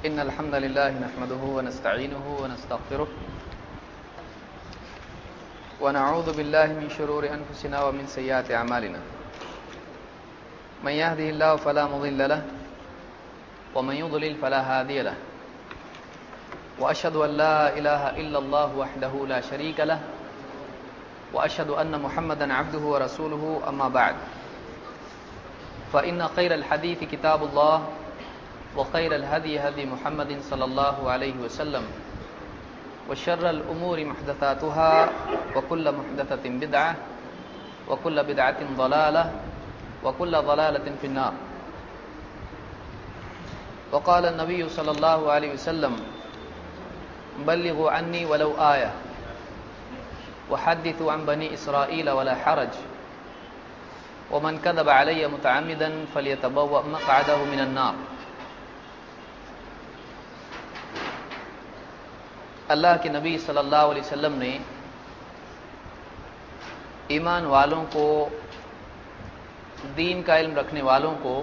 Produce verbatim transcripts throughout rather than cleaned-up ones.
إن الحمد لله نحمده ونستعينه ونستغفره ونعوذ بالله من شرور أنفسنا ومن سيئات أعمالنا من يهده الله فلا مضل له ومن يضلل فلا هادي له وأشهد أن لا إله إلا الله وحده لا شريك له وأشهد أن محمدا عبده ورسوله أما بعد فإن خير الحديث كتاب الله وخير الهدي هدي محمد صلى الله عليه وسلم وشر الأمور محدثاتها وكل محدثة بدعة وكل بدعة ضلالة وكل ضلالة في النار. وقال النبي صلى الله عليه وسلم بلغوا عني ولو آية وحدثوا عن بني إسرائيل ولا حرج ومن كذب علي متعمدا فليتبوأ مقعده من النار. اللہ کے نبی صلی اللہ علیہ وسلم نے ایمان والوں کو، دین کا علم رکھنے والوں کو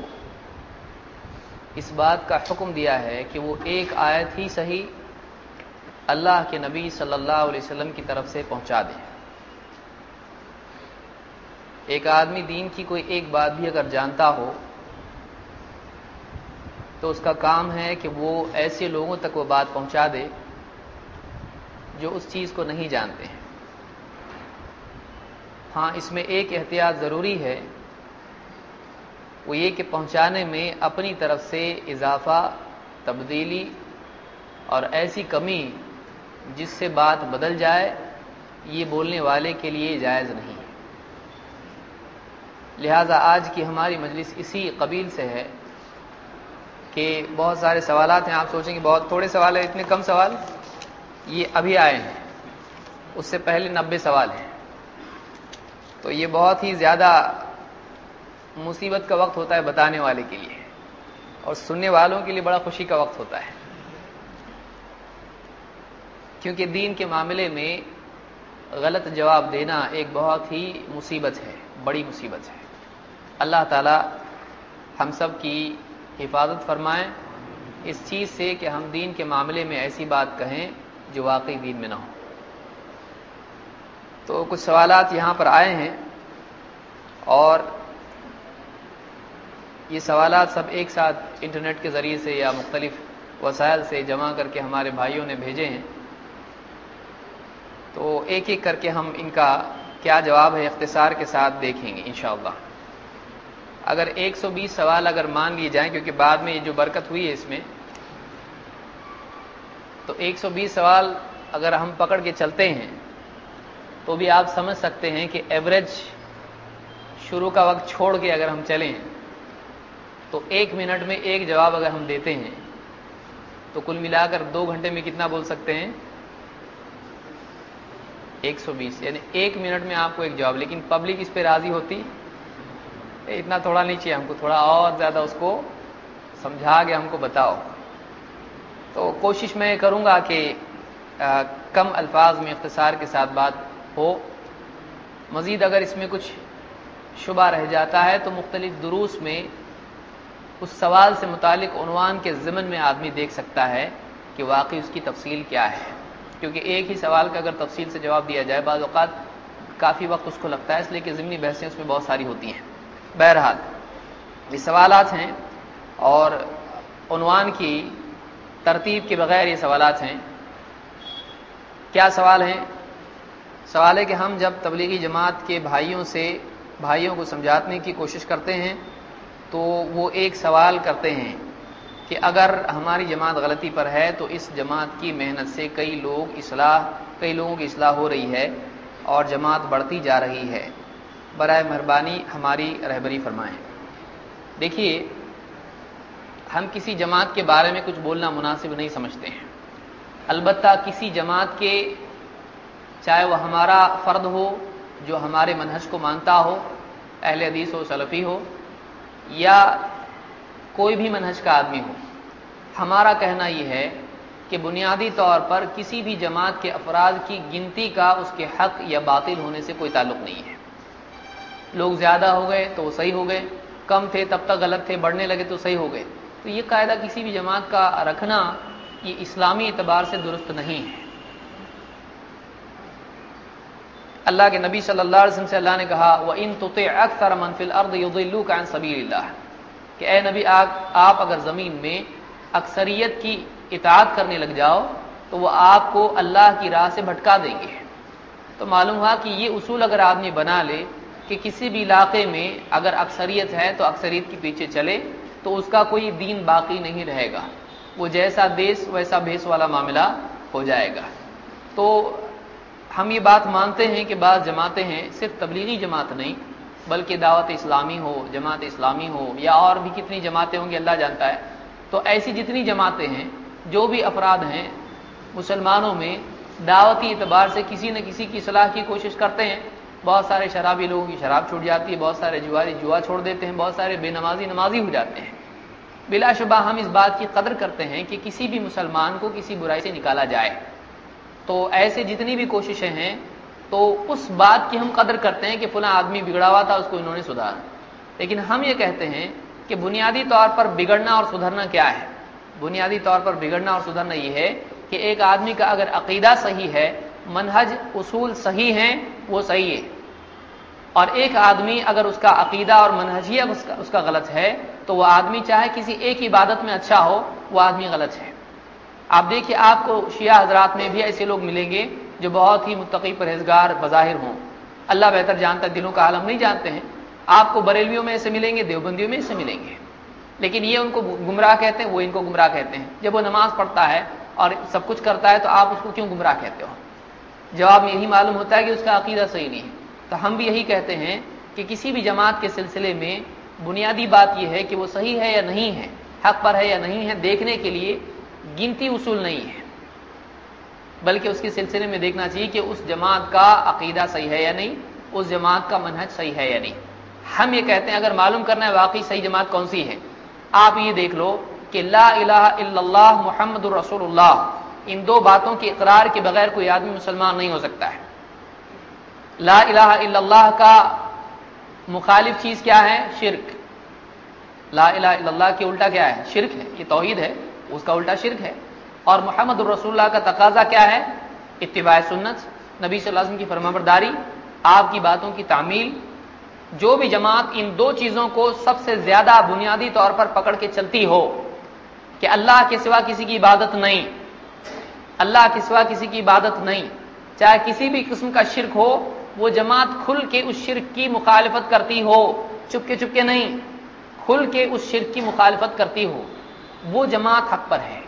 اس بات کا حکم دیا ہے کہ وہ ایک آیت ہی صحیح اللہ کے نبی صلی اللہ علیہ وسلم کی طرف سے پہنچا دیں. ایک آدمی دین کی کوئی ایک بات بھی اگر جانتا ہو تو اس کا کام ہے کہ وہ ایسے لوگوں تک وہ بات پہنچا دے جو اس چیز کو نہیں جانتے ہیں. ہاں، اس میں ایک احتیاط ضروری ہے، وہ یہ کہ پہنچانے میں اپنی طرف سے اضافہ، تبدیلی اور ایسی کمی جس سے بات بدل جائے، یہ بولنے والے کے لیے جائز نہیں. لہذا آج کی ہماری مجلس اسی قبیل سے ہے کہ بہت سارے سوالات ہیں. آپ سوچیں کہ بہت تھوڑے سوال ہیں، اتنے کم سوال، یہ ابھی آئے ہیں، اس سے پہلے نبے سوال ہیں. تو یہ بہت ہی زیادہ مصیبت کا وقت ہوتا ہے بتانے والے کے لیے، اور سننے والوں کے لیے بڑا خوشی کا وقت ہوتا ہے، کیونکہ دین کے معاملے میں غلط جواب دینا ایک بہت ہی مصیبت ہے، بڑی مصیبت ہے. اللہ تعالی ہم سب کی حفاظت فرمائے اس چیز سے کہ ہم دین کے معاملے میں ایسی بات کہیں جو واقعی دین میں نہ ہو. تو کچھ سوالات یہاں پر آئے ہیں، اور یہ سوالات سب ایک ساتھ انٹرنیٹ کے ذریعے سے یا مختلف وسائل سے جمع کر کے ہمارے بھائیوں نے بھیجے ہیں. تو ایک ایک کر کے ہم ان کا کیا جواب ہے اختصار کے ساتھ دیکھیں گے انشاءاللہ. اگر ایک سو بیس سوال اگر مان لیے جائیں، کیونکہ بعد میں یہ جو برکت ہوئی ہے اس میں، تو ایک سو بیس سوال اگر ہم پکڑ کے چلتے ہیں تو بھی آپ سمجھ سکتے ہیں کہ ایوریج شروع کا وقت چھوڑ کے اگر ہم چلیں تو ایک منٹ میں ایک جواب اگر ہم دیتے ہیں تو کل ملا کر دو گھنٹے میں کتنا بول سکتے ہیں؟ ایک سو بیس، یعنی ایک منٹ میں آپ کو ایک جواب. لیکن پبلک اس پہ راضی ہوتی؟ اتنا تھوڑا نہیں چاہیے ہم کو، تھوڑا اور زیادہ اس کو سمجھا کے ہم کو بتاؤ. تو کوشش میں کروں گا کہ آ, کم الفاظ میں اختصار کے ساتھ بات ہو. مزید اگر اس میں کچھ شبہ رہ جاتا ہے تو مختلف دروس میں اس سوال سے متعلق عنوان کے ضمن میں آدمی دیکھ سکتا ہے کہ واقعی اس کی تفصیل کیا ہے، کیونکہ ایک ہی سوال کا اگر تفصیل سے جواب دیا جائے بعض اوقات کافی وقت اس کو لگتا ہے، اس لیے کہ ضمنی بحثیں اس میں بہت ساری ہوتی ہیں. بہرحال یہ سوالات ہیں اور عنوان کی ترتیب کے بغیر یہ سوالات ہیں. کیا سوال ہیں؟ سوال ہے کہ ہم جب تبلیغی جماعت کے بھائیوں سے بھائیوں کو سمجھانے کی کوشش کرتے ہیں تو وہ ایک سوال کرتے ہیں کہ اگر ہماری جماعت غلطی پر ہے تو اس جماعت کی محنت سے کئی لوگ اصلاح کئی لوگوں کی اصلاح ہو رہی ہے اور جماعت بڑھتی جا رہی ہے، برائے مہربانی ہماری رہبری فرمائیں. دیکھیے، ہم کسی جماعت کے بارے میں کچھ بولنا مناسب نہیں سمجھتے ہیں. البتہ کسی جماعت کے، چاہے وہ ہمارا فرد ہو جو ہمارے منہج کو مانتا ہو، اہل حدیث ہو، سلفی ہو، یا کوئی بھی منہج کا آدمی ہو، ہمارا کہنا یہ ہے کہ بنیادی طور پر کسی بھی جماعت کے افراد کی گنتی کا اس کے حق یا باطل ہونے سے کوئی تعلق نہیں ہے. لوگ زیادہ ہو گئے تو وہ صحیح ہو گئے، کم تھے تب تک غلط تھے، بڑھنے لگے تو صحیح ہو گئے. تو یہ قاعدہ کسی بھی جماعت کا رکھنا یہ اسلامی اعتبار سے درست نہیں ہے۔ اللہ کے نبی صلی اللہ علیہ وسلم سے اللہ نے کہا وَإِن تُطِعْ أَكْثَرَ مَن فِي الْأَرْضِ يُضِلُّوكَ عَن سَبِيلِ اللَّهِ کہ اے نبی آپ اگر زمین میں اکثریت کی اطاعت کرنے لگ جاؤ تو وہ آپ کو اللہ کی راہ سے بھٹکا دیں گے۔ تو معلوم ہوا کہ یہ اصول اگر آدمی بنا لے کہ کسی بھی علاقے میں اگر اکثریت ہے تو اکثریت کے پیچھے چلے تو اس کا کوئی دین باقی نہیں رہے گا، وہ جیسا دیس ویسا بھیس والا معاملہ ہو جائے گا۔ تو ہم یہ بات مانتے ہیں کہ بعض جماعتیں ہیں، صرف تبلیغی جماعت نہیں بلکہ دعوت اسلامی ہو، جماعت اسلامی ہو، یا اور بھی کتنی جماعتیں ہوں گی اللہ جانتا ہے، تو ایسی جتنی جماعتیں ہیں، جو بھی افراد ہیں مسلمانوں میں دعوتی اعتبار سے کسی نہ کسی کی اصلاح کی کوشش کرتے ہیں۔ بہت سارے شرابی لوگوں کی شراب چھوٹ جاتی ہے، بہت سارے جواری جوا چھوڑ دیتے ہیں، بہت سارے بے نمازی نمازی ہو جاتے ہیں۔ بلا شبہ ہم اس بات کی قدر کرتے ہیں کہ کسی بھی مسلمان کو کسی برائی سے نکالا جائے، تو ایسے جتنی بھی کوششیں ہیں تو اس بات کی ہم قدر کرتے ہیں کہ فلاں آدمی بگڑا ہوا تھا، اس کو انہوں نے سدھارا۔ لیکن ہم یہ کہتے ہیں کہ بنیادی طور پر بگڑنا اور سدھرنا کیا ہے؟ بنیادی طور پر بگڑنا اور سدھرنا یہ ہے کہ ایک آدمی کا اگر عقیدہ صحیح ہے، منہج اصول صحیح ہیں، وہ صحیح ہے، اور ایک آدمی اگر اس کا عقیدہ اور منہجیہ اس کا, اس کا غلط ہے تو وہ آدمی چاہے کسی ایک عبادت میں اچھا ہو، وہ آدمی غلط ہے۔ آپ دیکھیے آپ کو شیعہ حضرات میں بھی ایسے لوگ ملیں گے جو بہت ہی متقی پرہیزگار بظاہر ہوں، اللہ بہتر جانتا ہے، دلوں کا عالم نہیں جانتے ہیں۔ آپ کو بریلویوں میں ایسے ملیں گے، دیوبندیوں میں ایسے ملیں گے، لیکن یہ ان کو گمراہ کہتے ہیں، وہ ان کو گمراہ کہتے ہیں۔ جب وہ نماز پڑھتا ہے اور سب کچھ کرتا ہے تو آپ اس کو کیوں گمراہ کہتے ہو؟ جواب یہی معلوم ہوتا ہے کہ اس کا عقیدہ صحیح نہیں ہے۔ تو ہم بھی یہی کہتے ہیں کہ کسی بھی جماعت کے سلسلے میں بنیادی بات یہ ہے کہ وہ صحیح ہے یا نہیں ہے، حق پر ہے یا نہیں ہے، دیکھنے کے لیے گنتی اصول نہیں ہے، بلکہ اس کے سلسلے میں دیکھنا چاہیے کہ اس جماعت کا عقیدہ صحیح ہے یا نہیں، اس جماعت کا منہج صحیح ہے یا نہیں۔ ہم یہ کہتے ہیں اگر معلوم کرنا ہے واقعی صحیح جماعت کون سی ہے، آپ یہ دیکھ لو کہ لا الہ الا اللہ محمد الرسول اللہ، ان دو باتوں کے اقرار کے بغیر کوئی آدمی مسلمان نہیں ہو سکتا ہے۔ لا الہ الا اللہ کا مخالف چیز کیا ہے؟ شرک۔ لا الہ الا اللہ کے الٹا کیا ہے؟ شرک ہے، یہ توحید ہے، اس کا الٹا شرک ہے۔ اور محمد الرسول اللہ کا تقاضا کیا ہے؟ اتباع سنت، نبی صلی اللہ علیہ وسلم کی فرمانبرداری، آپ کی باتوں کی تعمیل۔ جو بھی جماعت ان دو چیزوں کو سب سے زیادہ بنیادی طور پر پکڑ کے چلتی ہو کہ اللہ کے سوا کسی کی عبادت نہیں، اللہ کے سوا کسی کی عبادت نہیں، چاہے کسی بھی قسم کا شرک ہو، وہ جماعت کھل کے اس شرک کی مخالفت کرتی ہو، چپکے چپکے نہیں، کھل کے اس شرک کی مخالفت کرتی ہو، وہ جماعت حق پر ہے۔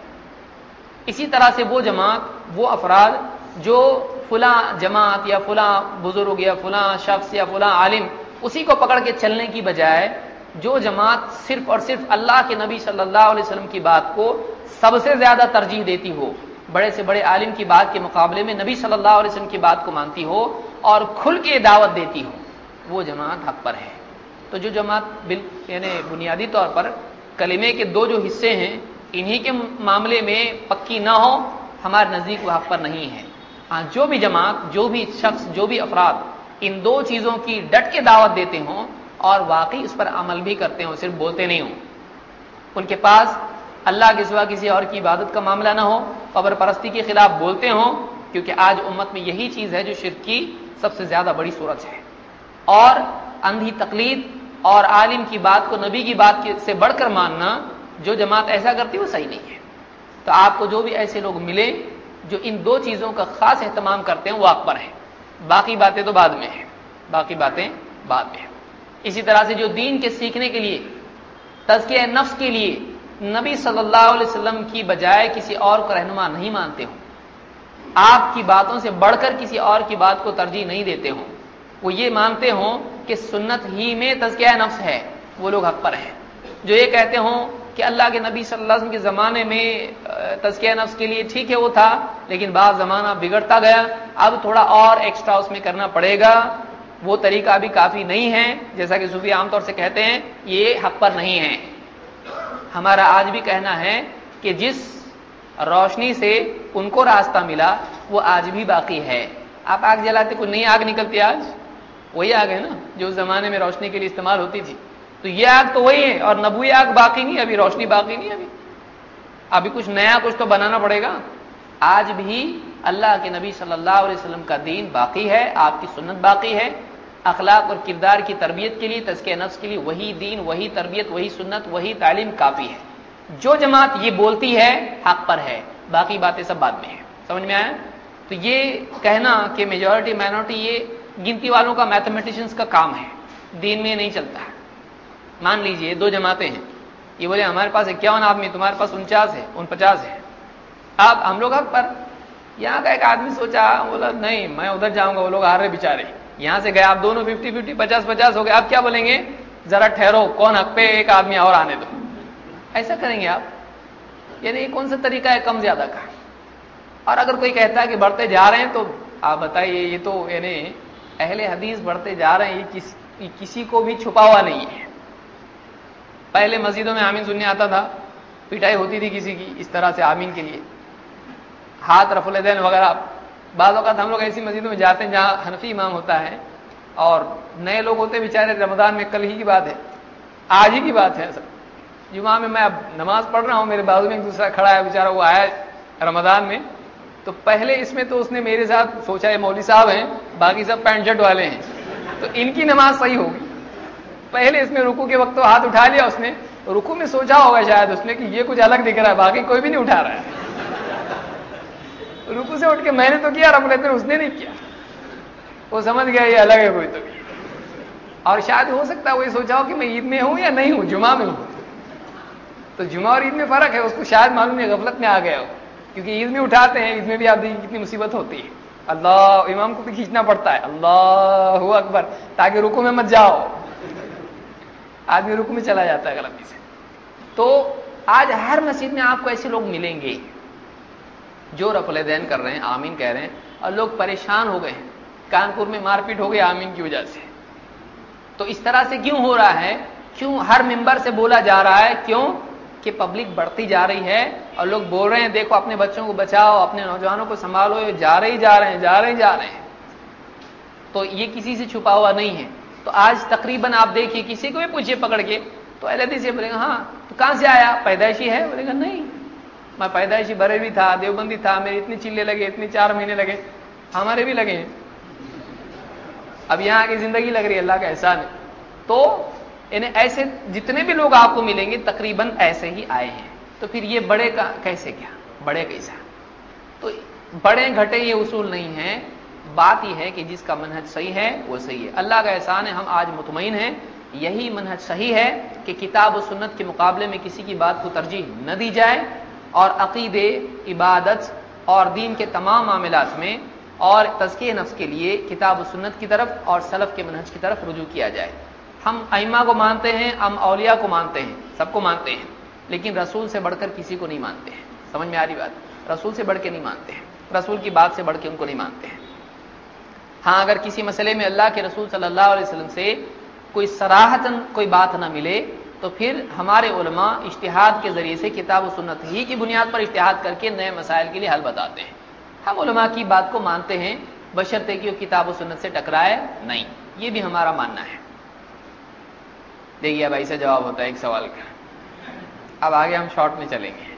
اسی طرح سے وہ جماعت، وہ افراد جو فلاں جماعت یا فلاں بزرگ یا فلاں شخص یا فلاں عالم اسی کو پکڑ کے چلنے کی بجائے جو جماعت صرف اور صرف اللہ کے نبی صلی اللہ علیہ وسلم کی بات کو سب سے زیادہ ترجیح دیتی ہو، بڑے سے بڑے عالم کی بات کے مقابلے میں نبی صلی اللہ علیہ وسلم کی بات کو مانتی ہو اور کھل کے دعوت دیتی ہو، وہ جماعت حق پر ہے۔ تو جو جماعت یعنی بنیادی طور پر کلمے کے دو جو حصے ہیں انہی کے معاملے میں پکی نہ ہو، ہمارے نزدیک وہ حق پر نہیں ہے۔ ہاں جو بھی جماعت، جو بھی شخص، جو بھی افراد ان دو چیزوں کی ڈٹ کے دعوت دیتے ہوں اور واقعی اس پر عمل بھی کرتے ہوں، صرف بولتے نہیں ہوں، ان کے پاس اللہ کے سوا کسی اور کی عبادت کا معاملہ نہ ہو، قبر پرستی کے خلاف بولتے ہوں، کیونکہ آج امت میں یہی چیز ہے جو شرک کی سب سے زیادہ بڑی صورت ہے، اور اندھی تقلید اور عالم کی بات کو نبی کی بات سے بڑھ کر ماننا، جو جماعت ایسا کرتی وہ صحیح نہیں ہے۔ تو آپ کو جو بھی ایسے لوگ ملے جو ان دو چیزوں کا خاص اہتمام کرتے ہیں وہ حق پر ہے، باقی باتیں تو بعد میں ہیں، باقی باتیں بعد میں ہیں۔ اسی طرح سے جو دین کے سیکھنے کے لیے، تزکیہ نفس کے لیے نبی صلی اللہ علیہ وسلم کی بجائے کسی اور کو رہنما نہیں مانتے ہوں، آپ کی باتوں سے بڑھ کر کسی اور کی بات کو ترجیح نہیں دیتے ہوں، وہ یہ مانتے ہوں کہ سنت ہی میں تزکیہ نفس ہے، وہ لوگ حق پر ہیں۔ جو یہ کہتے ہوں کہ اللہ کے نبی صلی اللہ علیہ وسلم کے زمانے میں تزکیہ نفس کے لیے ٹھیک ہے وہ تھا، لیکن بعض زمانہ بگڑتا گیا، اب تھوڑا اور ایکسٹرا اس میں کرنا پڑے گا، وہ طریقہ ابھی کافی نہیں ہے، جیسا کہ صوفی عام طور سے کہتے ہیں، یہ حق پر نہیں ہے۔ ہمارا آج بھی کہنا ہے کہ جس روشنی سے ان کو راستہ ملا وہ آج بھی باقی ہے۔ آپ آگ جلاتے کوئی نئی آگ نکلتی، آج وہی آگ ہے نا جو اس زمانے میں روشنی کے لیے استعمال ہوتی تھی۔ تو یہ آگ تو وہی ہے اور نبوی آگ باقی نہیں، ابھی روشنی باقی نہیں، ابھی ابھی کچھ نیا کچھ تو بنانا پڑے گا. آج بھی اللہ کے نبی صلی اللہ علیہ وسلم کا دین باقی ہے، آپ کی سنت باقی ہے. اخلاق اور کردار کی تربیت کے لیے، تزکیہ نفس کے لیے وہی دین، وہی تربیت، وہی سنت، وہی تعلیم کافی ہے. جو جماعت یہ بولتی ہے حق پر ہے، باقی باتیں سب بعد میں ہیں. سمجھ میں آیا؟ تو یہ کہنا کہ میجورٹی مائنورٹی یہ گنتی والوں کا، میتھمیٹیشنز کا کام ہے، دین میں نہیں چلتا ہے. مان لیجئے دو جماعتیں ہیں، یہ بولے ہمارے پاس اکیاون آدمی، تمہارے پاس انچاس ہے، ان پچاس ہے. اب ہم لوگ حق پر. یہاں کا ایک آدمی سوچا، بولا نہیں میں ادھر جاؤں گا، وہ لوگ آ رہے بیچارے. یہاں سے گئے، آپ دونوں ففٹی ففٹی پچاس پچاس ہو گئے. آپ کیا بولیں گے؟ ذرا ٹھہرو، کون حق پہ، ایک آدمی اور آنے دو. ایسا کریں گے آپ؟ یعنی یہ کون سا طریقہ ہے کم زیادہ کا؟ اور اگر کوئی کہتا ہے کہ بڑھتے جا رہے ہیں تو آپ بتائیے، یہ تو یعنی اہل حدیث بڑھتے جا رہے ہیں، یہ کس یہ کسی کو بھی چھپا ہوا نہیں ہے. پہلے مسجدوں میں آمین سننے آتا تھا، پٹائی ہوتی تھی کسی کی اس طرح سے آمین کے لیے، ہاتھ رفع الیدین وغیرہ. بعض اوقات ہم لوگ ایسی مسجدوں میں جاتے ہیں جہاں حنفی امام ہوتا ہے اور نئے لوگ ہوتے ہیں بیچارے، رمضان میں کل ہی کی بات ہے، آج ہی کی بات ہے. سب جمعہ میں میں اب نماز پڑھ رہا ہوں، میرے بازو میں ایک دوسرا کھڑا ہے بیچارہ، وہ آیا رمضان میں. تو پہلے اس میں تو اس نے میرے ساتھ سوچا یہ مولوی صاحب ہیں، باقی سب پینٹ شرٹ والے ہیں، تو ان کی نماز صحیح ہوگی. پہلے اس میں رکوع کے وقت تو ہاتھ اٹھا لیا اس نے، رکوع میں سوچا ہوگا شاید اس نے کہ یہ کچھ الگ دکھ رہا ہے، باقی کوئی بھی نہیں اٹھا رہا ہے. رکوع سے اٹھ کے میں نے تو کیا، رب العزت نے اس نے نہیں کیا. وہ سمجھ گیا یہ الگ ہے کوئی تو. اور شاید ہو سکتا ہے وہ یہ سوچا ہو کہ میں عید میں ہوں یا نہیں ہوں، جمعہ میں ہوں. تو جمعہ اور عید میں فرق ہے، اس کو شاید معلوم نہیں، غفلت میں آ گیا ہو. کیونکہ عید میں اٹھاتے ہیں، عید میں بھی آپ دیکھیں کتنی مصیبت ہوتی ہے. اللہ، امام کو بھی کھینچنا پڑتا ہے، اللہ اکبر، تاکہ رکوع میں مت جاؤ. آدمی رکوع میں چلا جاتا ہے غلطی سے. تو آج ہر مسجد میں آپ کو ایسے لوگ ملیں گے جو رفع الیدین کر رہے ہیں، آمین کہہ رہے ہیں، اور لوگ پریشان ہو گئے ہیں. کانپور میں مار پیٹ ہو گئی آمین کی وجہ سے. تو اس طرح سے کیوں ہو رہا ہے؟ کیوں ہر ممبر سے بولا جا رہا ہے؟ کیوں کہ پبلک بڑھتی جا رہی ہے اور لوگ بول رہے ہیں دیکھو اپنے بچوں کو بچاؤ، اپنے نوجوانوں کو سنبھالو، یہ جا رہے ہی جا رہے ہیں، جا رہے ہی جا رہے ہیں. تو یہ کسی سے چھپا ہوا نہیں ہے. تو آج تقریباً آپ دیکھیے، کسی کو بھی پوچھیے پکڑ کے تو اہل حدیث سے بولے گا ہاں تو کہاں سے آیا، پیدائشی ہے؟ بولے گا نہیں، میں پیدائشی بریلوی تھا، دیوبندی تھا، میرے اتنے چلے لگے، اتنے چار مہینے لگے. ہمارے بھی لگے ہیں، اب یہاں کی زندگی لگ رہی ہے، اللہ کا احسان ہے. تو انہیں ایسے جتنے بھی لوگ آپ کو ملیں گے تقریباً ایسے ہی آئے ہیں. تو پھر یہ بڑے کا کیسے، کیا بڑے کیسا؟ تو بڑے گھٹے یہ اصول نہیں ہے. بات یہ ہے کہ جس کا منہج صحیح ہے وہ صحیح ہے. اللہ کا احسان ہے، ہم آج مطمئن ہیں یہی منہج صحیح ہے کہ کتاب و سنت کے مقابلے میں کسی کی بات کو ترجیح نہ دی جائے، اور عقیدے، عبادت اور دین کے تمام معاملات میں اور تزکیہ نفس کے لیے کتاب و سنت کی طرف اور سلف کے منہج کی طرف رجوع کیا جائے. ہم ائمہ کو مانتے ہیں، ہم اولیاء کو مانتے ہیں، سب کو مانتے ہیں، لیکن رسول سے بڑھ کر کسی کو نہیں مانتے ہیں. سمجھ میں آ رہی بات؟ رسول سے بڑھ کے نہیں مانتے ہیں، رسول کی بات سے بڑھ کے ان کو نہیں مانتے ہیں. ہاں اگر کسی مسئلے میں اللہ کے رسول صلی اللہ علیہ وسلم سے کوئی صراحتاً کوئی بات نہ ملے تو پھر ہمارے علماء اجتہاد کے ذریعے سے کتاب و سنت ہی کی بنیاد پر اجتہاد کر کے نئے مسائل کے لیے حل بتاتے ہیں. ہم علماء کی بات کو مانتے ہیں بشرطے کہ وہ کتاب و سنت سے ٹکرائے نہیں، یہ بھی ہمارا ماننا ہے. دیکھیے اب ایسا جواب ہوتا ہے ایک سوال کا. اب آگے ہم شارٹ میں چلیں گے.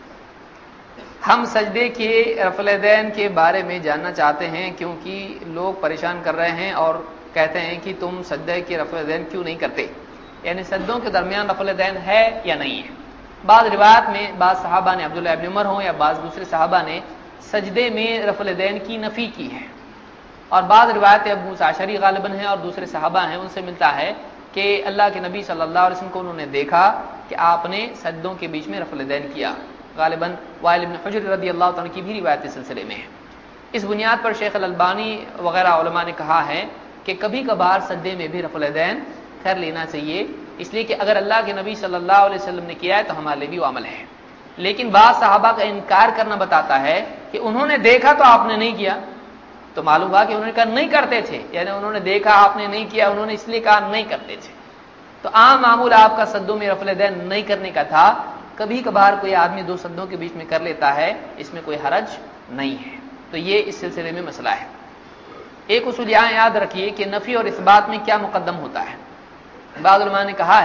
ہم سجدے کے رفع الیدین کے بارے میں جاننا چاہتے ہیں کیونکہ لوگ پریشان کر رہے ہیں اور کہتے ہیں کہ تم سجدے کے رفع الیدین کیوں نہیں کرتے، یعنی سجدوں کے درمیان رفع الیدین ہے یا نہیں ہے. بعض روایات میں بعض صحابہ نے، عبداللہ ابن عمر ہوں یا بعض دوسرے صحابہ نے، سجدے میں رفع الیدین کی نفی کی ہے. اور بعض روایتیں ابو موسیٰ اشعری غالباً ہیں اور دوسرے صحابہ ہیں، ان سے ملتا ہے کہ اللہ کے نبی صلی اللہ علیہ وسلم کو انہوں نے دیکھا کہ آپ نے سجدوں کے بیچ میں رفع الیدین کیا. غالباً وائل بن حجر رضی اللہ عنہ کی بھی روایت اس سلسلے میں ہے. اس بنیاد پر شیخ الالبانی وغیرہ علماء نے کہا ہے کہ کبھی کبھار سجدے میں بھی رفع الیدین کر لینا چاہیے، اس لیے کہ اگر اللہ کے نبی صلی اللہ علیہ وسلم نے کیا ہے تو ہمارے لیے بھی وہ عمل ہے. لیکن بعض صحابہ کا انکار کرنا بتاتا ہے کہ انہوں نے دیکھا تو آپ نے نہیں کیا، تو معلوم ہوا کہ انہوں نے کہا نہیں کرتے تھے، یعنی انہوں نے دیکھا آپ نے نہیں کیا، انہوں نے اس لیے کہا نہیں کرتے تھے. تو عام معمول آپ کا سجدوں میں رفع الیدین نہیں کرنے کا تھا، کبھی کبھار کوئی آدمی دو سجدوں کے بیچ میں کر لیتا ہے، اس میں کوئی حرج نہیں ہے. تو یہ اس سلسلے میں مسئلہ ہے. ایک اصول یہاں یاد رکھیے کہ نفی اور اثبات میں کیا مقدم ہوتا ہے. بعض علماء نے کہا ہے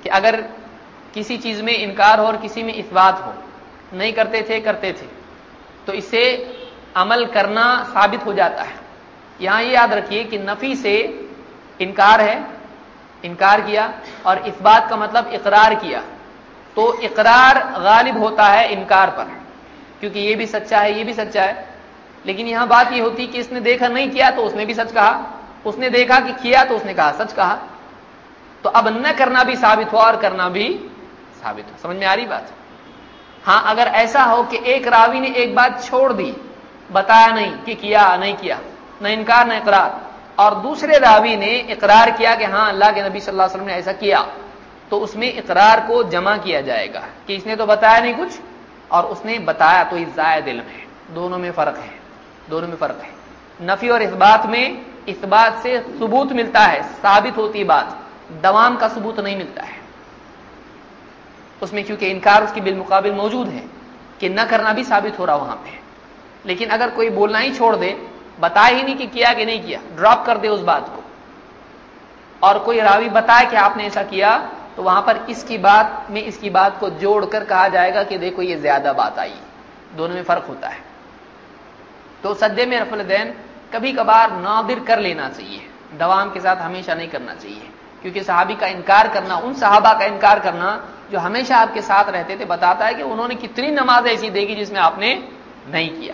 کہ اگر کسی چیز میں انکار ہو اور کسی میں اثبات ہو، نہیں کرتے تھے کرتے تھے، تو اس سے عمل کرنا ثابت ہو جاتا ہے۔ یہاں یہ یاد رکھیے کہ نفی سے انکار ہے، انکار کیا، اور اثبات کا مطلب اقرار کیا، تو اقرار غالب ہوتا ہے انکار پر، کیونکہ یہ بھی سچا ہے یہ بھی سچا ہے۔ لیکن یہاں بات یہ ہوتی کہ اس نے دیکھا نہیں کیا تو اس نے بھی سچ کہا، اس نے دیکھا کہ کیا تو اس نے کہا سچ کہا، تو اب نہ کرنا بھی ثابت ہوا اور کرنا بھی ثابت ہوا۔ سمجھ میں آ رہی بات؟ ہاں اگر ایسا ہو کہ ایک راوی نے ایک بات چھوڑ دی، بتایا نہیں کہ کیا نہیں کیا، نہ انکار نہ اقرار، اور دوسرے راوی نے اقرار کیا کہ ہاں اللہ کے نبی صلی اللہ علیہ وسلم نے ایسا کیا، تو اس میں اقرار کو جمع کیا جائے گا کہ اس نے تو بتایا نہیں کچھ اور اس نے بتایا تو یہ زائد علم ہے۔ دونوں میں فرق ہے، دونوں میں فرق ہے۔ نفی اور اثبات میں اثبات سے ثبوت ملتا ہے، ثابت ہوتی بات، دوام کا ثبوت نہیں ملتا ہے اس میں، کیونکہ انکار اس کی بالمقابل موجود ہے کہ نہ کرنا بھی ثابت ہو رہا وہاں پہ۔ لیکن اگر کوئی بولنا ہی چھوڑ دے، بتا ہی نہیں کہ کیا کہ نہیں کیا، ڈراپ کر دے اس بات کو، اور کوئی راوی بتائے کہ آپ نے ایسا کیا، تو وہاں پر اس کی بات میں اس کی بات کو جوڑ کر کہا جائے گا کہ دیکھو یہ زیادہ بات آئی۔ دونوں میں فرق ہوتا ہے۔ تو سجدے میں رفع الیدین کبھی کبھار نادر کر لینا چاہیے، دوام کے ساتھ ہمیشہ نہیں کرنا چاہیے، کیونکہ صحابی کا انکار کرنا، ان صحابہ کا انکار کرنا جو ہمیشہ آپ کے ساتھ رہتے تھے، بتاتا ہے کہ انہوں نے کتنی نماز ایسی دیکھی جس میں آپ نے نہیں کیا۔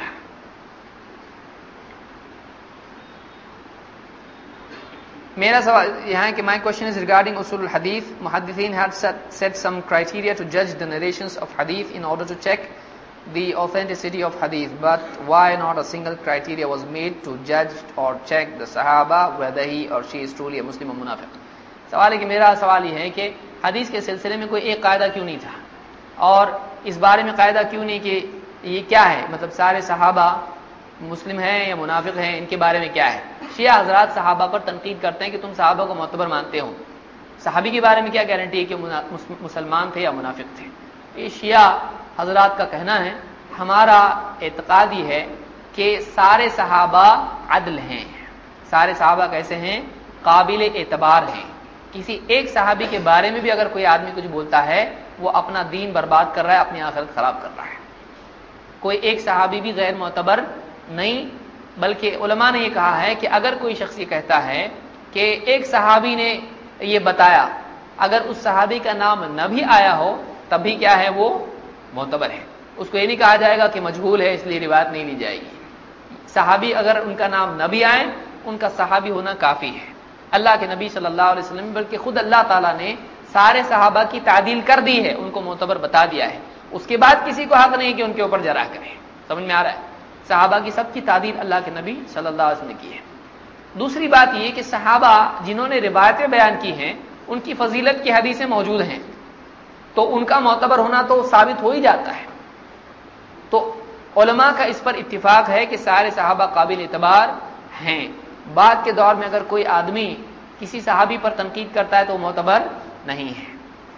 میرا سوال یہاں ہے کہ my question is regarding usul al-hadith. Muhaddithin had set, set some criteria to judge the narrations of hadith in order to check the authenticity of hadith, but why not a single criteria was made to judge or check the sahaba whether he or she is truly a Muslim or munafiq. سوال ہے کہ میرا سوال یہ ہے کہ حدیث کے سلسلے میں کوئی ایک قاعدہ کیوں نہیں تھا، اور اس بارے میں قاعدہ کیوں نہیں کہ یہ کیا ہے، مطلب سارے صحابہ مسلم ہیں یا منافق ہیں، ان کے بارے میں کیا ہے۔ شیعہ حضرات صحابہ پر تنقید کرتے ہیں کہ تم صحابہ کو معتبر مانتے ہو، صحابی کے بارے میں کیا گارنٹی ہے کہ مسلمان تھے یا منافق تھے۔ یہ شیعہ حضرات کا کہنا ہے، ہمارا اعتقاد یہ ہے کہ سارے صحابہ عدل ہیں، سارے صحابہ کیسے ہیں، قابل اعتبار ہیں۔ کسی ایک صحابی کے بارے میں بھی اگر کوئی آدمی کچھ بولتا ہے، وہ اپنا دین برباد کر رہا ہے، اپنی آخرت خراب کر رہا ہے۔ کوئی ایک صحابی بھی غیر معتبر نہیں، بلکہ علماء نے یہ کہا ہے کہ اگر کوئی شخص یہ کہتا ہے کہ ایک صحابی نے یہ بتایا، اگر اس صحابی کا نام نہ بھی آیا ہو تب بھی کیا ہے، وہ معتبر ہے۔ اس کو یہ نہیں کہا جائے گا کہ مجہول ہے اس لیے روایت نہیں لی جائے گی۔ صحابی اگر ان کا نام نہ بھی آئے، ان کا صحابی ہونا کافی ہے۔ اللہ کے نبی صلی اللہ علیہ وسلم بلکہ خود اللہ تعالیٰ نے سارے صحابہ کی تعدیل کر دی ہے، ان کو معتبر بتا دیا ہے۔ اس کے بعد کسی کو حق نہیں کہ ان کے اوپر جرح کرے۔ سمجھ میں آ رہا ہے؟ صحابہ کی سب کی تعدیل اللہ کے نبی صلی اللہ علیہ وسلم نے کی ہے۔ دوسری بات یہ کہ صحابہ جنہوں نے روایتیں بیان کی ہیں، ان کی فضیلت کی حدیثیں موجود ہیں، تو ان کا معتبر ہونا تو ثابت ہو ہی جاتا ہے۔ تو علماء کا اس پر اتفاق ہے کہ سارے صحابہ قابل اعتبار ہیں۔ بعد کے دور میں اگر کوئی آدمی کسی صحابی پر تنقید کرتا ہے تو وہ معتبر نہیں ہے۔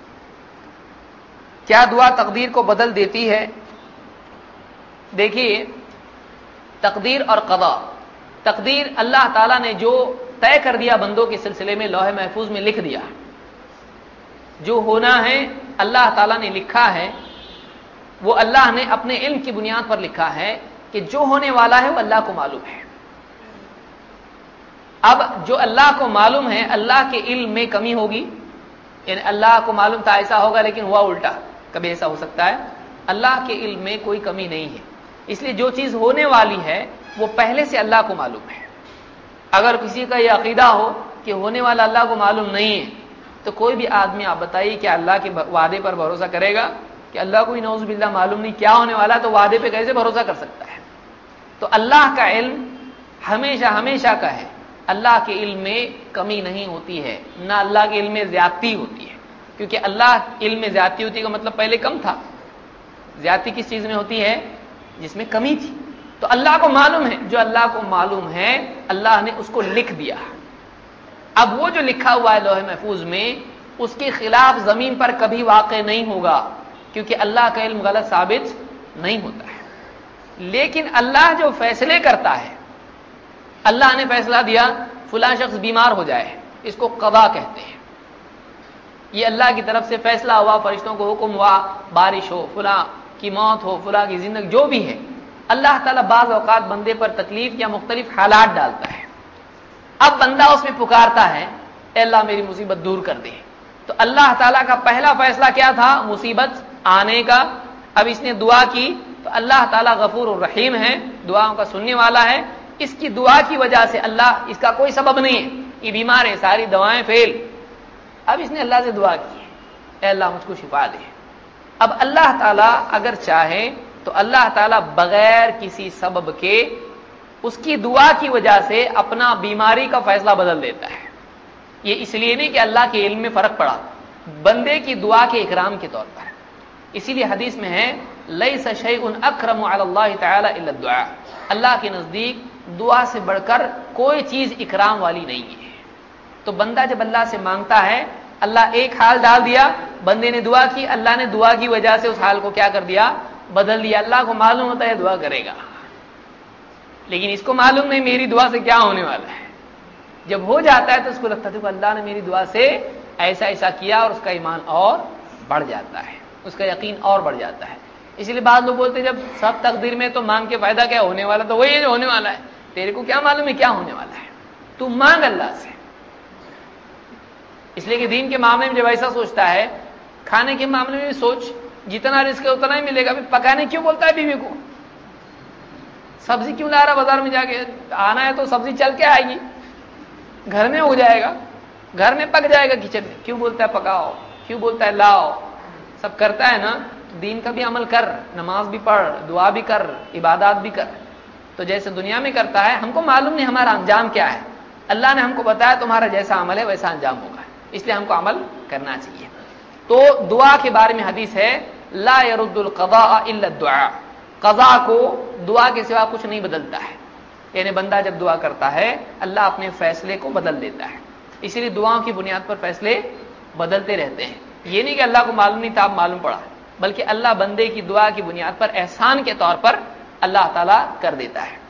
کیا دعا تقدیر کو بدل دیتی ہے؟ دیکھیے، تقدیر اور قضا، تقدیر اللہ تعالیٰ نے جو طے کر دیا بندوں کے سلسلے میں لوح محفوظ میں لکھ دیا، جو ہونا ہے اللہ تعالیٰ نے لکھا ہے، وہ اللہ نے اپنے علم کی بنیاد پر لکھا ہے کہ جو ہونے والا ہے وہ اللہ کو معلوم ہے۔ اب جو اللہ کو معلوم ہے، اللہ کے علم میں کمی ہوگی، یعنی اللہ کو معلوم تھا ایسا ہوگا لیکن ہوا الٹا، کبھی ایسا ہو سکتا ہے؟ اللہ کے علم میں کوئی کمی نہیں ہے، اس لیے جو چیز ہونے والی ہے وہ پہلے سے اللہ کو معلوم ہے۔ اگر کسی کا یہ عقیدہ ہو کہ ہونے والا اللہ کو معلوم نہیں ہے، تو کوئی بھی آدمی آپ بتائیے کہ اللہ کے وعدے پر بھروسہ کرے گا کہ اللہ کو نعوذ باللہ معلوم نہیں کیا ہونے والا، تو وعدے پہ کیسے بھروسہ کر سکتا ہے؟ تو اللہ کا علم ہمیشہ ہمیشہ کا ہے، اللہ کے علم میں کمی نہیں ہوتی ہے، نہ اللہ کے علم میں زیادتی ہوتی ہے، کیونکہ اللہ علم میں زیادتی ہوتی کا مطلب پہلے کم تھا۔ زیادتی کس چیز میں ہوتی ہے؟ جس میں کمی تھی۔ تو اللہ کو معلوم ہے، جو اللہ کو معلوم ہے اللہ نے اس کو لکھ دیا۔ اب وہ جو لکھا ہوا ہے لوح محفوظ میں، اس کے خلاف زمین پر کبھی واقع نہیں ہوگا، کیونکہ اللہ کا علم غلط ثابت نہیں ہوتا ہے۔ لیکن اللہ جو فیصلے کرتا ہے، اللہ نے فیصلہ دیا فلاں شخص بیمار ہو جائے، اس کو قضا کہتے ہیں۔ یہ اللہ کی طرف سے فیصلہ ہوا، فرشتوں کو حکم ہوا، بارش ہو، فلاں کی موت ہو، فلاں کی زندگی، جو بھی ہے، اللہ تعالیٰ بعض اوقات بندے پر تکلیف یا مختلف حالات ڈالتا ہے۔ اب بندہ اس میں پکارتا ہے اے اللہ میری مصیبت دور کر دے، تو اللہ تعالیٰ کا پہلا فیصلہ کیا تھا؟ مصیبت آنے کا۔ اب اس نے دعا کی تو اللہ تعالیٰ غفور الرحیم ہے، دعاؤں کا سننے والا ہے، اس کی دعا کی وجہ سے اللہ، اس کا کوئی سبب نہیں ہے، یہ بیمار ہے، ساری دوائیں فیل، اب اس نے اللہ سے دعا کی ہے اے اللہ مجھ کو شفا دے۔ اب اللہ تعالیٰ اگر چاہے تو اللہ تعالیٰ بغیر کسی سبب کے اس کی دعا کی وجہ سے اپنا بیماری کا فیصلہ بدل دیتا ہے۔ یہ اس لیے نہیں کہ اللہ کے علم میں فرق پڑا، بندے کی دعا کے اکرام کے طور پر۔ اسی لیے حدیث میں ہے لیس شیء اکرم علی اللہ تعالی الا الدعاء، اللہ کے نزدیک دعا سے بڑھ کر کوئی چیز اکرام والی نہیں ہے۔ تو بندہ جب اللہ سے مانگتا ہے، اللہ ایک حال ڈال دیا، بندے نے دعا کی، اللہ نے دعا کی وجہ سے اس حال کو کیا کر دیا؟ بدل دیا۔ اللہ کو معلوم ہوتا ہے دعا کرے گا، لیکن اس کو معلوم نہیں میری دعا سے کیا ہونے والا ہے۔ جب ہو جاتا ہے تو اس کو لگتا ہے کہ اللہ نے میری دعا سے ایسا ایسا کیا، اور اس کا ایمان اور بڑھ جاتا ہے، اس کا یقین اور بڑھ جاتا ہے۔ اسی لیے بعض لوگ بولتے ہیں جب سب تقدیر میں تو مانگ کے فائدہ کیا ہونے والا، تو وہی جو ہونے والا ہے، تیرے کو کیا معلوم ہے کیا ہونے والا ہے، تو مانگ اللہ سے۔ اس لیے کہ دین کے معاملے میں جب ایسا سوچتا ہے، کھانے کے معاملے میں بھی سوچ، جتنا رزق ہے اتنا ہی ملے گا، پکانے کیوں بولتا ہے بیوی کو؟ سبزی کیوں لا رہا بازار میں جا کے؟ آنا ہے تو سبزی چل کے آئے گی، گھر میں ہو جائے گا، گھر میں پک جائے گا کچن میں، کیوں بولتا ہے پکاؤ، کیوں بولتا ہے لاؤ؟ سب کرتا ہے نا، دین کا بھی عمل کر، نماز بھی پڑھ، دعا بھی کر، عبادات بھی کر، تو جیسے دنیا میں کرتا ہے، ہم کو معلوم نہیں ہمارا انجام کیا ہے، اللہ نے ہم کو بتایا تمہارا جیسا عمل ہے ویسا انجام ہوگا، اس لیے ہم کو عمل کرنا چاہیے۔ تو دعا کے بارے میں حدیث ہے لا يرد القضاء الا الدعاء، قضا کو دعا کے سوا کچھ نہیں بدلتا ہے، یعنی بندہ جب دعا کرتا ہے اللہ اپنے فیصلے کو بدل دیتا ہے، اسی لیے دعاؤں کی بنیاد پر فیصلے بدلتے رہتے ہیں۔ یہ نہیں کہ اللہ کو معلوم نہیں تھا اب معلوم پڑا، بلکہ اللہ بندے کی دعا کی بنیاد پر احسان کے طور پر اللہ تعالیٰ کر دیتا ہے۔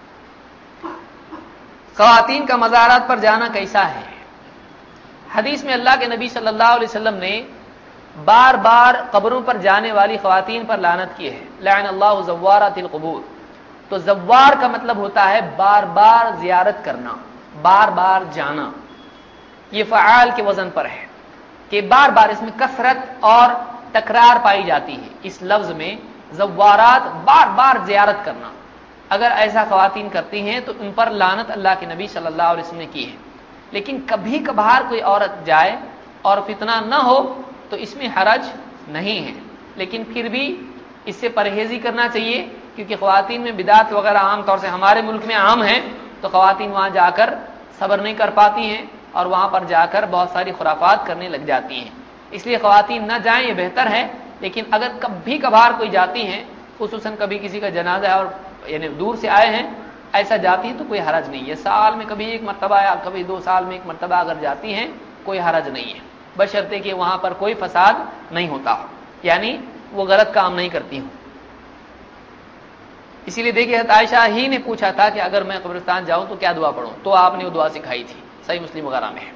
خواتین کا مزارات پر جانا کیسا ہے؟ حدیث میں اللہ کے نبی صلی اللہ علیہ وسلم نے بار بار قبروں پر جانے والی خواتین پر لعنت کی ہے، لعن اللہ زوارات القبور۔ تو زوار کا مطلب ہوتا ہے بار بار زیارت کرنا، بار بار جانا، یہ فعال کے وزن پر ہے کہ بار بار، اس میں کثرت اور تکرار پائی جاتی ہے، اس لفظ میں زوارات بار بار زیارت کرنا، اگر ایسا خواتین کرتی ہیں تو ان پر لعنت اللہ کے نبی صلی اللہ علیہ وسلم نے کی ہے۔ لیکن کبھی کبھار کوئی عورت جائے اور فتنہ نہ ہو تو اس میں حرج نہیں ہے، لیکن پھر بھی اس سے پرہیزی کرنا چاہیے، کیونکہ خواتین میں بدعت وغیرہ عام طور سے ہمارے ملک میں عام ہیں، تو خواتین وہاں جا کر صبر نہیں کر پاتی ہیں اور وہاں پر جا کر بہت ساری خرافات کرنے لگ جاتی ہیں، اس لیے خواتین نہ جائیں یہ بہتر ہے۔ لیکن اگر کبھی کبھار کوئی جاتی ہیں، خصوصاً کبھی کسی کا جنازہ ہے اور یعنی دور سے آئے ہیں، ایسا جاتی ہیں تو کوئی حرج نہیں ہے، سال میں کبھی ایک مرتبہ یا کبھی دو سال میں ایک مرتبہ اگر جاتی ہیں کوئی حرج نہیں ہے، بشرطے کہ وہاں پر کوئی فساد نہیں ہوتا ہو، یعنی وہ غلط کام نہیں کرتی ہوں۔ اسی لیے دیکھیے حضرت عائشہ ہی نے پوچھا تھا کہ اگر میں قبرستان جاؤں تو کیا دعا پڑھوں، تو آپ نے وہ دعا سکھائی تھی، صحیح مسلم وغیرہ میں ہے۔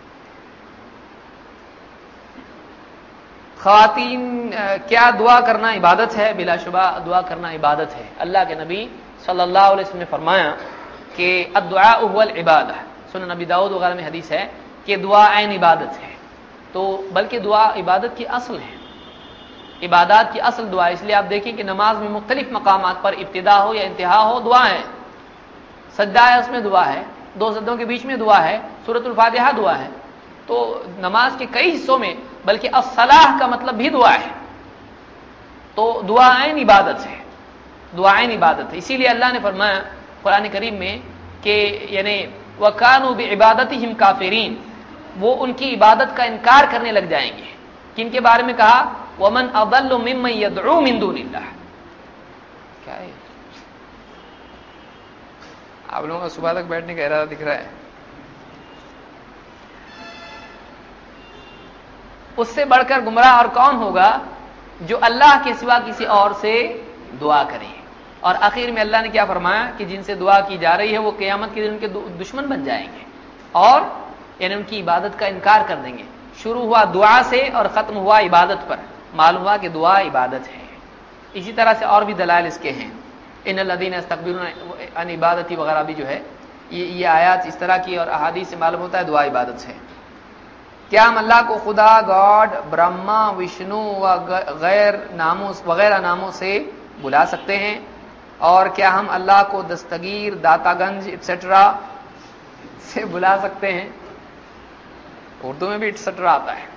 خواتین کیا دعا کرنا عبادت ہے؟ بلا شبہ دعا کرنا عبادت ہے، اللہ کے نبی صلی اللہ علیہ وسلم نے فرمایا کہ الدعاء هو العبادہ، سنن نبی داؤد وغیرہ میں حدیث ہے کہ دعا عین عبادت ہے، تو بلکہ دعا عبادت کی اصل ہے، عبادات کی اصل دعا، اس لیے آپ دیکھیں کہ نماز میں مختلف مقامات پر ابتدا ہو یا انتہا ہو دعا ہے، سجدہ ہے اس میں دعا ہے، دو سجدوں کے بیچ میں دعا ہے، سورۃ الفاتحہ دعا ہے، تو نماز کے کئی حصوں میں بلکہ الصلاح کا مطلب بھی دعا ہے، تو دعا عین عبادت ہے، دعا عین عبادت ہے۔ اسی لیے اللہ نے فرمایا قرآن کریم میں کہ یعنی وَكَانُوا بِعِبَادَتِهِمْ كَافِرِينَ، وہ ان کی عبادت کا انکار کرنے لگ جائیں گے، کن کے بارے میں کہا وَمَنْ أَضَلُّ مِمَّنْ يَدْعُو مِن دُونِ اللَّهِ، کیا ہے آپ لوگوں کا صبح تک بیٹھنے کا ارادہ دکھ رہا ہے؟ اس سے بڑھ کر گمراہ اور کون ہوگا جو اللہ کے سوا کسی اور سے دعا کرے، اور آخر میں اللہ نے کیا فرمایا کہ جن سے دعا کی جا رہی ہے وہ قیامت کے دن ان کے دشمن بن جائیں گے اور یعنی ان کی عبادت کا انکار کر دیں گے، شروع ہوا دعا سے اور ختم ہوا عبادت پر، معلوم ہوا کہ دعا عبادت ہے۔ اسی طرح سے اور بھی دلائل اس کے ہیں، ان الذین یستکبرون عن عبادتی وغیرہ بھی جو ہے یہ یہ آیات اس طرح کی اور احادیث سے معلوم ہوتا ہے دعا عبادت ہے۔ کیا ہم اللہ کو خدا، گاڈ، برہما، وشنو و غیر ناموں وغیرہ ناموں سے بلا سکتے ہیں؟ اور کیا ہم اللہ کو دستگیر، داتا گنج ایٹسٹرا سے بلا سکتے ہیں؟ اردو میں بھی ایٹسٹرا آتا ہے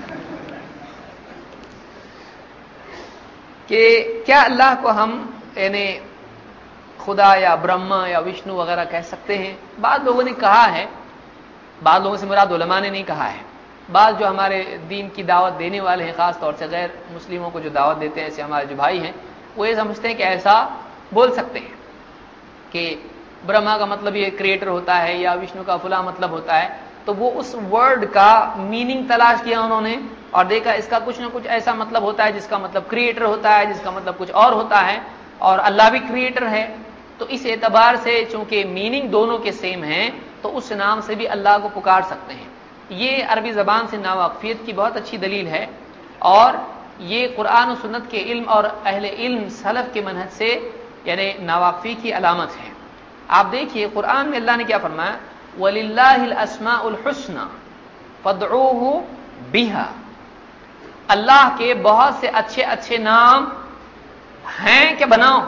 کہ کیا اللہ کو ہم یعنی خدا یا برہما یا وشنو وغیرہ کہہ سکتے ہیں؟ بعض لوگوں نے کہا ہے، بعض لوگوں سے مراد علماء نے نہیں کہا ہے، بعض جو ہمارے دین کی دعوت دینے والے ہیں، خاص طور سے غیر مسلموں کو جو دعوت دیتے ہیں، ایسے ہمارے جو بھائی ہیں، وہ یہ سمجھتے ہیں کہ ایسا بول سکتے ہیں کہ برہما کا مطلب یہ کریٹر ہوتا ہے یا وشنو کا فلاں مطلب ہوتا ہے، تو وہ اس ورڈ کا میننگ تلاش کیا انہوں نے اور دیکھا اس کا کچھ نہ کچھ ایسا مطلب ہوتا ہے جس کا مطلب کریٹر ہوتا ہے، جس کا مطلب کچھ اور ہوتا ہے، اور اللہ بھی کریٹر ہے، تو اس اعتبار سے چونکہ میننگ دونوں کے سیم ہیں تو اس نام سے بھی اللہ کو پکار سکتے ہیں۔ یہ عربی زبان سے ناواقفیت کی بہت اچھی دلیل ہے، اور یہ قرآن و سنت کے علم اور اہل علم سلف کے منہج سے یعنی ناواقفی کی علامت ہے۔ آپ دیکھیے قرآن میں اللہ نے کیا فرمایا، وَلِلَّهِ الْأَسْمَاءُ الْحُسْنَى فَادْعُوهُ بِهَا، اللہ کے بہت سے اچھے اچھے نام ہیں کہ بناؤ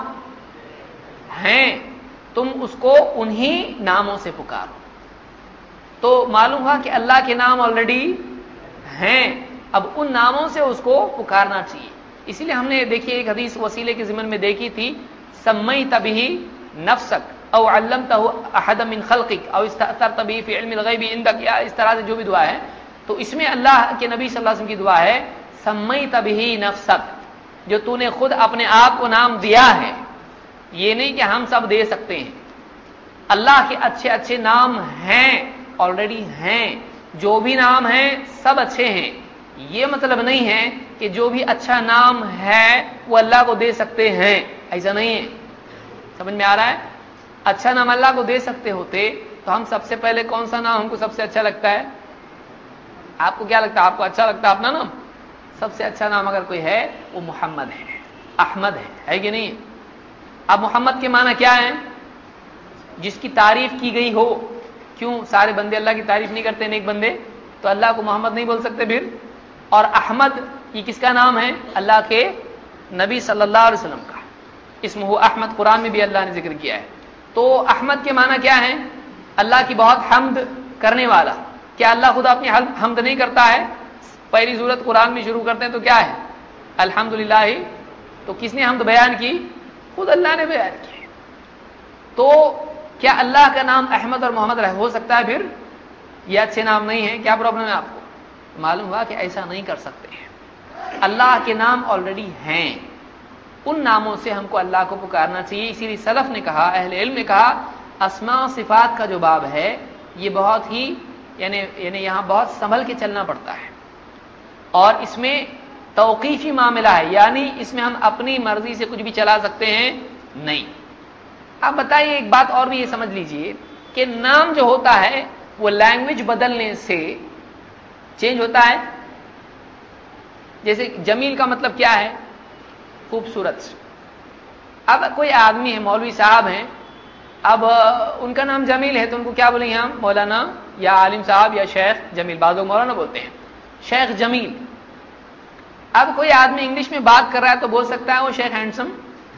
ہیں، تم اس کو انہی ناموں سے پکارو۔ تو معلوم ہوا کہ اللہ کے نام آلریڈی ہیں، اب ان ناموں سے اس کو پکارنا چاہیے۔ اسی لیے ہم نے دیکھیے ایک حدیث وسیلے کے ضمن میں دیکھی تھی، سمیت بہ نفسک او علمتہ احد من خلقک او استأثرت بہ فی علم الغیب عندک، یا اس طرح سے جو بھی دعا ہے، تو اس میں اللہ کے نبی صلی اللہ علیہ وسلم کی دعا ہے سمیت بہ نفسک، جو تو نے خود اپنے آپ کو نام دیا ہے، یہ نہیں کہ ہم سب دے سکتے ہیں۔ اللہ کے اچھے اچھے نام ہیں، آلریڈی ہیں، جو بھی نام ہیں سب اچھے ہیں، یہ مطلب نہیں ہے کہ جو بھی اچھا نام ہے وہ اللہ کو دے سکتے ہیں، ایسا نہیں ہے۔ سمجھ میں آ رہا ہے؟ اچھا نام اللہ کو دے سکتے ہوتے تو ہم سب سے پہلے کون سا نام ہم کو سب سے اچھا لگتا ہے؟ آپ کو کیا لگتا ہے؟ آپ کو اچھا لگتا ہے اپنا نام؟ سب سے اچھا نام اگر کوئی ہے وہ محمد ہے، احمد ہے، ہے کہ نہیں؟ اب محمد کے معنی کیا ہے؟ جس کی تعریف کی گئی ہو۔ کیوں سارے بندے اللہ کی تعریف نہیں کرتے؟ نیک بندے تو اللہ کو محمد نہیں بول سکتے پھر؟ اور احمد یہ کس کا نام ہے؟ اللہ کے نبی صلی اللہ علیہ وسلم کا، اسمہ احمد، قرآن میں بھی اللہ نے ذکر کیا ہے۔ تو احمد کے معنی کیا ہے؟ اللہ کی بہت حمد کرنے والا۔ کیا اللہ خدا اپنی حمد نہیں کرتا ہے؟ پہلی سورت قرآن میں شروع کرتے ہیں تو کیا ہے؟ الحمدللہ۔ تو کس نے حمد بیان کی؟ خود اللہ نے بیان کی۔ تو کیا اللہ کا نام احمد اور محمد ہو سکتا ہے پھر؟ یہ اچھے نام نہیں ہے؟ کیا پرابلم ہے آپ کو؟ معلوم ہوا کہ ایسا نہیں کر سکتے ہیں۔ اللہ کے نام آلریڈی ہیں، ان ناموں سے ہم کو اللہ کو پکارنا چاہیے۔ اسی لیے سلف نے کہا، اہل علم نے کہا، اسماء و صفات کا جو باب ہے یہ بہت ہی یعنی یعنی یہاں بہت سنبھل کے چلنا پڑتا ہے، اور اس میں توقیفی معاملہ ہے، یعنی اس میں ہم اپنی مرضی سے کچھ بھی چلا سکتے ہیں نہیں۔ اب بتائیے ایک بات اور بھی یہ سمجھ لیجئے کہ نام جو ہوتا ہے وہ لینگویج بدلنے سے چینج ہوتا ہے۔ جیسے جمیل کا مطلب کیا ہے؟ خوبصورت۔ اب کوئی آدمی ہے، مولوی صاحب ہیں، اب ان کا نام جمیل ہے تو ان کو کیا بولیں گے ہم؟ مولانا یا عالم صاحب یا شیخ جمیل، بعض لوگ مولانا بولتے ہیں، شیخ جمیل۔ اب کوئی آدمی انگلش میں بات کر رہا ہے تو بول سکتا ہے وہ شیخ ہینڈسم؟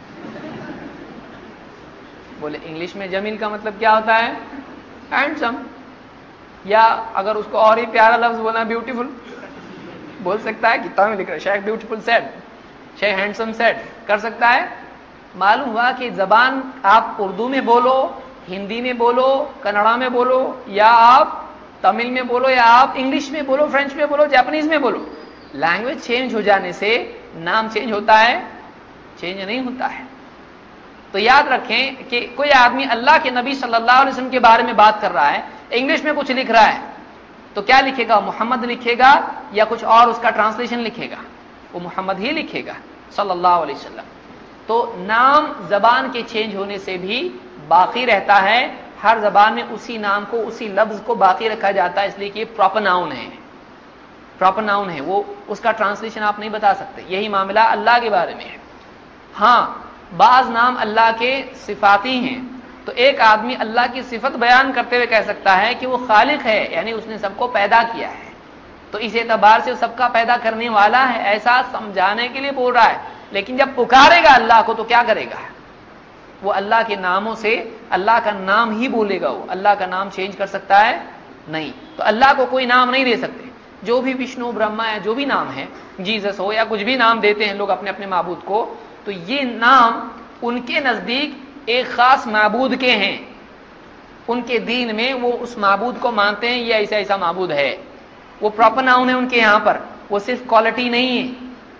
بولے انگلش میں جمیل کا مطلب کیا ہوتا ہے؟ ہینڈسم۔ یا اگر اس کو اور ہی پیارا لفظ بولنا بیوٹیفل بول سکتا ہے، کتاب میں لکھ رہا ہے شیخ بیوٹیفل سیڈ، شیخ ہینڈسم سیڈ، کر سکتا ہے۔ معلوم ہوا کہ زبان آپ اردو میں بولو، ہندی میں بولو، کنڑا میں بولو، یا آپ تمل میں بولو، یا آپ انگلش میں بولو، فرینچ میں بولو، جاپنیز میں بولو، لینگویج چینج ہو جانے سے نام چینج ہوتا ہے؟ چینج نہیں ہوتا ہے۔ تو یاد رکھیں کہ کوئی آدمی اللہ کے نبی صلی اللہ علیہ وسلم کے بارے میں بات کر رہا ہے، انگلش میں کچھ لکھ رہا ہے تو کیا لکھے گا؟ محمد لکھے گا یا کچھ اور اس کا ٹرانسلیشن لکھے گا؟ وہ محمد ہی لکھے گا صلی اللہ علیہ وسلم۔ تو نام زبان کے چینج ہونے سے بھی باقی رہتا ہے، ہر زبان میں اسی نام کو، اسی لفظ کو باقی رکھا جاتا ہے، اس لیے کہ یہ پراپر ناؤن ہے، پراپر ناؤن ہے، وہ اس کا ٹرانسلیشن آپ نہیں بتا سکتے. یہی معاملہ اللہ کے بارے میں ہے. ہاں بعض نام اللہ کے صفاتی ہیں، تو ایک آدمی اللہ کی صفت بیان کرتے ہوئے کہہ سکتا ہے کہ وہ خالق ہے، یعنی اس نے سب کو پیدا کیا ہے، تو اس اعتبار سے وہ سب کا پیدا کرنے والا ہے، ایسا سمجھانے کے لیے بول رہا ہے. لیکن جب پکارے گا اللہ کو تو کیا کرے گا؟ وہ اللہ کے ناموں سے اللہ کا نام ہی بولے گا. وہ اللہ کا نام چینج کر سکتا ہے؟ نہیں. تو اللہ کو کوئی نام نہیں دے سکتے. جو بھی وشنو برہما ہے، جو بھی نام ہے، جیزس ہو یا کچھ بھی نام دیتے ہیں لوگ اپنے اپنے معبود کو، تو یہ نام ان کے نزدیک ایک خاص معبود کے ہیں. ان کے دین میں وہ اس معبود کو مانتے ہیں، یہ ایسا ایسا معبود ہے. وہ پراپر ناؤن ہے ان کے یہاں پر، وہ صرف کوالٹی نہیں ہے،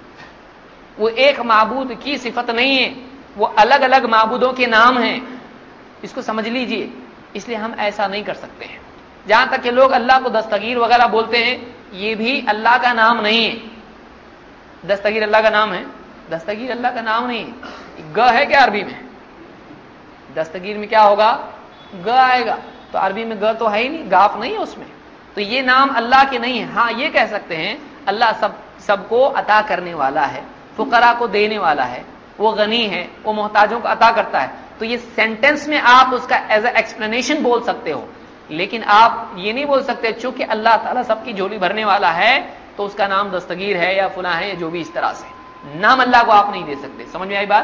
وہ ایک معبود کی صفت نہیں ہے، وہ الگ الگ معبودوں کے نام ہیں. اس کو سمجھ لیجئے. اس لیے ہم ایسا نہیں کر سکتے ہیں. جہاں تک کہ لوگ اللہ کو دستگیر وغیرہ بولتے ہیں، یہ بھی اللہ کا نام نہیں ہے. دستگیر اللہ کا نام ہے؟ دستگیر اللہ کا نام نہیں ہے. گ ہے کیا عربی میں؟ دستگیر میں کیا ہوگا؟ گ آئے گا. تو عربی میں گ تو ہے ہی نہیں، گاف نہیں ہے اس میں. تو یہ نام اللہ کے نہیں ہے. ہاں یہ کہہ سکتے ہیں اللہ سب سب کو عطا کرنے والا ہے، فقراء کو دینے والا ہے، وہ غنی ہے، وہ محتاجوں کو عطا کرتا ہے. تو یہ سینٹنس میں آپ اس کا ایز اے ایکسپلینیشن بول سکتے ہو، لیکن آپ یہ نہیں بول سکتے چونکہ اللہ تعالیٰ سب کی جھولی بھرنے والا ہے تو اس کا نام دستگیر ہے یا فلاں ہے، جو بھی اس طرح سے نام اللہ کو آپ نہیں دے سکتے. سمجھ میں آئی بات؟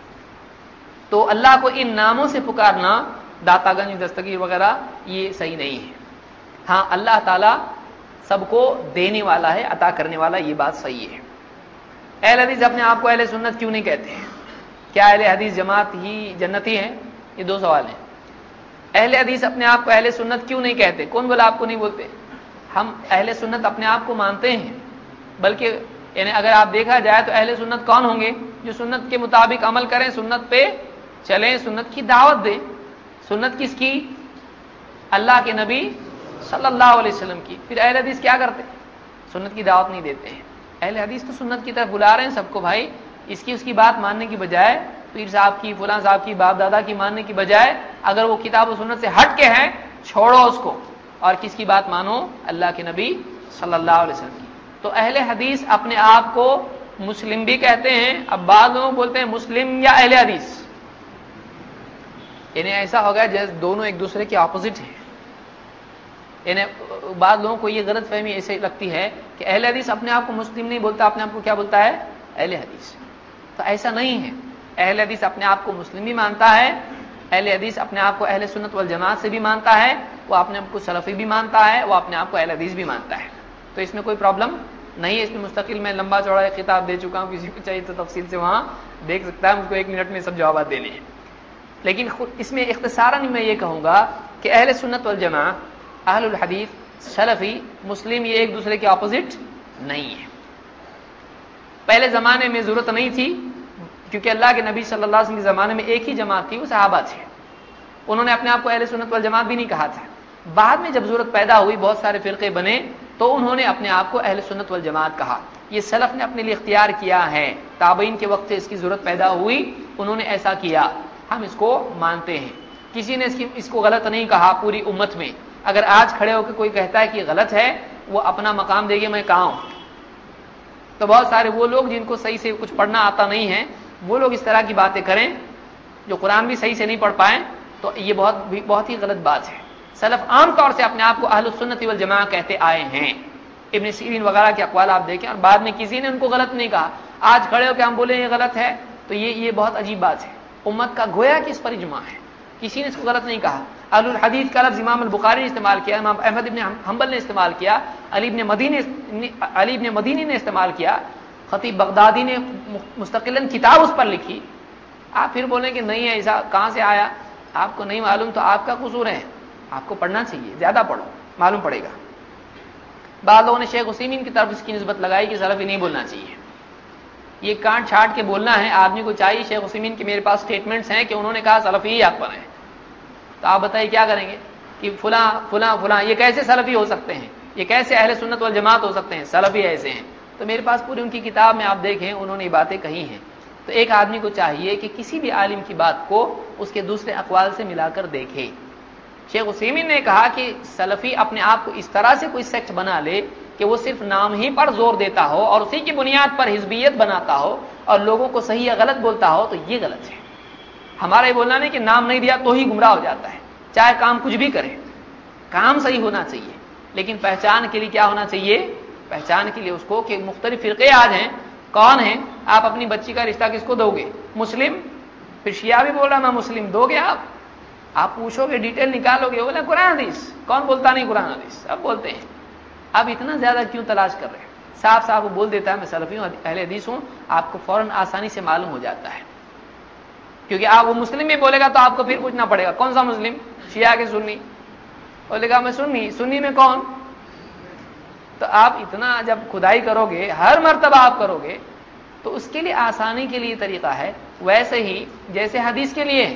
تو اللہ کو ان ناموں سے پکارنا، داتا گنج، دستگیر وغیرہ، یہ صحیح نہیں ہے. ہاں اللہ تعالیٰ سب کو دینے والا ہے، عطا کرنے والا، یہ بات صحیح ہے. اہل حدیث اپنے آپ کو اہل سنت کیوں نہیں کہتے ہیں؟ کیا اہل حدیث جماعت ہی جنتی ہے؟ یہ دو سوال ہیں. اہل حدیث اپنے آپ کو اہل سنت کیوں نہیں کہتے؟ کون بولا آپ کو نہیں بولتے؟ ہم اہل سنت اپنے آپ کو مانتے ہیں، بلکہ یعنی اگر آپ دیکھا جائے تو اہل سنت کون ہوں گے؟ جو سنت کے مطابق عمل کریں، سنت پہ چلیں، سنت کی دعوت دیں. سنت کس کی؟ اللہ کے نبی صلی اللہ علیہ وسلم کی. پھر اہل حدیث کیا کرتے؟ سنت کی دعوت نہیں دیتے ہیں. اہل حدیث تو سنت کی طرف بلا رہے ہیں سب کو. بھائی اس کی اس کی بات ماننے کی بجائے، پیر صاحب کی، فلاں صاحب کی، باپ دادا کی ماننے کی بجائے، اگر وہ کتاب و سنت سے ہٹ کے ہیں، چھوڑو اس کو، اور کس کی بات مانو؟ اللہ کے نبی صلی اللہ علیہ وسلم کی. تو اہل حدیث اپنے آپ کو مسلم بھی کہتے ہیں. اب بعض لوگ بولتے ہیں مسلم یا اہل حدیث، یعنی ایسا ہوگا جیسے دونوں ایک دوسرے کے اپوزٹ ہیں. یعنی بعض لوگوں کو یہ غلط فہمی ایسے لگتی ہے کہ اہل حدیث اپنے آپ کو مسلم نہیں بولتا، اپنے آپ کو کیا بولتا ہے؟ اہل حدیث. تو ایسا نہیں ہے. اہل حدیث اپنے آپ کو مسلم بھی مانتا ہے، اہل حدیث اپنے آپ کو اہل سنت والجماعت سے بھی مانتا ہے، وہ اپنے آپ کو سلفی بھی مانتا ہے، وہ اپنے آپ کو اہل حدیث بھی مانتا ہے. تو اس میں کوئی پرابلم نہیں ہے. اس میں مستقل میں لمبا چوڑا ایک خطاب دے چکا ہوں، کسی کو چاہیے تو تفصیل سے وہاں دیکھ سکتا ہے. مجھ کو ایک منٹ میں سب جوابات دینے ہیں. لیکن اس میں اختصاراً میں یہ کہوں گا کہ اہل سنت والجماعت، اہل الحدیث، سلفی، مسلم، یہ ایک دوسرے کے اپوزٹ نہیں ہے. پہلے زمانے میں ضرورت نہیں تھی، کیونکہ اللہ کے نبی صلی اللہ علیہ وسلم کے زمانے میں ایک ہی جماعت تھی، وہ صحابہ تھے. انہوں نے اپنے آپ کو اہل سنت والجماعت بھی نہیں کہا تھا. بعد میں جب ضرورت پیدا ہوئی، بہت سارے فرقے بنے، تو انہوں نے اپنے آپ کو اہل سنت والجماعت کہا. یہ سلف نے اپنے لیے اختیار کیا ہے. تابعین کے وقت سے اس کی ضرورت پیدا ہوئی، انہوں نے ایسا کیا. ہم اس کو مانتے ہیں. کسی نے اس کی اس کو غلط نہیں کہا پوری امت میں. اگر آج کھڑے ہو کے کوئی کہتا ہے کہ غلط ہے، وہ اپنا مقام دے گے، میں کہاں ہوں. تو بہت سارے وہ لوگ جن کو صحیح سے کچھ پڑھنا آتا نہیں ہے، وہ لوگ اس طرح کی باتیں کریں، جو قرآن بھی صحیح سے نہیں پڑھ پائیں، تو یہ بہت بہت ہی غلط بات ہے. سلف عام طور سے اپنے آپ کو اہل السنت والجماعت کہتے آئے ہیں. ابن سیرین وغیرہ کے اقوال آپ دیکھیں، اور بعد میں کسی نے ان کو غلط نہیں کہا. آج کھڑے ہو کے ہم بولیں یہ غلط ہے، تو یہ یہ بہت عجیب بات ہے. امت کا گویا کہ اس پر اجماع ہے، کسی نے اس کو غلط نہیں کہا. اہل الحدیث کا لفظ امام البخاری نے استعمال کیا، امام احمد ابن حنبل نے استعمال کیا، علی ابن مدینی علی ابن مدینی نے استعمال کیا، خطیب بغدادی نے مستقلاً کتاب اس پر لکھی. آپ پھر بولیں کہ نہیں ہے ایسا، کہاں سے آیا؟ آپ کو نہیں معلوم تو آپ کا قصور ہے. آپ کو پڑھنا چاہیے، زیادہ پڑھو، معلوم پڑے گا. بعض لوگوں نے شیخ عثیمین کی طرف اس کی نسبت لگائی کہ سلفی نہیں بولنا چاہیے. یہ کانٹ چھاٹ کے بولنا ہے. آدمی کو چاہیے، شیخ عثیمین کے میرے پاس سٹیٹمنٹس ہیں کہ انہوں نے کہا سلفی ہی حق پر ہیں. تو آپ بتائیے کیا کریں گے کہ فلاں فلاں فلاں یہ کیسے سلفی ہو سکتے ہیں، یہ کیسے اہل سنت والجماعت ہو سکتے ہیں، سلفی ایسے ہیں. تو میرے پاس پوری ان کی کتاب میں آپ دیکھیں، انہوں نے یہ باتیں کہی ہیں. تو ایک آدمی کو چاہیے کہ کسی بھی عالم کی بات کو اس کے دوسرے اقوال سے ملا کر دیکھے. شیخ عثیمین نے کہا کہ سلفی اپنے آپ کو اس طرح سے کوئی سیکٹ بنا لے کہ کہ وہ صرف نام ہی پر زور دیتا ہو اور اسی کی بنیاد پر حزبیت بناتا ہو اور لوگوں کو صحیح یا غلط بولتا ہو تو یہ غلط ہے. ہمارا یہ بولنا نہیں کہ نام نہیں دیا تو ہی گمراہ ہو جاتا ہے. چاہے کام کچھ بھی کرے, کام صحیح ہونا چاہیے, لیکن پہچان کے لیے کیا ہونا چاہیے؟ پہچان کے لیے اس کو کہ مختلف فرقے آج ہیں. کون ہیں؟ آپ اپنی بچی کا رشتہ کس کو دو گے؟ مسلم. پھر شیعہ بھی بول رہا میں مسلم, دو گے آپ؟ آپ پوچھو گے, ڈیٹیل نکالو گے, بولے قرآن حدیث. کون بولتا نہیں قرآن حدیث؟ اب بولتے ہیں. اب اتنا زیادہ کیوں تلاش کر رہے ہیں؟ صاف صاف وہ بول دیتا ہے میں سلفی ہوں, اہل حدیث ہوں, آپ کو فوراً آسانی سے معلوم ہو جاتا ہے. کیونکہ آپ وہ مسلم بھی بولے گا تو آپ کو پھر پوچھنا پڑے گا کون سا مسلم, شیعہ کے سنی؟ بولے گا میں سنی. سنی میں کون؟ تو آپ اتنا جب کھدائی کرو گے, ہر مرتبہ آپ کرو گے, تو اس کے لیے آسانی کے لیے طریقہ ہے ویسے ہی جیسے حدیث کے لیے.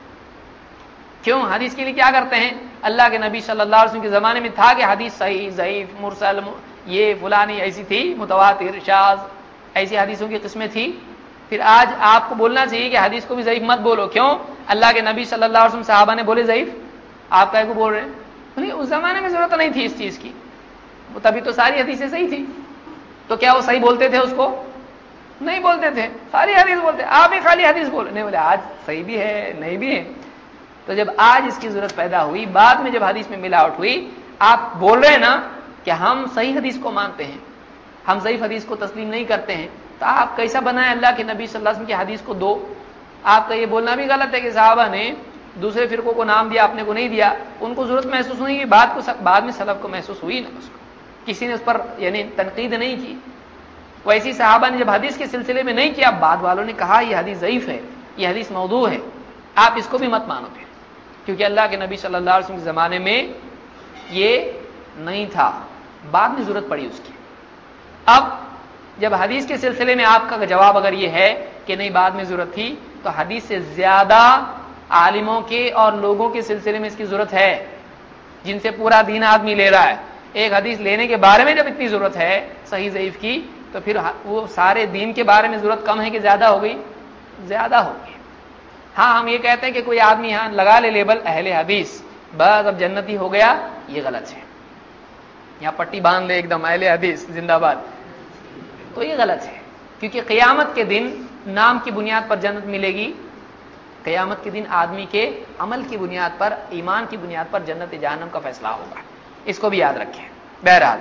کیوں حدیث کے لیے کیا کرتے ہیں؟ اللہ کے نبی صلی اللہ علیہ وسلم کے زمانے میں تھا کہ حدیث صحیح, ضعیف, مرسل, یہ فلانی ایسی تھی, متواتر, شاذ, ایسی حدیثوں کی قسمیں تھی. پھر آج آپ کو بولنا چاہیے کہ حدیث کو بھی ضعیف مت بولو. کیوں؟ اللہ کے نبی صلی اللہ علیہ وسلم صحابہ نے بولے ضعیف, آپ کہے کو بول رہے ہیں؟ نہیں, اس زمانے میں ضرورت نہیں تھی اس چیز کی, تبھی تو ساری حدیثیں صحیح تھی. تو کیا وہ صحیح بولتے تھے اس کو؟ نہیں بولتے تھے, ساری حدیث بولتے. آپ ہی خالی حدیث بولے, نہیں بولے آج صحیح بھی ہے نہیں بھی ہے. تو جب آج اس کی ضرورت پیدا ہوئی, بعد میں جب حدیث میں ملاوٹ ہوئی, آپ بول رہے ہیں نا کہ ہم صحیح حدیث کو مانتے ہیں, ہم ضعیف حدیث کو تسلیم نہیں کرتے ہیں, تو آپ کیسا بنائیں اللہ کے نبی صلی اللہ علیہ وسلم کی حدیث کو دو؟ آپ کا یہ بولنا بھی غلط ہے کہ صحابہ نے دوسرے فرقوں کو نام دیا, اپنے کو نہیں دیا. ان کو ضرورت محسوس نہیں ہوئی, بعد کو بعد میں سلف کو محسوس ہوئی نا, اس کو کسی نے اس پر یعنی تنقید نہیں کی. ویسی صحابہ نے جب حدیث کے سلسلے میں نہیں کیا, بعد والوں نے کہا یہ حدیث ضعیف ہے, یہ حدیث موضوع ہے, آپ اس کو بھی مت مانو پھر, کیونکہ اللہ کے نبی صلی اللہ علیہ وسلم کے زمانے میں یہ نہیں تھا, بعد میں ضرورت پڑی اس کی. اب جب حدیث کے سلسلے میں آپ کا جواب اگر یہ ہے کہ نہیں بعد میں ضرورت تھی, تو حدیث سے زیادہ عالموں کے اور لوگوں کے سلسلے میں اس کی ضرورت ہے, جن سے پورا دین آدمی لے رہا ہے. ایک حدیث لینے کے بارے میں جب اتنی ضرورت ہے صحیح ضعیف کی, تو پھر وہ سارے دین کے بارے میں ضرورت کم ہے کہ زیادہ ہو گئی؟ زیادہ ہوگی. ہاں ہم یہ کہتے ہیں کہ کوئی آدمی یہاں لگا لے لیبل اہل حدیث, بس اب جنتی ہو گیا, یہ غلط ہے. یہاں پٹی باندھ لے ایک دم اہل حدیث زندہ باد, تو یہ غلط ہے. کیونکہ قیامت کے دن نام کی بنیاد پر جنت ملے گی, قیامت کے دن آدمی کے عمل کی بنیاد پر, ایمان کی بنیاد پر جنت جہنم کا فیصلہ ہوگا. اس کو بھی یاد رکھیں. بہرحال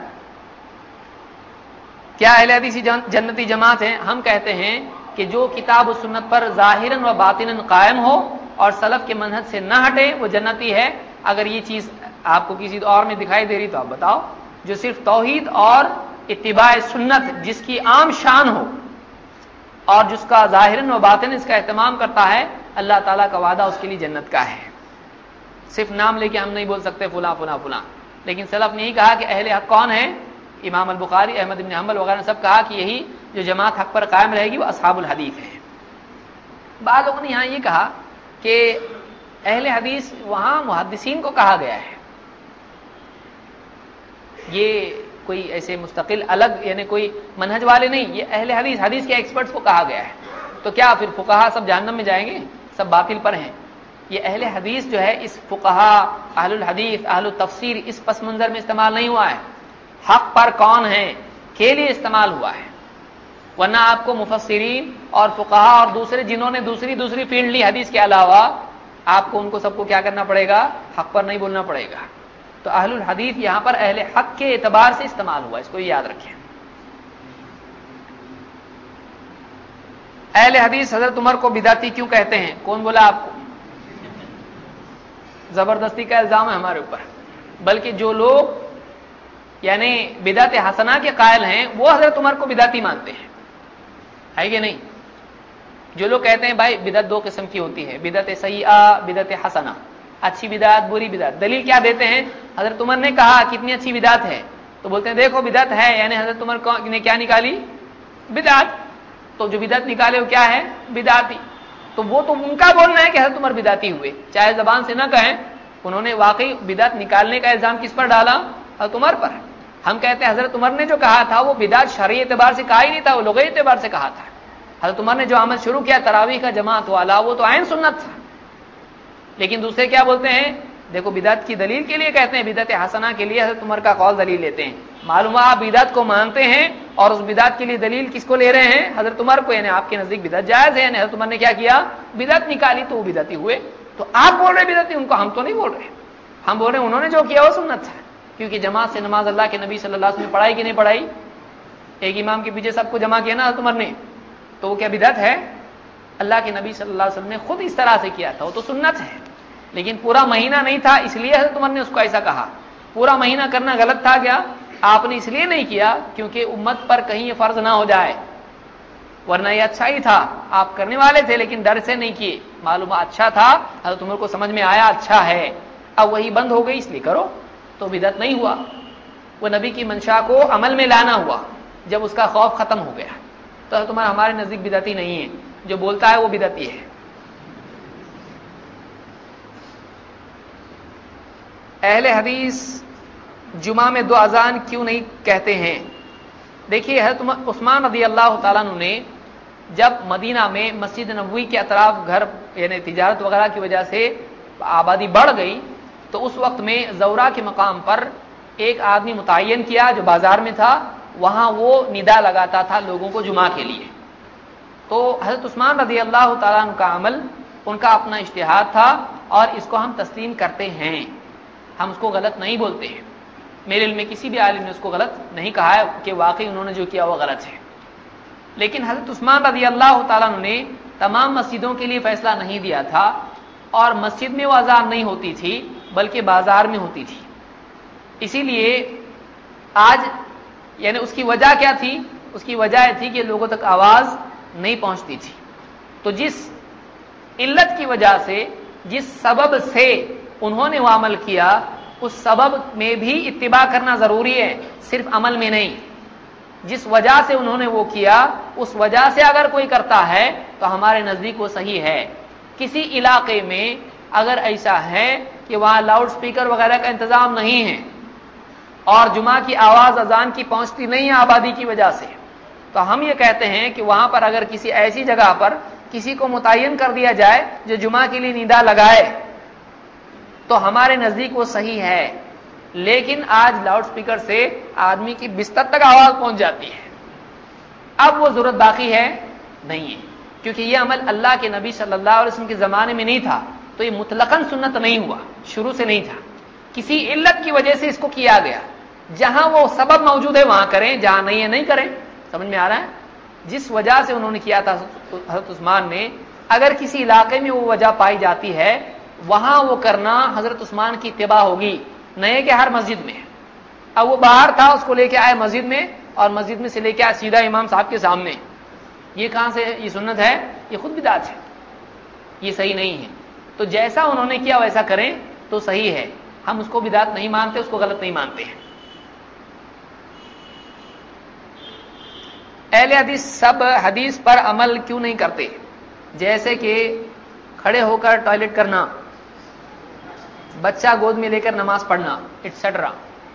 کیا اہل حدیث جنتی جماعت ہیں؟ ہم کہتے ہیں کہ جو کتاب و سنت پر ظاہراً و باطناً قائم ہو اور سلف کے منہج سے نہ ہٹے وہ جنتی ہے. اگر یہ چیز آپ کو کسی اور میں دکھائی دے رہی تو آپ بتاؤ. جو صرف توحید اور اتباع سنت جس کی عام شان ہو اور جس کا ظاہراً و باطناً اس کا اہتمام کرتا ہے, اللہ تعالیٰ کا وعدہ اس کے لیے جنت کا ہے. صرف نام لے کے ہم نہیں بول سکتے فلاں فلاں فلاں, لیکن سلف نے یہی کہا کہ اہل حق کون ہے؟ امام البخاری, احمد بن حنبل وغیرہ نے سب کہا کہ یہی جو جماعت حق پر قائم رہے گی وہ اصحاب الحدیث ہے. بعض لوگوں نے یہاں یہ کہا کہ اہل حدیث وہاں محدثین کو کہا گیا ہے, یہ کوئی ایسے مستقل الگ یعنی کوئی منہج والے نہیں, یہ اہل حدیث حدیث کے ایکسپرٹس کو کہا گیا ہے. تو کیا پھر فقہا سب جہنم میں جائیں گے؟ سب باطل پر ہیں؟ یہ اہل حدیث جو ہے اس فقہا, اہل الحدیث, اہل التفسیر اس پس منظر میں استعمال نہیں ہوا ہے, حق پر کون ہے کے لیے استعمال ہوا ہے. ورنہ آپ کو مفسرین اور فقہا اور دوسرے جنہوں نے دوسری دوسری فیلڈ لی حدیث کے علاوہ, آپ کو ان کو سب کو کیا کرنا پڑے گا؟ حق پر نہیں بولنا پڑے گا. تو اہل الحدیث یہاں پر اہل حق کے اعتبار سے استعمال ہوا, اس کو یاد رکھیں. اہل حدیث حضرت عمر کو بدعتی کیوں کہتے ہیں؟ کون بولا آپ کو؟ زبردستی کا الزام ہے ہمارے اوپر. بلکہ جو لوگ یعنی بدعت حسنہ کے قائل ہیں وہ حضرت عمر کو بدعتی مانتے ہیں, ہے کہ نہیں؟ جو لوگ کہتے ہیں بھائی بدعت دو قسم کی ہوتی ہے, بدعت سیئہ, بدعت حسنہ, اچھی بدعت بری بدعت. دلیل کیا دیتے ہیں؟ حضرت عمر نے کہا کتنی اچھی بدعت ہے, تو بولتے ہیں دیکھو بدعت ہے, یعنی حضرت عمر نے کیا نکالی؟ بدعت. تو جو بدعت نکالے وہ کیا ہے؟ بدعتی. تو وہ تو ان کا بولنا ہے کہ حضرت عمر بدعتی ہوئے, چاہے زبان سے نہ کہیں. انہوں نے واقعی بدعت نکالنے کا الزام کس پر ڈالا؟ حضرت عمر پر. ہم کہتے ہیں حضرت عمر نے جو کہا تھا وہ بدعت شرعی اعتبار سے کہا ہی نہیں تھا, وہ لغوی اعتبار سے کہا تھا. حضرت عمر نے جو عمل شروع کیا تراویح کا جماعت والا, وہ تو عین سنت تھا. لیکن دوسرے کیا بولتے ہیں دیکھو بدعت کی دلیل کے لیے کہتے ہیں، بدعت حسنہ کے لیے حضرت عمر کا قول دلیل لیتے ہیں. معلوم آپ بدعت کو مانتے ہیں اور اس بدعت کے لیے دلیل کس کو لے رہے ہیں؟ حضرت عمر کو. یعنی آپ کے نزدیک بدعت جائز ہے، یعنی حضرت عمر نے کیا کیا؟ بدعت نکالی تو وہ بدعتی ہوئے. تو آپ بول رہے بدعتی، ان کو ہم تو نہیں بول رہے. ہم بول رہے ہیں انہوں نے جو کیا وہ سنت ہے، کیونکہ جماعت سے نماز اللہ کے نبی صلی اللہ علیہ وسلم نے پڑھائی کہ نہیں پڑھائی؟ ایک امام کے پیچھے سب کو جمع کیا نا حضرت عمر نے، تو وہ کیا بدعت ہے؟ اللہ کے نبی صلی اللہ علیہ وسلم نے خود اس طرح سے کیا تھا، وہ تو سنت ہے. لیکن پورا مہینہ نہیں تھا اس لیے حضرت عمر نے اس کو ایسا کہا. پورا مہینہ کرنا غلط تھا کیا؟ آپ نے اس لیے نہیں کیا کیونکہ امت پر کہیں یہ فرض نہ ہو جائے، ورنہ یہ اچھا ہی تھا، آپ کرنے والے تھے لیکن ڈر سے نہیں کیے. معلوم اچھا تھا، حضرت عمر کو سمجھ میں آیا اچھا ہے، اب وہی بند ہو گئی اس لیے کرو، تو بدعت نہیں ہوا. وہ نبی کی منشا کو عمل میں لانا ہوا جب اس کا خوف ختم ہو گیا. تو حضرت عمر ہمارے نزدیک بدعتی نہیں ہے، جو بولتا ہے وہ بدعتی ہے. اہل حدیث جمعہ میں دو اذان کیوں نہیں کہتے ہیں؟ دیکھیے حضرت عثمان رضی اللہ تعالیٰ عنہ نے جب مدینہ میں مسجد نبوی کے اطراف گھر یعنی تجارت وغیرہ کی وجہ سے آبادی بڑھ گئی، تو اس وقت میں زورا کے مقام پر ایک آدمی متعین کیا جو بازار میں تھا، وہاں وہ ندا لگاتا تھا لوگوں کو جمعہ کے لیے. تو حضرت عثمان رضی اللہ تعالیٰ عنہ کا عمل ان کا اپنا اجتہاد تھا اور اس کو ہم تسلیم کرتے ہیں، ہم اس کو غلط نہیں بولتے ہیں. میرے علم میں کسی بھی عالم نے اس کو غلط نہیں کہا ہے کہ واقعی انہوں نے جو کیا وہ غلط ہے. لیکن حضرت عثمان رضی اللہ تعالیٰ عنہ نے تمام مسجدوں کے لیے فیصلہ نہیں دیا تھا، اور مسجد میں وہ اذان نہیں ہوتی تھی بلکہ بازار میں ہوتی تھی. اسی لیے آج یعنی اس کی وجہ کیا تھی؟ اس کی وجہ یہ تھی کہ لوگوں تک آواز نہیں پہنچتی تھی. تو جس علت کی وجہ سے، جس سبب سے انہوں نے وہ عمل کیا، اس سبب میں بھی اتباع کرنا ضروری ہے، صرف عمل میں نہیں. جس وجہ سے انہوں نے وہ کیا اس وجہ سے اگر کوئی کرتا ہے تو ہمارے نزدیک وہ صحیح ہے. کسی علاقے میں اگر ایسا ہے کہ وہاں لاؤڈ سپیکر وغیرہ کا انتظام نہیں ہے اور جمعہ کی آواز اذان کی پہنچتی نہیں ہے آبادی کی وجہ سے، تو ہم یہ کہتے ہیں کہ وہاں پر اگر کسی ایسی جگہ پر کسی کو متعین کر دیا جائے جو جمعہ کے لیے ندا لگائے تو ہمارے نزدیک وہ صحیح ہے. لیکن آج لاؤڈ سپیکر سے آدمی کی بستر تک آواز پہنچ جاتی ہے، اب وہ ضرورت باقی ہے نہیں ہے، کیونکہ یہ عمل اللہ کے نبی صلی اللہ علیہ وسلم کے زمانے میں نہیں تھا، تو یہ مطلقاً سنت نہیں ہوا، شروع سے نہیں تھا، کسی علت کی وجہ سے اس کو کیا گیا. جہاں وہ سبب موجود ہے وہاں کریں، جہاں نہیں ہے نہیں کریں. سمجھ میں آ رہا ہے؟ جس وجہ سے انہوں نے کیا تھا حضرت عثمان نے، اگر کسی علاقے میں وہ وجہ پائی جاتی ہے وہاں وہ کرنا حضرت عثمان کی اتباع ہوگی، نہیں کہ ہر مسجد میں. اب وہ باہر تھا، اس کو لے کے آئے مسجد میں اور مسجد میں سے لے کے آئے سیدھا امام صاحب کے سامنے. یہ کہاں سے یہ سنت ہے؟ یہ خود بدعت ہے، یہ صحیح نہیں ہے. تو جیسا انہوں نے کیا ویسا کریں تو صحیح ہے، ہم اس کو بدعت نہیں مانتے، اس کو غلط نہیں مانتے ہیں. اہل حدیث سب حدیث پر عمل کیوں نہیں کرتے؟ جیسے کہ کھڑے ہو کر ٹوائلٹ کرنا، بچہ گود میں لے کر نماز پڑھنا ایٹسٹرا.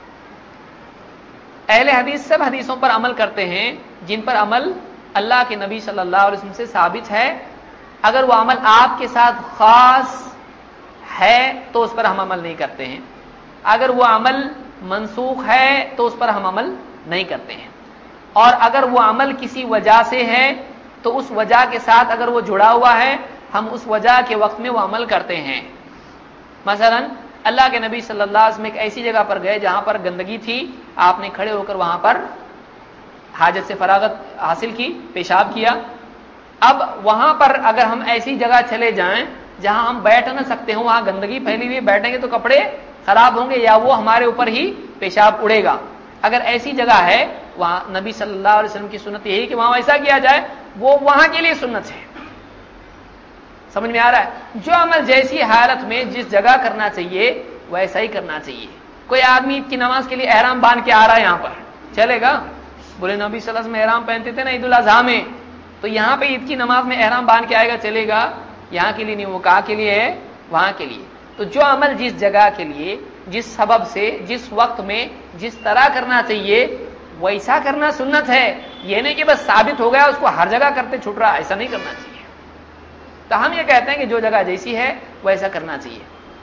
اہل حدیث سب حدیثوں پر عمل کرتے ہیں جن پر عمل اللہ کے نبی صلی اللہ علیہ وسلم سے ثابت ہے. اگر وہ عمل آپ کے ساتھ خاص ہے تو اس پر ہم عمل نہیں کرتے ہیں، اگر وہ عمل منسوخ ہے تو اس پر ہم عمل نہیں کرتے ہیں، اور اگر وہ عمل کسی وجہ سے ہے تو اس وجہ کے ساتھ اگر وہ جڑا ہوا ہے ہم اس وجہ کے وقت میں وہ عمل کرتے ہیں. مثلا اللہ کے نبی صلی اللہ علیہ وسلم ایک ایسی جگہ پر گئے جہاں پر گندگی تھی، آپ نے کھڑے ہو کر وہاں پر حاجت سے فراغت حاصل کی، پیشاب کیا. اب وہاں پر اگر ہم ایسی جگہ چلے جائیں جہاں ہم بیٹھ نہ سکتے ہوں، وہاں گندگی پھیلی ہوئی، بیٹھیں گے تو کپڑے خراب ہوں گے یا وہ ہمارے اوپر ہی پیشاب اڑے گا. اگر ایسی جگہ ہے وہاں نبی صلی اللہ علیہ وسلم کی سنت یہی کہ وہاں ایسا کیا جائے، وہ وہاں کے لیے سنت ہے. سمجھ میں آ رہا ہے؟ جو عمل جیسی حالت میں جس جگہ کرنا چاہیے ویسا ہی کرنا چاہیے. کوئی آدمی عید کی نماز کے لیے احرام باندھ کے آ رہا ہے یہاں پر، چلے گا؟ بولے نبی صلی اللہ علیہ وسلم احرام پہنتے تھے نا عید الاضحیٰ میں، تو یہاں پہ عید کی نماز میں احرام باندھ کے آئے گا، چلے گا؟ یہاں کے لیے نہیں، وہ کہاں کے لیے ہے؟ وہاں کے لیے. تو جو عمل جس جگہ کے لیے، جس سبب سے، جس وقت میں جس طرح کرنا چاہیے ویسا کرنا سنت ہے. یہ نہیں کہ بس ثابت ہو گیا اس کو ہر جگہ کرتے چھوٹ رہا، ایسا نہیں کرنا چاہیے. تو ہم یہ کہتے ہیں کہ جو جگہ جیسی ہے ویسا کرنا چاہیے.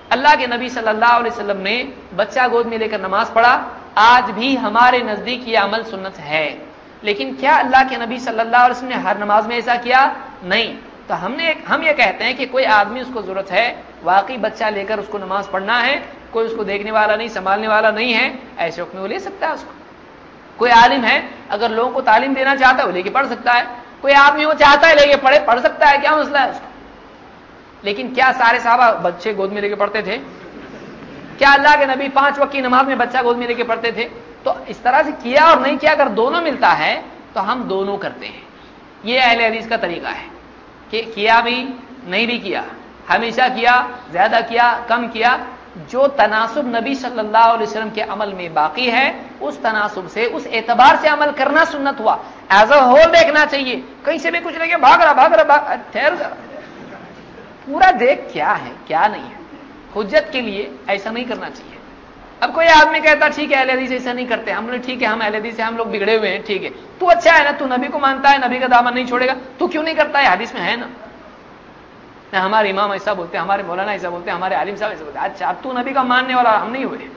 اللہ کے نبی صلی اللہ علیہ وسلم نے بچہ گود میں لے کر نماز پڑھا، آج بھی ہمارے نزدیک یہ عمل سنت ہے، لیکن کیا اللہ کے نبی صلی اللہ علیہ وسلم نے ہر نماز میں ایسا کیا؟ نہیں۔ تو ہم نے ہم یہ کہتے ہیں کہ کوئی آدمی اس کو ضرورت ہے واقعی بچہ لے کر اس کو نماز پڑھنا ہے، کوئی اس کو دیکھنے والا نہیں، سنبھالنے والا نہیں ہے، ایسے وقت میں وہ لے سکتا ہے اس کو۔ کوئی عالم ہے اگر لوگوں کو تعلیم دینا چاہتا ہے وہ لے کے پڑھ سکتا ہے، کوئی آدمی وہ چاہتا ہے لے کے پڑھے پڑھ سکتا ہے، کیا مسئلہ ہے اس کو؟ لیکن کیا سارے صحابہ بچے گود میں لے کے پڑھتے تھے؟ کیا اللہ کے نبی پانچ وقت کی نماز میں بچہ گود میں لے کے پڑھتے تھے؟ تو اس طرح سے کیا اور نہیں کیا اگر دونوں ملتا ہے تو ہم دونوں کرتے ہیں۔ یہ اہل حدیث کا طریقہ ہے کہ کیا بھی نہیں بھی کیا، ہمیشہ کیا، زیادہ کیا، کم کیا، جو تناسب نبی صلی اللہ علیہ وسلم کے عمل میں باقی ہے اس تناسب سے، اس اعتبار سے عمل کرنا سنت ہوا۔ ایز اے ہول دیکھنا چاہیے، کہیں سے بھی کچھ لے کے بھاگ رہا بھاگ رہا ٹھہر ذرا، پورا دیکھ کیا ہے کیا نہیں ہے، حجت کے لیے ایسا نہیں کرنا چاہیے۔ اب کوئی آدمی کہتا ٹھیک ہے اہل حدیث ایسا نہیں کرتے، ہم نے ٹھیک ہے ہم اہل حدیث سے ہم لوگ بگڑے ہوئے ہیں، ٹھیک ہے تو اچھا ہے نا، تو نبی کو مانتا ہے، نبی کا دامن نہیں چھوڑے گا، تو کیوں نہیں کرتا ہے؟ حدیث میں ہے نا، ہمارے امام ایسا بولتے ہیں، ہمارے مولانا ایسا بولتے ہیں، ہمارے عالم صاحب ایسا بولتے ہیں۔ اچھا اب تو نبی کا ماننے والا، ہم نہیں ہوئے،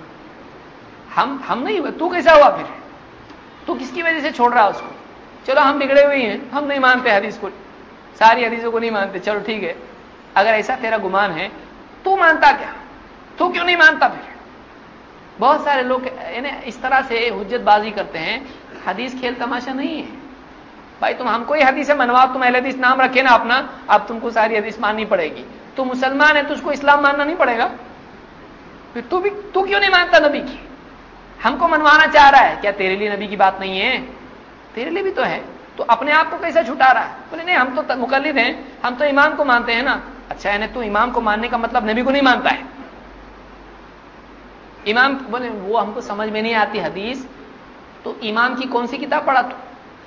ہم ہم نہیں ہوئے، تو کیسا ہوا پھر؟ تو کس کی وجہ سے چھوڑ رہا اس کو؟ چلو ہم بگڑے ہوئے ہیں، ہم نہیں مانتے حدیث کو، ساری حدیثوں کو نہیں مانتے، چلو ٹھیک ہے، اگر ایسا تیرا گمان ہے تو مانتا کیا؟ تو کیوں نہیں مانتا پھر؟ بہت سارے لوگ یعنی اس طرح سے حجت بازی کرتے ہیں، حدیث کھیل تماشا نہیں ہے بھائی، تم ہم کوئی حدیث منواؤ، تم اہل حدیث نام رکھے نا اپنا، اب تم کو ساری حدیث ماننی پڑے گی، تو مسلمان ہے تو اس کو اسلام ماننا نہیں پڑے گا؟ پھر تو بھی تو کیوں نہیں مانتا نبی کی؟ ہم کو منوانا چاہ رہا ہے کیا؟ تیرے لیے نبی کی بات نہیں ہے؟ تیرے لیے بھی تو ہے، تو اپنے آپ کو کیسے چھٹا رہا ہے؟ بولے نہیں ہم تو مقلد ہیں، ہم تو امام کو مانتے ہیں نا۔ اچھا ہے نا، تو امام کو ماننے کا مطلب نبی کو نہیں مانتا ہے؟ امام بولے وہ ہم کو سمجھ میں نہیں آتی حدیث، تو امام کی کون سی کتاب پڑھا تو؟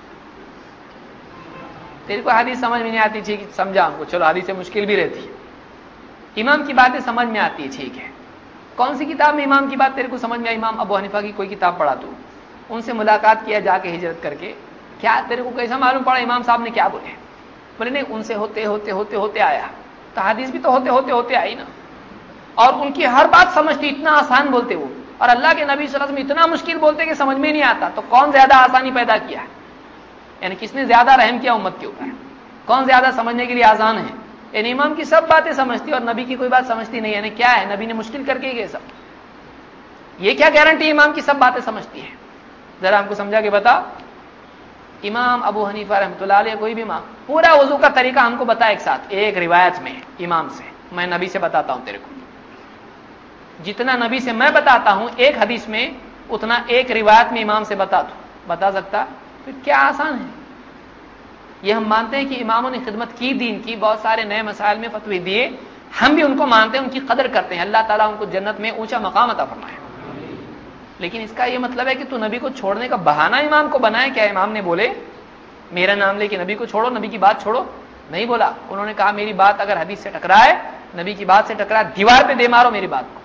تیرے کو حدیث سمجھ میں نہیں آتی، ٹھیک ہے سمجھا ہم کو، چلو حدیث سے مشکل بھی رہتی ہے، امام کی باتیں سمجھ میں آتی ہے، ٹھیک ہے کون سی کتاب میں امام کی بات تیرے کو سمجھ میں آئی؟ امام ابو حنیفہ کی کوئی کتاب پڑھا تو، ان سے ملاقات کیا جا کے ہجرت کر کے، کیا تیرے کو کیسا معلوم پڑا امام صاحب نے کیا بولے؟ بولے نہیں ان سے ہوتے ہوتے ہوتے ہوتے آیا، تو حدیث بھی تو ہوتے ہوتے ہوتے آئی نا، اور ان کی ہر بات سمجھتی، اتنا آسان بولتے وہ، اور اللہ کے نبی صلی اللہ علیہ وسلم اتنا مشکل بولتے کہ سمجھ میں نہیں آتا، تو کون زیادہ آسانی پیدا کیا ہے؟ یعنی کس نے زیادہ رحم کیا امت کے اوپر؟ کون زیادہ سمجھنے کے لیے آسان ہے؟ یعنی امام کی سب باتیں سمجھتی اور نبی کی کوئی بات سمجھتی نہیں، یعنی کیا ہے؟ نبی نے مشکل کر کے یہ سب، یہ کیا گارنٹی امام کی سب باتیں سمجھتی ہے؟ ذرا ہم کو سمجھا کے بتا۔ امام ابو حنیفہ رحمۃ اللہ علیہ کوئی بھی امام پورا وضو کا طریقہ ہم کو بتا ایک ساتھ، ایک روایت میں امام سے، میں نبی سے بتاتا ہوں تیرے کو، جتنا نبی سے میں بتاتا ہوں ایک حدیث میں، اتنا ایک روایت میں امام سے بتا دوں، بتا سکتا؟ پھر کیا آسان ہے؟ یہ ہم مانتے ہیں کہ اماموں نے خدمت کی دین کی، بہت سارے نئے مسائل میں فتوی دیے، ہم بھی ان کو مانتے ہیں، ان کی قدر کرتے ہیں، اللہ تعالیٰ ان کو جنت میں اونچا مقام عطا فرمائے، لیکن اس کا یہ مطلب ہے کہ تو نبی کو چھوڑنے کا بہانہ امام کو بنائے؟ کیا امام نے بولے میرا نام لے کے نبی کو چھوڑو، نبی کی بات چھوڑو؟ نہیں بولا، انہوں نے کہا میری بات اگر حدیث سے ٹکرائے، نبی کی بات سے ٹکرائے، دیوار پہ دے مارو میری بات کو۔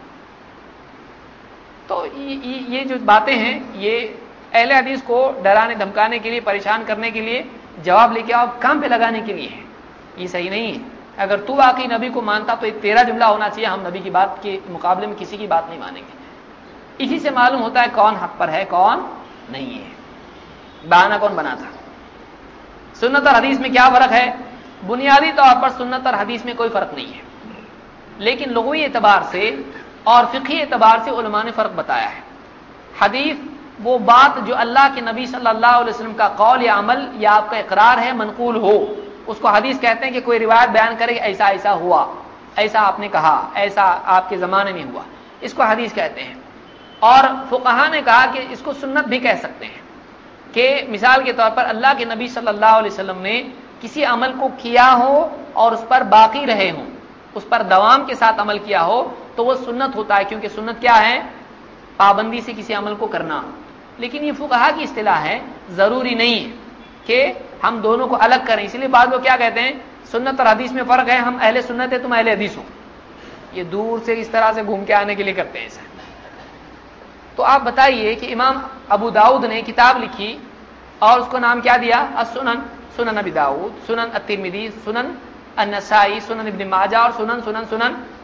تو یہ جو باتیں ہیں یہ اہل حدیث کو ڈرانے دھمکانے کے لیے، پریشان کرنے کے لیے، جواب لے کے آؤ کام پہ لگانے کے لیے ہے، یہ صحیح نہیں ہے۔ اگر تو واقعی نبی کو مانتا تو ایک تیرا جملہ ہونا چاہیے، ہم نبی کی بات کے مقابلے میں کسی کی بات نہیں مانیں گے، اسی سے معلوم ہوتا ہے کون حق پر ہے کون نہیں ہے، بہانہ کون بنا تھا۔ سنت اور حدیث میں کیا فرق ہے؟ بنیادی طور پر سنت اور حدیث میں کوئی فرق نہیں ہے، لیکن لغوی اعتبار سے اور فقہی اعتبار سے علماء نے فرق بتایا ہے۔ حدیث وہ بات جو اللہ کے نبی صلی اللہ علیہ وسلم کا قول یا عمل یا آپ کا اقرار ہے، منقول ہو، اس کو حدیث کہتے ہیں کہ کوئی روایت بیان کرے کہ ایسا ایسا ہوا، ایسا آپ نے کہا، ایسا آپ کے زمانے میں ہوا، اس کو حدیث کہتے ہیں۔ اور فقہاء نے کہا کہ اس کو سنت بھی کہہ سکتے ہیں، کہ مثال کے طور پر اللہ کے نبی صلی اللہ علیہ وسلم نے کسی عمل کو کیا ہو اور اس پر باقی رہے ہوں، اس پر دوام کے ساتھ عمل کیا ہو تو وہ سنت ہوتا ہے، کیونکہ سنت کیا ہے؟ پابندی سے کسی عمل کو کرنا۔ لیکن یہ فقہاء کی اصطلاح ہے، ضروری نہیں ہے کہ ہم دونوں کو الگ کریں، اس لیے بعض لوگ کیا کہتے ہیں سنت اور حدیث میں فرق ہے، ہم اہل سنت ہے تم اہل حدیث ہو، یہ دور سے اس طرح سے گھوم کے آنے کے لیے کرتے ہیں ایسا۔ تو آپ بتائیے کہ امام ابو داؤد نے کتاب لکھی اور اس کو نام کیا دیا؟ السنن، سنن ابی داؤد، سنن الترمذی، سنن النسائی، سنن ابن ماجہ اور سنن سنن سنن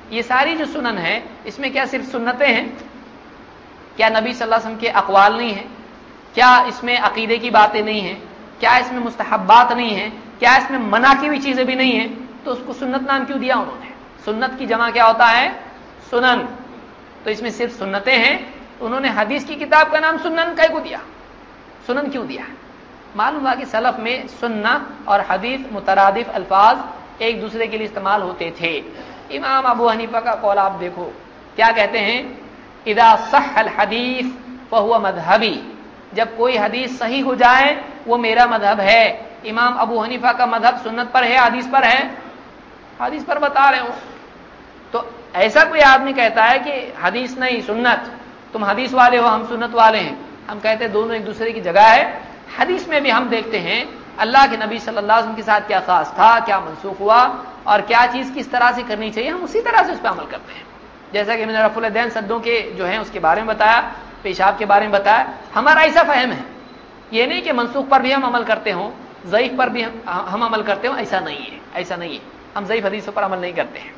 یہ ساری جو سنن ہے اس میں کیا صرف سنتیں ہیں؟ کیا نبی صلی اللہ علیہ وسلم کے اقوال نہیں ہیں؟ کیا اس میں عقیدے کی باتیں نہیں ہیں؟ کیا اس میں مستحبات نہیں ہیں؟ کیا اس میں منع کی ہوئی چیزیں بھی نہیں ہیں؟ تو اس کو سنت نام کیوں دیا انہوں نے؟ سنت کی جمع کیا ہوتا ہے؟ سنن. تو اس میں صرف سنتیں ہیں، انہوں نے حدیث کی کتاب کا نام سنن کیوں دیا؟ سنن کیوں دیا؟ معلوم ہوا کہ سلف میں سنہ اور حدیث مترادف الفاظ ایک دوسرے کے لیے استعمال ہوتے تھے. امام ابو حنیفہ کا قول آپ دیکھو، کیا کہتے ہیں؟ اذا صح الحدیث فهو مذہبی، جب کوئی حدیث صحیح ہو جائے وہ میرا مذہب ہے. امام ابو حنیفہ کا مذہب سنت پر ہے حدیث پر ہے؟ حدیث پر بتا رہے ہو. تو ایسا کوئی آدمی کہتا ہے کہ حدیث نہیں سنت، تم حدیث والے ہو ہم سنت والے ہیں، ہم کہتے ہیں دونوں ایک دوسرے کی جگہ ہے. حدیث میں بھی ہم دیکھتے ہیں اللہ کے نبی صلی اللہ علیہ وسلم کے ساتھ کیا خاص تھا، کیا منسوخ ہوا اور کیا چیز کس طرح سے کرنی چاہیے، ہم اسی طرح سے اس پہ عمل کرتے ہیں. جیسا کہ میں نے رفع الیدین سدوں کے جو ہیں اس کے بارے میں بتایا، پیشاب کے بارے میں بتایا. ہمارا ایسا فہم ہے، یہ نہیں کہ منسوخ پر بھی ہم عمل کرتے ہوں، ضعیف پر بھی ہم عمل کرتے ہوں، ایسا نہیں ہے. ایسا نہیں ہے، ہم ضعیف حدیثوں پر عمل نہیں کرتے ہیں.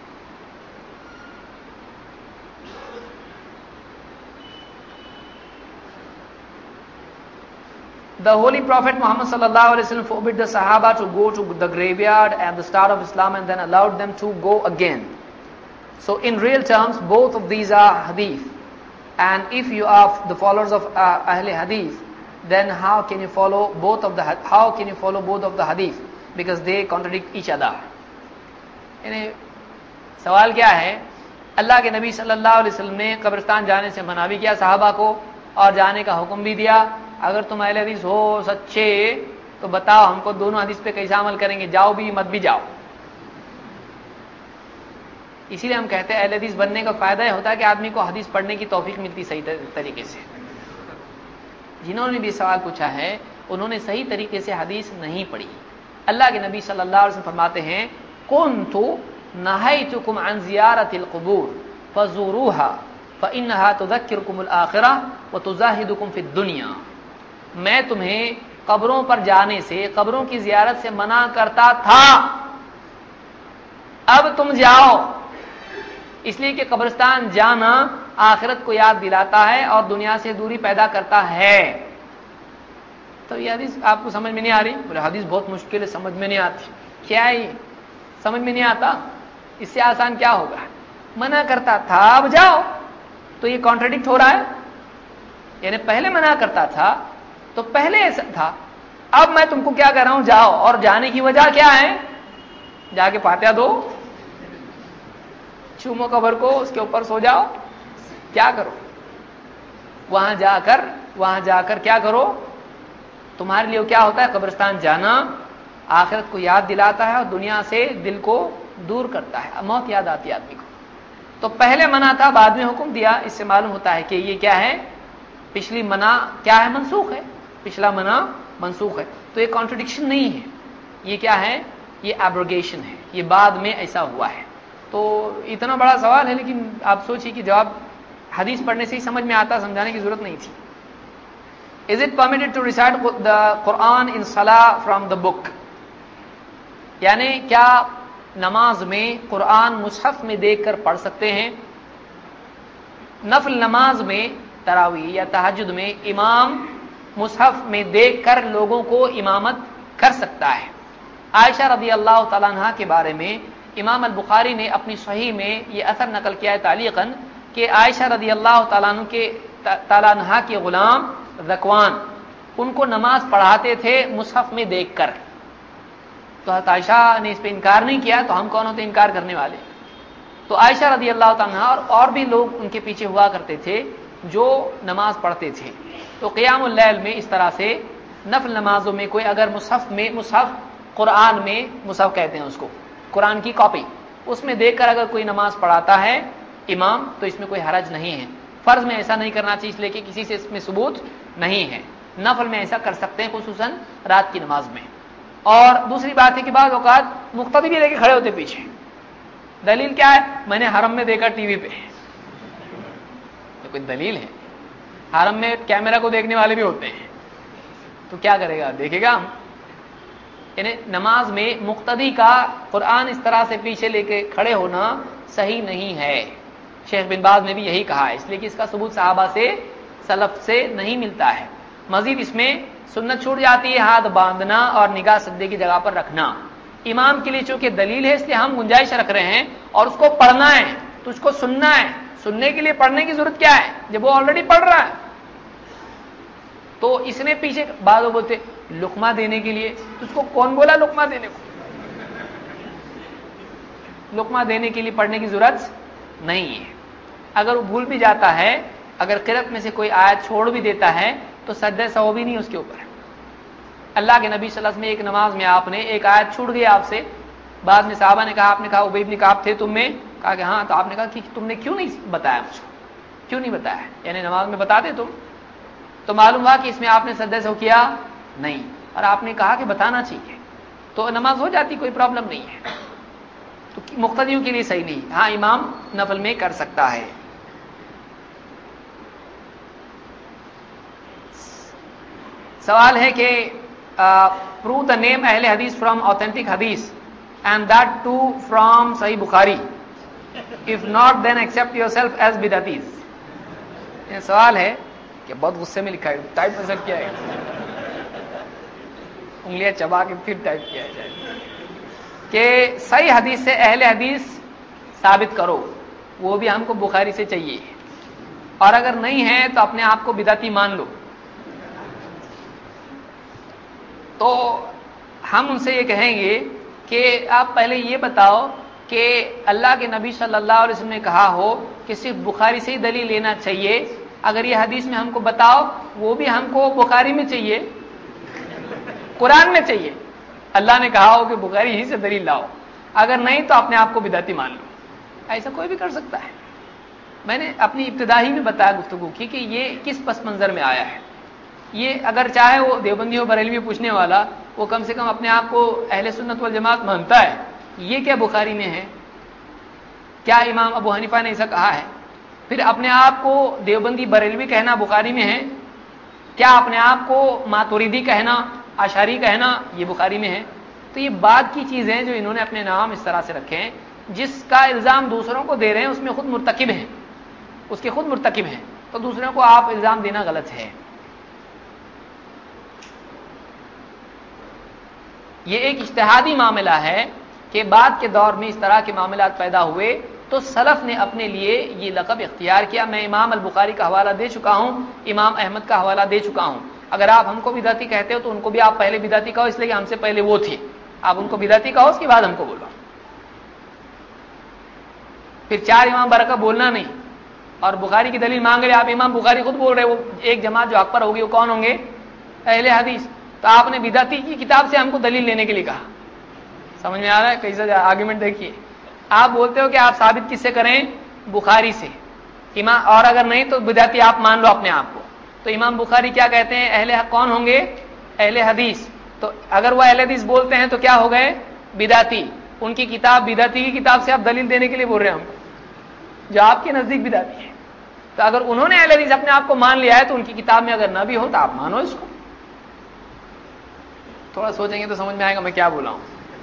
The Holy Prophet Muhammad sallallahu alaihi wasallam forbid the Sahaba to go to the graveyard at the start of Islam and then allowed them to go again. So in real terms, both of these are hadith. And if you are the followers of uh, Ahl Hadith, then how can you follow both of the how can you follow both of the hadith? Because they contradict each other. یعنی سوال کیا ہے؟ اللہ کے نبی صلی اللہ علیہ وسلم نے قبرستان جانے سے منع بھی کیا صحابہ کو اور جانے کا حکم بھی دیا. اگر تم اہل حدیث ہو سچے تو بتاؤ ہم کو دونوں حدیث پہ کیسا عمل کریں گے، جاؤ بھی مت بھی جاؤ. اسی لیے ہم کہتے ہیں اہل حدیث بننے کا فائدہ یہ ہوتا ہے کہ آدمی کو حدیث پڑھنے کی توفیق ملتی صحیح طریقے سے. جنہوں نے بھی سوال پوچھا ہے انہوں نے صحیح طریقے سے حدیث نہیں پڑھی. اللہ کے نبی صلی اللہ علیہ وسلم فرماتے ہیں کنت نہیتکم عن زیارت القبور فزوروها فانها تذکرکم الآخرہ وتزاہدکم فی الدنیا. میں تمہیں قبروں پر جانے سے، قبروں کی زیارت سے منع کرتا تھا، اب تم جاؤ، اس لیے کہ قبرستان جانا آخرت کو یاد دلاتا ہے اور دنیا سے دوری پیدا کرتا ہے. تو یہ حدیث آپ کو سمجھ میں نہیں آ رہی؟ بولے حدیث بہت مشکل ہے، سمجھ میں نہیں آتی. کیا ہے یہ؟ سمجھ میں نہیں آتا؟ اس سے آسان کیا ہوگا؟ منع کرتا تھا اب جاؤ. تو یہ کانٹرڈکٹ ہو رہا ہے. یعنی پہلے منع کرتا تھا تو پہلے ایسا تھا، اب میں تم کو کیا کہہ رہا ہوں جاؤ. اور جانے کی وجہ کیا ہے؟ جا کے فاتحہ دو، چومو قبر کو، اس کے اوپر سو جاؤ، کیا کرو وہاں جا کر وہاں جا کر کیا کرو؟ تمہارے لیے کیا ہوتا ہے؟ قبرستان جانا آخرت کو یاد دلاتا ہے اور دنیا سے دل کو دور کرتا ہے، موت یاد آتی ہے آدمی کو. تو پہلے منع تھا، بعد میں حکم دیا. اس سے معلوم ہوتا ہے کہ یہ کیا ہے؟ پچھلی منع کیا ہے؟ منسوخ ہے. پچھلا منع منسوخ ہے. تو یہ کانٹرڈکشن نہیں ہے، یہ کیا ہے؟ یہ ایبروگیشن ہے، یہ بعد میں ایسا ہوا ہے. تو اتنا بڑا سوال ہے لیکن آپ سوچیے کہ جواب حدیث پڑھنے سے ہی سمجھ میں آتا، سمجھانے کی ضرورت نہیں تھی. Is it permitted to recite the Quran in Salah from the book? یعنی کیا نماز میں قرآن مصحف میں دیکھ کر پڑھ سکتے ہیں؟ نفل نماز میں، تراویح یا تہجد میں امام مصحف میں دیکھ کر لوگوں کو امامت کر سکتا ہے. عائشہ رضی اللہ تعالیٰ عنہ کے بارے میں امام البخاری نے اپنی صحیح میں یہ اثر نقل کیا ہے تعلیقاً کہ عائشہ رضی اللہ تعالیٰ عنہ کے تعالیٰ عنہ کے غلام ذکوان ان کو نماز پڑھاتے تھے مصحف میں دیکھ کر. تو حضرت عائشہ نے اس پہ انکار نہیں کیا، تو ہم کون ہوتے انکار کرنے والے؟ تو عائشہ رضی اللہ تعالیٰ اور اور بھی لوگ ان کے پیچھے ہوا کرتے تھے جو نماز پڑھتے تھے. تو قیام اللیل میں اس طرح سے نفل نمازوں میں کوئی اگر مصحف میں مصحف قرآن میں مصحف کہتے ہیں اس کو، قرآن کی کاپی، اس میں دیکھ کر اگر کوئی نماز پڑھاتا ہے امام تو اس میں کوئی حرج نہیں ہے. فرض میں ایسا نہیں کرنا چاہیے اس لیے کہ کسی سے اس میں ثبوت نہیں ہے. نفل میں ایسا کر سکتے ہیں خصوصاً رات کی نماز میں. اور دوسری بات ہے کہ بعض اوقات مقتدی بھی لے کے کھڑے ہوتے پیچھے. دلیل کیا ہے؟ میں نے حرم میں دیکھا ٹی وی پہ. تو کوئی دلیل ہے؟ حرم میں کیمرہ کو دیکھنے والے بھی ہوتے ہیں، تو کیا کرے گا؟ دیکھے گا ہم. یعنی نماز میں مقتدی کا قرآن اس طرح سے پیچھے لے کے کھڑے ہونا صحیح نہیں ہے. شیخ بن باز نے بھی یہی کہا ہے، اس لیے کہ اس کا ثبوت صحابہ سے سلف سے نہیں ملتا ہے. مزید اس میں سنت چھوٹ جاتی ہے ہاتھ باندھنا اور نگاہ سجدے کی جگہ پر رکھنا. امام کے لیے چونکہ دلیل ہے اس لیے ہم گنجائش رکھ رہے ہیں، اور اس کو پڑھنا ہے تو اس کو سننا ہے. سننے کے لیے پڑھنے کی ضرورت کیا ہے جب وہ آلریڈی پڑھ رہا ہے؟ تو اس نے پیچھے بعض لوگ بولتے لقمہ دینے کے لیے، تو اس کو کون بولا لقمہ دینے کو؟ لقمہ دینے کے لیے پڑھنے کی ضرورت نہیں ہے. اگر وہ بھول بھی جاتا ہے، اگر قرأت میں سے کوئی آیت چھوڑ بھی دیتا ہے تو سجدہ سہو بھی نہیں اس کے اوپر. اللہ کے نبی صلی اللہ علیہ وسلم میں ایک نماز میں آپ نے ایک آیت چھوٹ گئی آپ سے، بعد میں صحابہ نے کہا، آپ نے کہا ابی بن کعب تھے تم میں؟ کہا کہ ہاں. تو آپ نے کہا کہ تم نے کیوں نہیں بتایا مجھ کو، کیوں نہیں بتایا؟ یعنی نماز میں بتا دے تم. تو معلوم ہوا کہ اس میں آپ نے سجدہ سہو کیا نہیں، اور آپ نے کہا کہ بتانا چاہیے، تو نماز ہو جاتی، کوئی پرابلم نہیں ہے. تو مقتدیوں کے لیے صحیح نہیں. ہاں امام نفل میں کر سکتا ہے. سوال ہے کہ پروو دا نیم اہل حدیث فرام آتھینٹک حدیث and that to from Sahih Bukhari, if not then accept yourself as بدعتیز. یہ سوال ہے کہ بہت غصے میں لکھا ہے، ٹائپ میں سب کیا ہے، انگلیاں چبا کے پھر ٹائپ کیا جائے کہ صحیح حدیث سے اہل حدیث ثابت کرو. وہ بھی ہم کو بخاری سے چاہیے، اور اگر نہیں ہے تو اپنے آپ کو بدعتی مان لو. تو ہم ان سے یہ کہیں گے کہ آپ پہلے یہ بتاؤ کہ اللہ کے نبی صلی اللہ علیہ وسلم نے کہا ہو کہ صرف بخاری سے ہی دلیل لینا چاہیے. اگر یہ حدیث میں ہم کو بتاؤ، وہ بھی ہم کو بخاری میں چاہیے، قرآن میں چاہیے. اللہ نے کہا ہو کہ بخاری ہی سے دلیل لاؤ، اگر نہیں تو اپنے آپ کو بدعتی مان لو. ایسا کوئی بھی کر سکتا ہے. میں نے اپنی ابتدائی میں بتایا گفتگو کی کہ یہ کس پس منظر میں آیا ہے. یہ اگر چاہے وہ دیوبندی ہو بریلوی پوچھنے والا، وہ کم سے کم اپنے آپ کو اہل سنت والجماعت مانتا ہے. یہ کیا بخاری میں ہے؟ کیا امام ابو حنیفہ نے ایسا کہا ہے؟ پھر اپنے آپ کو دیوبندی بریلوی کہنا بخاری میں ہے؟ کیا اپنے آپ کو ماتوریدی کہنا، اشعری کہنا یہ بخاری میں ہے؟ تو یہ بعد کی چیزیں جو انہوں نے اپنے نام اس طرح سے رکھے ہیں، جس کا الزام دوسروں کو دے رہے ہیں اس میں خود مرتکب ہیں، اس کے خود مرتکب ہیں. تو دوسروں کو آپ الزام دینا غلط ہے. یہ ایک اجتہادی معاملہ ہے کہ بعد کے دور میں اس طرح کے معاملات پیدا ہوئے تو سلف نے اپنے لیے یہ لقب اختیار کیا. میں امام البخاری کا حوالہ دے چکا ہوں، امام احمد کا حوالہ دے چکا ہوں. اگر آپ ہم کو بدعتی کہتے ہو تو ان کو بھی آپ پہلے بدعتی کہو، اس لیے کہ ہم سے پہلے وہ تھے. آپ ان کو بدعتی کہو، اس کے بعد ہم کو بولو. پھر چار امام برکہ بولنا نہیں، اور بخاری کی دلیل مانگ رہے آپ. امام بخاری خود بول رہے وہ ایک جماعت جو حق پر ہوگی وہ کون ہوں گے؟ اہل حدیث. تو آپ نے بدعتی کی کتاب سے ہم کو دلیل لینے کے لیے کہا. سمجھ میں آ رہا ہے کیسا آرگومنٹ؟ دیکھیے آپ بولتے ہو کہ آپ ثابت کس سے کریں؟ بخاری سے. امام اور اگر نہیں تو بدعتی آپ مان لو اپنے آپ کو. تو امام بخاری کیا کہتے ہیں؟ اہل حق کون ہوں گے؟ اہل حدیث. تو اگر وہ اہل حدیث بولتے ہیں تو کیا ہو گئے؟ بدعتی. ان کی کتاب بدعتی کی کتاب سے آپ دلیل دینے کے لیے بول رہے ہیں ہم کو، جو آپ کے نزدیک بدعتی ہے. تو اگر انہوں نے اہل حدیث اپنے آپ کو مان لیا ہے تو ان کی کتاب میں اگر نہ بھی ہو تو آپ مانو اس کو. تھوڑا سوچیں گے تو سمجھ میں آئے گا میں کیا بولا ہوں.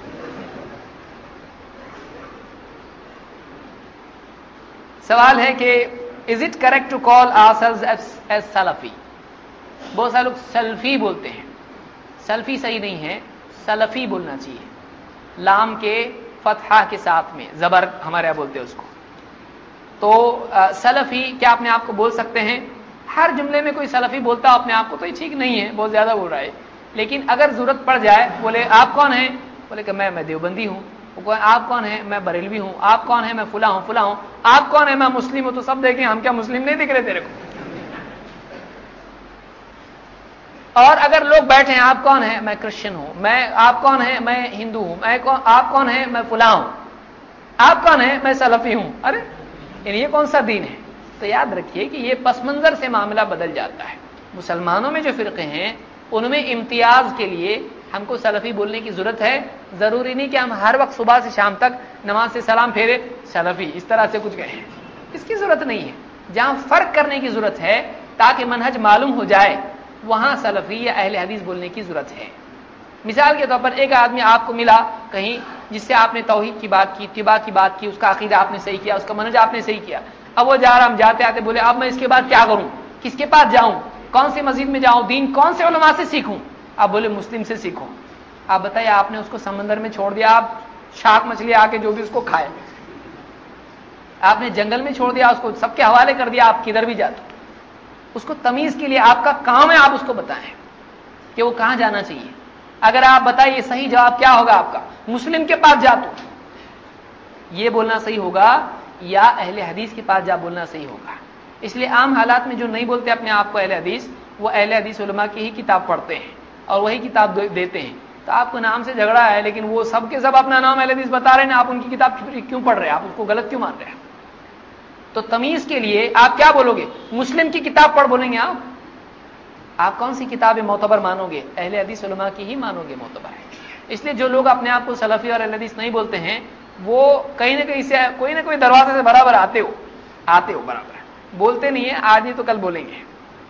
سوال ہے کہ is it correct to call ourselves as Salafi? بہت سارے لوگ سلفی بولتے ہیں. سلفی صحیح نہیں ہے، سلفی بولنا چاہیے. لام کے فتحہ کے ساتھ میں، زبر ہمارے یہاں بولتے ہیں اس کو. تو سلفی کیا اپنے آپ کو بول سکتے ہیں؟ ہر جملے میں کوئی سلفی بولتا ہے اپنے آپ کو تو یہ ٹھیک نہیں ہے، بہت زیادہ بول رہا ہے. لیکن اگر ضرورت پڑ جائے، بولے آپ کون ہیں؟ بولے کہ میں میں دیوبندی ہوں. آپ کون ہیں؟ میں بریلوی ہوں. آپ کون ہیں؟ میں فلاں ہوں فلاں ہوں. آپ کون ہیں؟ میں مسلم ہوں. تو سب دیکھیں ہم کیا مسلم نہیں دکھ رہے تیرے کو؟ اور اگر لوگ بیٹھے ہیں آپ کون ہیں؟ میں کرسچن ہوں. میں آپ کون ہیں؟ میں ہندو ہوں. میں آپ کون ہیں؟ میں فلاں ہوں. آپ کون ہیں؟ میں سلفی ہوں. ارے یہ کون سا دین ہے؟ تو یاد رکھیے کہ یہ پس منظر سے معاملہ بدل جاتا ہے. مسلمانوں میں جو فرقے ہیں ان میں امتیاز کے لیے ہم کو سلفی بولنے کی ضرورت ہے. ضروری نہیں کہ ہم ہر وقت صبح سے شام تک نماز سے سلام پھیرے سلفی اس طرح سے کچھ کہیں، اس کی ضرورت نہیں ہے. جہاں فرق کرنے کی ضرورت ہے تاکہ منہج معلوم ہو جائے وہاں سلفی یا اہل حدیث بولنے کی ضرورت ہے. مثال کے طور پر ایک آدمی آپ کو ملا کہیں جس سے آپ نے توحید کی بات کی، اتباع کی بات کی، اس کا عقیدہ آپ نے صحیح کیا، اس کا منہج آپ نے صحیح کیا. اب وہ جا رہا، ہم جاتے آتے بولے اب میں اس کے بعد کیا کروں، کس کے پاس جاؤں، کون سی مسجد میں جاؤں، دین کون سے علماء سے سیکھوں؟ آپ بولے مسلم سے سیکھوں. آپ بتائیے، آپ نے اس کو سمندر میں چھوڑ دیا، آپ شارک مچھلی آ کے جو بھی اس کو کھائے. آپ نے جنگل میں چھوڑ دیا، اس کو سب کے حوالے کر دیا، آپ کدھر بھی جاتے. اس کو تمیز کے لیے آپ کا کام ہے، آپ اس کو بتائیں کہ وہ کہاں جانا چاہیے. اگر آپ بتائیے صحیح جواب کیا ہوگا آپ کا، مسلم کے پاس جا تو یہ بولنا صحیح ہوگا، یا اہل حدیث کے پاس جا بولنا صحیح ہوگا. اس لیے عام حالات میں جو نہیں بولتے اپنے آپ کو اہل حدیث، وہ اہل حدیث علماء کی ہی کتاب پڑھتے ہیں اور وہی کتاب دیتے ہیں. تو آپ کو نام سے جھگڑا ہے، لیکن وہ سب کے سب اپنا نام اہل حدیث بتا رہے ہیں، آپ ان کی کتاب کیوں پڑھ رہے ہیں، آپ اس کو غلط کیوں مان رہے ہیں؟ تو تمیز کے لیے آپ کیا بولو گے، مسلم کی کتاب پڑھ بولیں گے آپ. آپ کون سی کتاب معتبر مانو گے؟ اہل حدیث علماء کی ہی مانو گے معتبر ہے. اس لیے جو لوگ اپنے آپ کو سلفی اور اہل حدیث نہیں بولتے ہیں، وہ کہیں نہ کہیں سے کوئی نہ کوئی دروازے سے برابر آتے ہو آتے ہو برابر بولتے نہیں ہیں، آج نہیں تو کل بولیں گے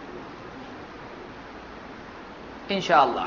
انشاءاللہ.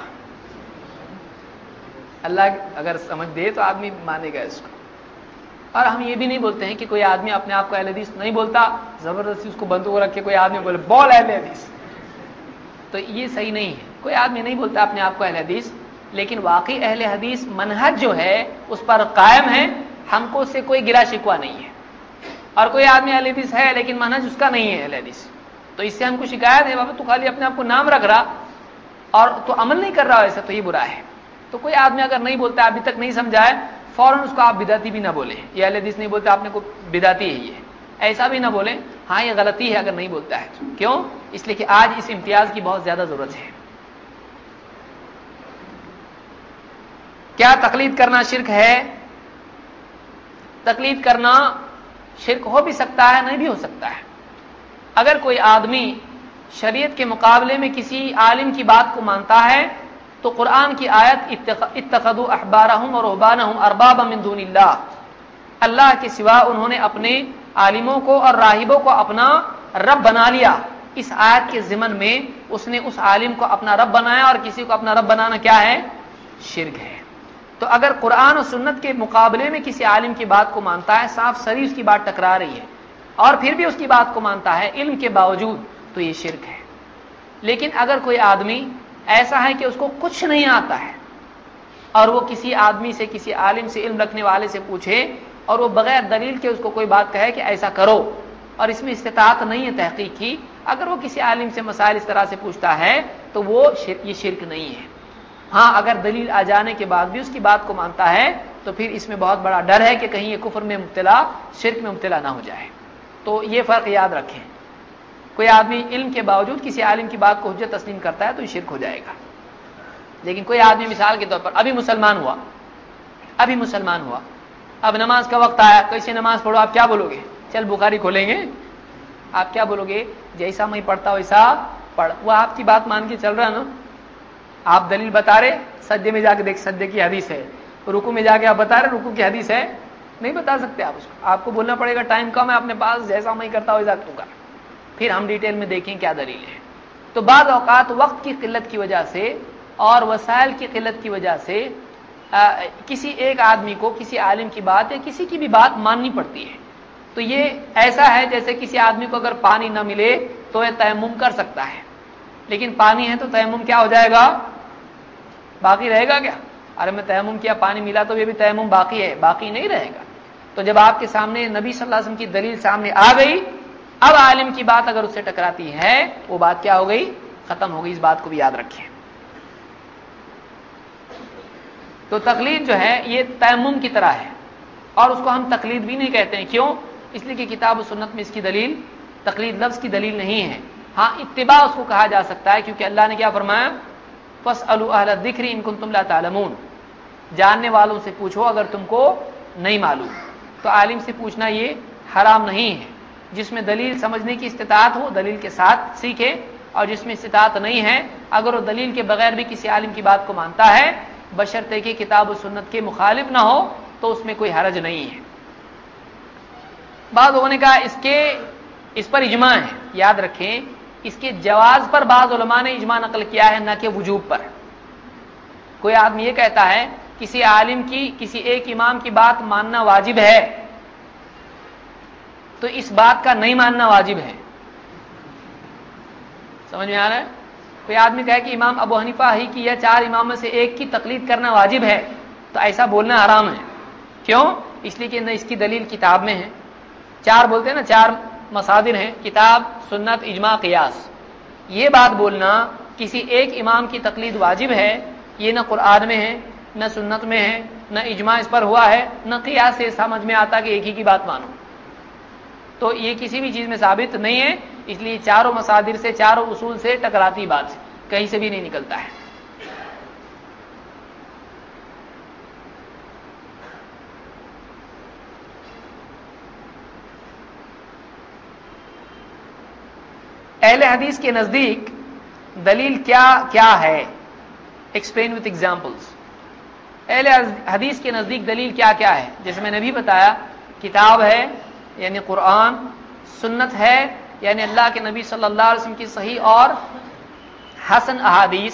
اللہ اگر سمجھ دے تو آدمی مانے گا اس کو. اور ہم یہ بھی نہیں بولتے ہیں کہ کوئی آدمی اپنے آپ کو اہل حدیث نہیں بولتا، زبردستی اس کو بندوق رکھ کے کوئی آدمی بولے بول اہل حدیث، تو یہ صحیح نہیں ہے. کوئی آدمی نہیں بولتا اپنے آپ کو اہل حدیث، لیکن واقعی اہل حدیث منہج جو ہے اس پر قائم ہے، ہم کو اس سے کوئی گلا شکوہ نہیں ہے. اور کوئی آدمی اہل حدیث ہے لیکن منہج اس کا نہیں ہے اہل حدیث، تو اس سے ہم کو شکایت ہے، بابا تو خالی اپنے آپ کو نام رکھ رہا اور تو عمل نہیں کر رہا ایسا، تو یہ برا ہے. تو کوئی آدمی اگر نہیں بولتا، ابھی تک نہیں سمجھا ہے، فوراً اس کو آپ بدعتی بھی نہ بولیں. یہ اہل حدیث نہیں بولتے، آپ نے کو بدعتی ہے، یہ ایسا بھی نہ بولیں. ہاں یہ غلطی ہے اگر نہیں بولتا ہے. کیوں؟ اس لیے کہ آج اس امتیاز کی بہت زیادہ ضرورت ہے. کیا تقلید کرنا شرک ہے؟ تقلید کرنا شرک ہو بھی سکتا ہے، نہیں بھی ہو سکتا ہے. اگر کوئی آدمی شریعت کے مقابلے میں کسی عالم کی بات کو مانتا ہے تو قرآن کی آیت اتخذوا احبارهم ورهبانهم اربابا من دون اللہ، اللہ کے سوا انہوں نے اپنے عالموں کو اور راہبوں کو اپنا رب بنا لیا. اس آیت کے ضمن میں اس نے اس عالم کو اپنا رب بنایا، اور کسی کو اپنا رب بنانا کیا ہے؟ شرک ہے. تو اگر قرآن و سنت کے مقابلے میں کسی عالم کی بات کو مانتا ہے، صاف صریح اس کی بات ٹکرا رہی ہے، اور پھر بھی اس کی بات کو مانتا ہے علم کے باوجود، تو یہ شرک ہے. لیکن اگر کوئی آدمی ایسا ہے کہ اس کو کچھ نہیں آتا ہے اور وہ کسی آدمی سے، کسی عالم سے، علم رکھنے والے سے پوچھے اور وہ بغیر دلیل کے اس کو کوئی بات کہے کہ ایسا کرو، اور اس میں استطاعت نہیں ہے تحقیق کی، اگر وہ کسی عالم سے مسائل اس طرح سے پوچھتا ہے تو وہ شرک، یہ شرک نہیں ہے. ہاں اگر دلیل آ جانے کے بعد بھی اس کی بات کو مانتا ہے تو پھر اس میں بہت بڑا ڈر ہے کہ کہیں یہ کفر میں مبتلا، شرک میں مبتلا نہ ہو جائے. تو یہ فرق یاد رکھیں. کوئی آدمی علم کے باوجود کسی عالم کی بات کو حجت تسلیم کرتا ہے تو یہ شرک ہو جائے گا. لیکن کوئی آدمی مثال کے طور پر ابھی مسلمان ہوا ابھی مسلمان ہوا اب نماز کا وقت آیا، کیسے نماز پڑھو، آپ کیا بولو گے؟ چل بخاری کھولیں گے، آپ کیا بولو گے؟ جیسا میں پڑھتا ویسا پڑھ. وہ آپ کی بات مان کے چل رہا نا، آپ دلیل بتا رہے، سجدے میں جا کے دیکھ سجدے کی حدیث ہے، رکوع میں جا کے آپ بتا رہے رکوع کی حدیث ہے، نہیں بتا سکتے آپ اس کو. آپ کو بولنا پڑے گا ٹائم کم ہے اپنے پاس، جیسا میں کرتا ویسا تو کر، پھر ہم ڈیٹیل میں دیکھیں کیا دلیل ہے. تو بعض اوقات وقت کی قلت کی وجہ سے اور وسائل کی قلت کی وجہ سے آ, کسی ایک آدمی کو کسی عالم کی بات یا کسی کی بھی بات ماننی پڑتی ہے. تو یہ ایسا ہے جیسے کسی آدمی کو اگر پانی نہ ملے تو یہ تیمم کر سکتا ہے، لیکن پانی ہے تو تیمم کیا ہو جائے گا؟ باقی رہے گا کیا؟ ارے میں تیمم کیا، پانی ملا تو یہ بھی تیمم باقی ہے، باقی نہیں رہے گا. تو جب آپ کے سامنے نبی صلی اللہ علیہ وسلم کی دلیل سامنے آ گئی، اب عالم کی بات اگر اس سے ٹکراتی ہے وہ بات کیا ہو گئی؟ ختم ہو گئی. اس بات کو بھی یاد رکھیں. تو تقلید جو ہے یہ تیمم کی طرح ہے، اور اس کو ہم تقلید بھی نہیں کہتے ہیں. کیوں؟ اس لیے کہ کتاب و سنت میں اس کی دلیل، تقلید لفظ کی دلیل نہیں ہے. ہاں اتباع اس کو کہا جا سکتا ہے، کیونکہ اللہ نے کیا فرمایا؟ فَاسْأَلُوا أَهْلَ الذِّكْرِ إِن كُنتُمْ لَا تَعْلَمُونَ، جاننے والوں سے پوچھو اگر تم کو نہیں معلوم. تو عالم سے پوچھنا یہ حرام نہیں ہے. جس میں دلیل سمجھنے کی استطاعت ہو دلیل کے ساتھ سیکھے، اور جس میں استطاعت نہیں ہے اگر وہ دلیل کے بغیر بھی کسی عالم کی بات کو مانتا ہے بشرطے کہ کتاب و سنت کے مخالف نہ ہو تو اس میں کوئی حرج نہیں ہے. بعض لوگوں نے کہا اس کے اس پر اجماع ہے. یاد رکھیں اس کے جواز پر بعض علماء نے اجماع نقل کیا ہے، نہ کہ وجوب پر. کوئی آدمی یہ کہتا ہے کسی عالم کی کسی ایک امام کی بات ماننا واجب ہے تو اس بات کا نہیں ماننا واجب ہے. سمجھ میں آ رہا ہے؟ کوئی آدمی کہے کہ امام ابو حنیفہ ہی کی یا چار اماموں سے ایک کی تقلید کرنا واجب ہے تو ایسا بولنا حرام ہے. کیوں؟ اس لیے کہ نہ اس کی دلیل کتاب میں ہے. چار بولتے ہیں نا، چار مصادر ہیں، کتاب، سنت، اجماع، قیاس. یہ بات بولنا کسی ایک امام کی تقلید واجب ہے، یہ نہ قرآن میں ہے، نہ سنت میں ہے، نہ اجماع اس پر ہوا ہے، نہ قیاس سے سمجھ میں آتا کہ ایک ہی کی بات مانو. تو یہ کسی بھی چیز میں ثابت نہیں ہے، اس لیے چاروں مصادر سے، چاروں اصول سے ٹکراتی بات ہے، کہیں سے بھی نہیں نکلتا ہے. اہل حدیث کے نزدیک دلیل کیا کیا ہے؟ Explain with examples. اہل حدیث کے نزدیک دلیل کیا کیا ہے؟ جیسے میں نے بھی بتایا، کتاب ہے یعنی قرآن، سنت ہے یعنی اللہ کے نبی صلی اللہ علیہ وسلم کی صحیح اور حسن احادیث،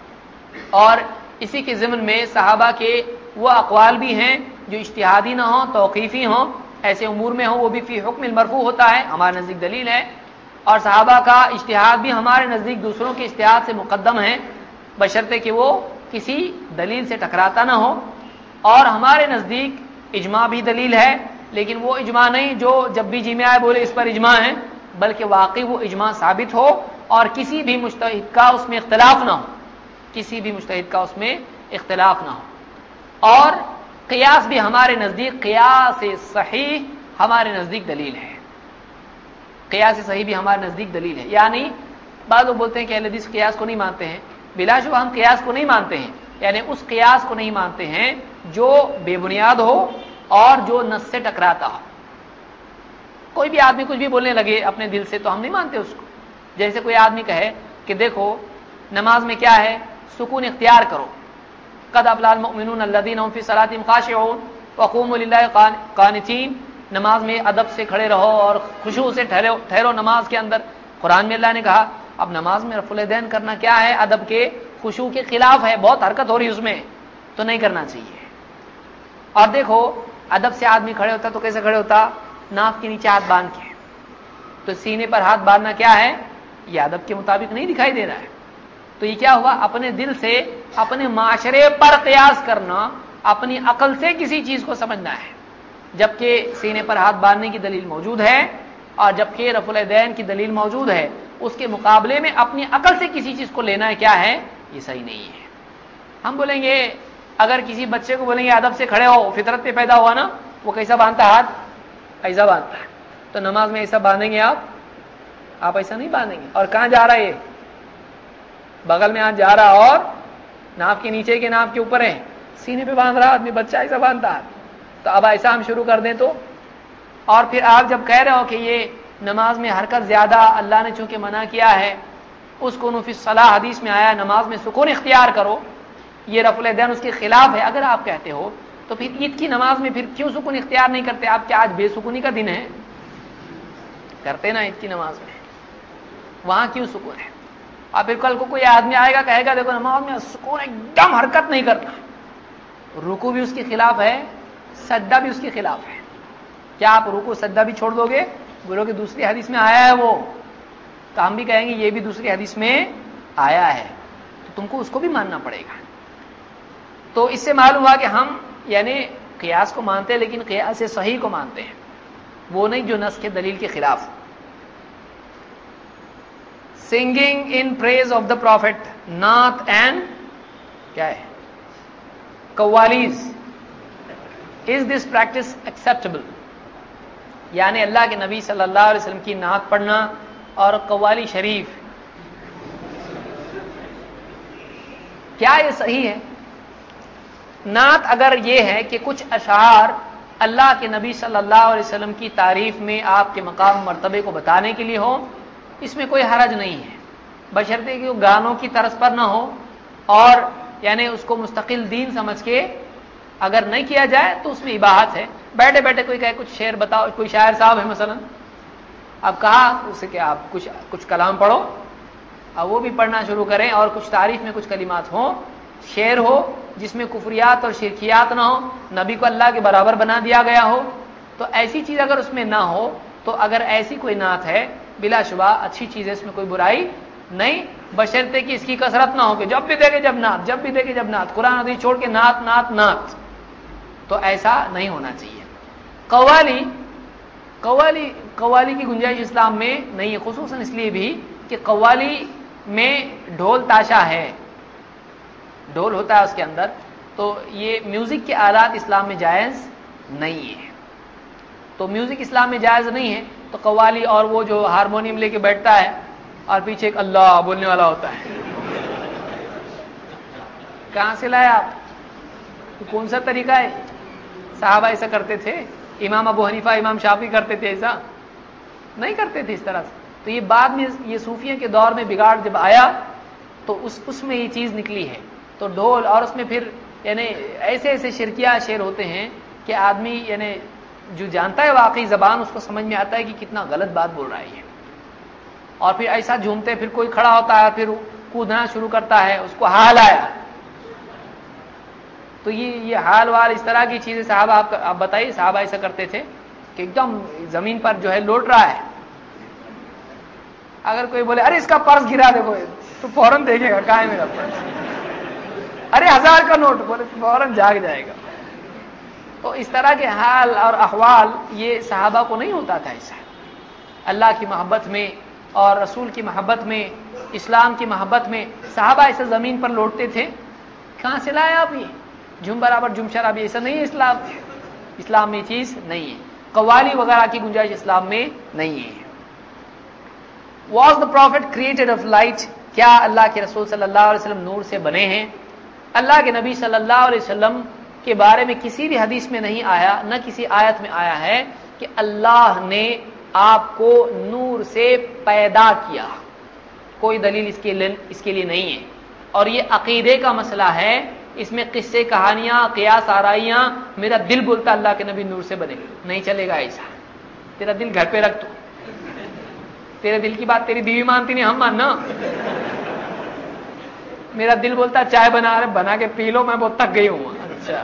اور اسی کے ضمن میں صحابہ کے وہ اقوال بھی ہیں جو اجتہادی نہ ہوں، توقیفی ہوں، ایسے امور میں ہوں، وہ بھی فی حکم المرفوع ہوتا ہے، ہمارے نزدیک دلیل ہے. اور صحابہ کا اجتہاد بھی ہمارے نزدیک دوسروں کے اجتہاد سے مقدم ہے، بشرطے کہ وہ کسی دلیل سے ٹکراتا نہ ہو. اور ہمارے نزدیک اجماع بھی دلیل ہے، لیکن وہ اجماع نہیں جو جب بھی جی میں آئے بولے اس پر اجماع ہے، بلکہ واقعی وہ اجماع ثابت ہو اور کسی بھی مجتہد کا اس میں اختلاف نہ ہو، کسی بھی مجتہد کا اس میں اختلاف نہ ہو. اور قیاس بھی ہمارے نزدیک، قیاس صحیح ہمارے نزدیک دلیل ہے. قیاس صحیح بھی ہمارے نزدیک دلیل ہے. یعنی بعض لوگ بولتے ہیں کہ اہل حدیث قیاس کو نہیں مانتے ہیں. بلا شبہ ہم قیاس کو نہیں مانتے ہیں، یعنی اس قیاس کو نہیں مانتے ہیں جو بے بنیاد ہو اور جو نص سے ٹکراتا ہو. کوئی بھی آدمی کچھ بھی بولنے لگے اپنے دل سے تو ہم نہیں مانتے اس کو. جیسے کوئی آدمی کہے کہ دیکھو نماز میں کیا ہے، سکون اختیار کرو، قد افلح المؤمنون الذین هم فی صلاتهم خاشعون وقوموا للہ قانتین، نماز میں ادب سے کھڑے رہو اور خشوع سے ٹھہرو ٹھہرو نماز کے اندر. قرآن میں اللہ نے کہا. اب نماز میں رفع الیدین کرنا کیا ہے؟ ادب کے، خشوع کے خلاف ہے، بہت حرکت ہو رہی اس میں، تو نہیں کرنا چاہیے. اور دیکھو ادب سے آدمی کھڑے ہوتا تو کیسے کھڑے ہوتا؟ ناک کے نیچے ہاتھ باندھ کے. تو سینے پر ہاتھ باندھنا کیا ہے؟ یہ ادب کے مطابق نہیں دکھائی دے رہا ہے. تو یہ کیا ہوا؟ اپنے دل سے اپنے معاشرے پر قیاس کرنا، اپنی عقل سے کسی چیز کو سمجھنا ہے، جبکہ سینے پر ہاتھ باندھنے کی دلیل موجود ہے اور جبکہ رفع الیدین کی دلیل موجود ہے، اس کے مقابلے میں اپنی عقل سے کسی چیز کو لینا ہے کیا ہے؟ یہ صحیح نہیں ہے. ہم بولیں گے اگر کسی بچے کو بولیں گے ادب سے کھڑے ہو، فطرت پہ پیدا ہوا نا، وہ کیسا باندھتا ہے ہاتھ؟ ایسا باندھتا ہے. تو نماز میں ایسا باندھیں گے آپ؟ آپ ایسا نہیں باندھیں گے. اور کہاں جا رہا ہے؟ یہ بغل میں ہاتھ جا رہا اور ناف کے نیچے کے ناف کے اوپر ہے، سینے پہ باندھ رہا آدمی، بچہ ایسا باندھتا ہے. تو اب ایسا ہم شروع کر دیں تو، اور پھر آپ جب کہہ رہے ہو کہ یہ نماز میں حرکت زیادہ اللہ نے چونکہ منع کیا ہے، اس کو فی الصلاۃ حدیث میں آیا نماز میں سکون اختیار کرو، یہ رفع الیدین اس کے خلاف ہے. اگر آپ کہتے ہو تو پھر عید کی نماز میں پھر کیوں سکون اختیار نہیں کرتے آپ؟ کیا آج بے سکونی کا دن ہے؟ کرتے نا عید کی نماز میں، وہاں کیوں سکون ہے؟ اور پھر کل کو کوئی آدمی آئے گا کہے گا دیکھو نماز میں سکون ایک دم حرکت نہیں کرنا، رکوع بھی اس کے خلاف ہے، سجدہ بھی اس کے خلاف ہے. کیا آپ رکوع سجدہ بھی چھوڑ دو گے؟ بولو کہ دوسری حدیث میں آیا ہے وہ، تو ہم بھی کہیں گے یہ بھی دوسری حدیث میں آیا ہے، تو تم کو اس کو بھی ماننا پڑے گا. تو اس سے معلوم ہوا کہ ہم یعنی قیاس کو مانتے ہیں لیکن قیاس صحیح کو مانتے ہیں، وہ نہیں جو نص کے دلیل کے خلاف. Singing in praise of the prophet, نعت اینڈ کیا ہے قوالیز، از دس پریکٹس ایکسیپٹیبل؟ یعنی اللہ کے نبی صلی اللہ علیہ وسلم کی نعت پڑھنا اور قوالی شریف، کیا یہ صحیح ہے؟ نعت اگر یہ ہے کہ کچھ اشعار اللہ کے نبی صلی اللہ علیہ وسلم کی تعریف میں آپ کے مقام مرتبے کو بتانے کے لیے ہو، اس میں کوئی حرج نہیں ہے، بشرطے کہ وہ گانوں کی طرز پر نہ ہو، اور یعنی اس کو مستقل دین سمجھ کے اگر نہیں کیا جائے تو اس میں اباحت ہے. بیٹھے بیٹھے کوئی کہے کچھ شعر بتاؤ، کوئی شاعر صاحب ہے مثلا، اب کہا اسے کہ آپ کچھ کچھ کلام پڑھو، اب وہ بھی پڑھنا شروع کریں اور کچھ تعریف میں کچھ کلمات ہوں، شعر ہو جس میں کفریات اور شرکیات نہ ہو، نبی کو اللہ کے برابر بنا دیا گیا ہو، تو ایسی چیز اگر اس میں نہ ہو، تو اگر ایسی کوئی نعت ہے بلا شبہ اچھی چیز ہے، اس میں کوئی برائی نہیں، بشرطے کہ اس کی کثرت نہ ہو کہ جب بھی دیکھے جب نعت، جب بھی دیکھے جب نعت، قرآن حدیث چھوڑ کے نعت نعت نعت، تو ایسا نہیں ہونا چاہیے۔ قوالی قوالی قوالی کی گنجائش اسلام میں نہیں ہے، خصوصاً اس لیے بھی کہ قوالی میں ڈھول تاشا ہے، ڈھول ہوتا ہے اس کے اندر، تو یہ میوزک کے آلات اسلام میں جائز نہیں ہے، تو میوزک اسلام میں جائز نہیں ہے، تو قوالی اور وہ جو ہارمونیم لے کے بیٹھتا ہے اور پیچھے ایک اللہ بولنے والا ہوتا ہے، کہاں سے لائے آپ؟ تو کون سا طریقہ ہے؟ صحابہ ایسا کرتے تھے؟ امام ابو حنیفہ امام شافعی کرتے تھے؟ ایسا نہیں کرتے تھے اس طرح سے، تو یہ بعد میں یہ صوفیوں کے دور میں بگاڑ جب آیا تو اس اس میں یہ چیز نکلی ہے، تو ڈھول اور اس میں پھر یعنی ایسے ایسے شرکیہ شعر ہوتے ہیں کہ آدمی یعنی جو جانتا ہے واقعی زبان اس کو سمجھ میں آتا ہے کہ کتنا غلط بات بول رہا ہے یہ، اور پھر ایسا جھومتے، پھر کوئی کھڑا ہوتا ہے پھر کودنا شروع کرتا ہے، اس کو حال آیا، تو یہ یہ حال وال اس طرح کی چیزیں صحابہ آپ آپ بتائیے، صحابہ ایسا کرتے تھے کہ ایک دم زمین پر جو ہے لوٹ رہا ہے، اگر کوئی بولے ارے اس کا پرس گرا دیکھو تو فوراً دیکھے گا کہاں ہے میرا پرس، ارے ہزار کا نوٹ بولے تو فوراً جاگ جائے گا، تو اس طرح کے حال اور احوال یہ صحابہ کو نہیں ہوتا تھا ایسا، اللہ کی محبت میں اور رسول کی محبت میں، اسلام کی محبت میں صحابہ ایسے زمین پر لوٹتے تھے، کہاں سے لائے آپ یہ جم برابر جم شرابی؟ ایسا نہیں ہے اسلام، اسلام میں چیز نہیں ہے، قوالی وغیرہ کی گنجائش اسلام میں نہیں ہے۔ Was the prophet created of light؟ کیا اللہ کے رسول صلی اللہ علیہ وسلم نور سے بنے ہیں؟ اللہ کے نبی صلی اللہ علیہ وسلم کے بارے میں کسی بھی حدیث میں نہیں آیا، نہ کسی آیت میں آیا ہے کہ اللہ نے آپ کو نور سے پیدا کیا، کوئی دلیل اس کے لیے اس کے لیے نہیں ہے، اور یہ عقیدے کا مسئلہ ہے، اس میں قصے کہانیاں قیاس آرائیاں، میرا دل بولتا اللہ کے نبی نور سے بنے، نہیں چلے گا ایسا، تیرا دل گھر پہ رکھ تو، تیرے دل کی بات تیری بیوی مانتی نہیں، ہم ماننا، میرا دل بولتا چائے بنا رہے بنا کے پی لو میں بہت تک گئی ہوں، اچھا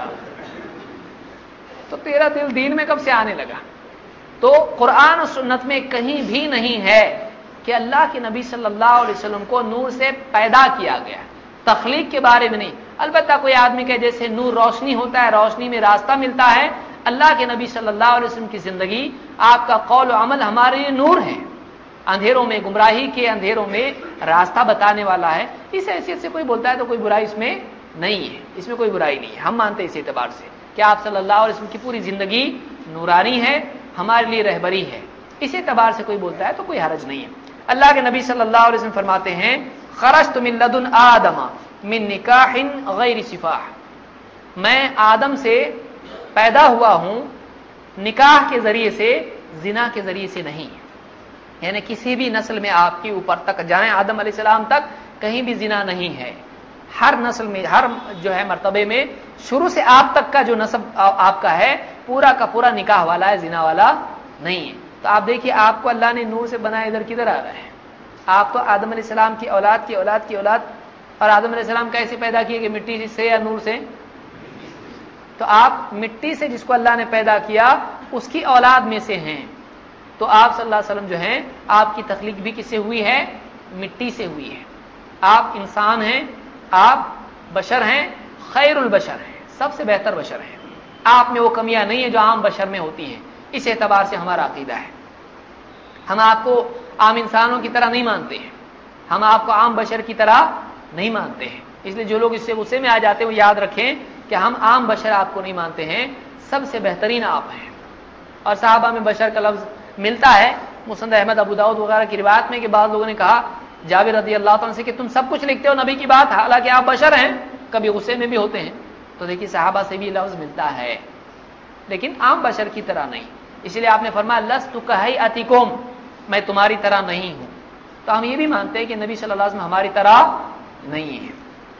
تو تیرا دل دین میں کب سے آنے لگا؟ تو قرآن و سنت میں کہیں بھی نہیں ہے کہ اللہ کے نبی صلی اللہ علیہ وسلم کو نور سے پیدا کیا گیا، تخلیق کے بارے میں نہیں، البتہ کوئی آدمی کہ جیسے نور روشنی ہوتا ہے، روشنی میں راستہ ملتا ہے، اللہ کے نبی صلی اللہ علیہ وسلم کی زندگی، آپ کا قول و عمل ہمارے لیے نور ہے، اندھیروں میں، گمراہی کے اندھیروں میں راستہ بتانے والا ہے، اس حیثیت سے کوئی بولتا ہے تو کوئی برائی اس میں نہیں ہے، اس میں کوئی برائی نہیں ہے، ہم مانتے اس اعتبار سے کہ آپ صلی اللہ علیہ وسلم کی پوری زندگی نورانی ہے، ہمارے لیے رہبری ہے، اس اعتبار سے کوئی بولتا ہے تو کوئی حرج نہیں ہے۔ اللہ کے نبی صلی اللہ علیہ وسلم فرماتے ہیں خرجت من لدن آدم من نکاح غیر صفاح، میں آدم سے پیدا ہوا ہوں نکاح کے ذریعے سے، زنا کے ذریعے سے نہیں، یعنی کسی بھی نسل میں آپ کی اوپر تک جائیں آدم علیہ السلام تک کہیں بھی زنا نہیں ہے، ہر نسل میں ہر جو ہے مرتبے میں شروع سے آپ تک کا جو نسب آپ کا ہے پورا کا پورا نکاح والا ہے، زنا والا نہیں ہے۔ تو آپ دیکھیے آپ کو اللہ نے نور سے بنایا، ادھر کدھر آ رہا ہے؟ آپ تو آدم علیہ السلام کی اولاد کی اولاد کی اولاد، اور آدم علیہ السلام کیسے پیدا کیے کہ مٹی سے یا نور سے؟ تو آپ مٹی سے جس کو اللہ نے پیدا کیا اس کی اولاد میں سے ہیں، تو آپ صلی اللہ علیہ وسلم جو ہیں آپ کی تخلیق بھی کس سے ہوئی ہے؟ مٹی سے ہوئی ہے، آپ انسان ہیں، آپ بشر ہیں، خیر البشر ہیں، سب سے بہتر بشر ہیں، آپ میں وہ کمیاں نہیں ہیں جو عام بشر میں ہوتی ہیں، اس اعتبار سے ہمارا عقیدہ ہے، ہم آپ کو عام انسانوں کی طرح نہیں مانتے ہیں، ہم آپ کو عام بشر کی طرح نہیں مانتے ہیں، اس لیے جو لوگ اس سے غصے میں آ جاتے ہیں وہ یاد رکھیں کہ ہم عام بشر آپ کو نہیں مانتے ہیں، سب سے بہترین آپ ہیں، اور صحابہ میں بشر کا لفظ ملتا ہے، مسند احمد ابو داؤد وغیرہ کی روایت میں کہ بعض لوگوں نے کہا جابر رضی اللہ عنہ سے کہ تم سب کچھ لکھتے ہو نبی کی بات، حالانکہ آپ بشر ہیں، کبھی غصے میں بھی ہوتے ہیں، تو دیکھیے صحابہ سے بھی لفظ ملتا ہے، لیکن عام بشر کی طرح نہیں، اس لیے آپ نے فرمایا لست کہیئتکم، میں تمہاری طرح نہیں ہوں، تو ہم یہ بھی مانتے ہیں کہ نبی صلی اللہ علیہ وسلم ہماری طرح نہیں ہے۔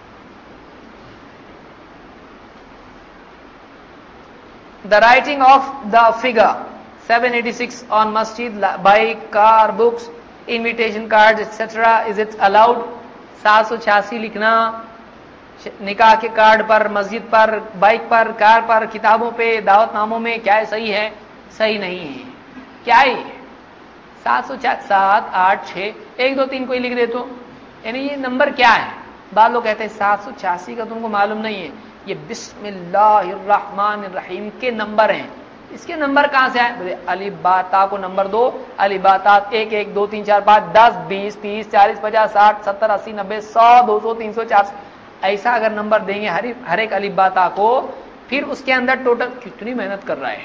The writing of the figure seven eighty-six on masjid by car, books, invitation cards, et cetera. Is it allowed؟ سات سو چھیاسی لکھنا نکاح کے کارڈ پر، مسجد پر، بائک پر، کار پر، کتابوں پہ، دعوت ناموں میں کیا ہے صحیح ہے؟ صحیح نہیں ہے. کیا ہے؟ سات سو چار سات آٹھ چھ ایک دو تین کوئی لکھ دے تو، یعنی یہ نمبر کیا ہے؟ بعض لوگ کہتے ہیں سات سو چھیاسی کا تم کو معلوم نہیں ہے، یہ بسم اللہ الرحمن الرحیم کے نمبر ہیں. اس کے نمبر کہاں سے آئے؟ بولے الف با تا کو نمبر دو، الف با تا ایک ایک دو تین چار پانچ دس بیس تیس چالیس پچاس ساٹھ ستر اسی نبے سو دو سو تین سو چار سو، ایسا اگر نمبر دیں گے ہر ہر ایک الف با تا کو، پھر اس کے اندر ٹوٹل کتنی محنت کر رہا ہے.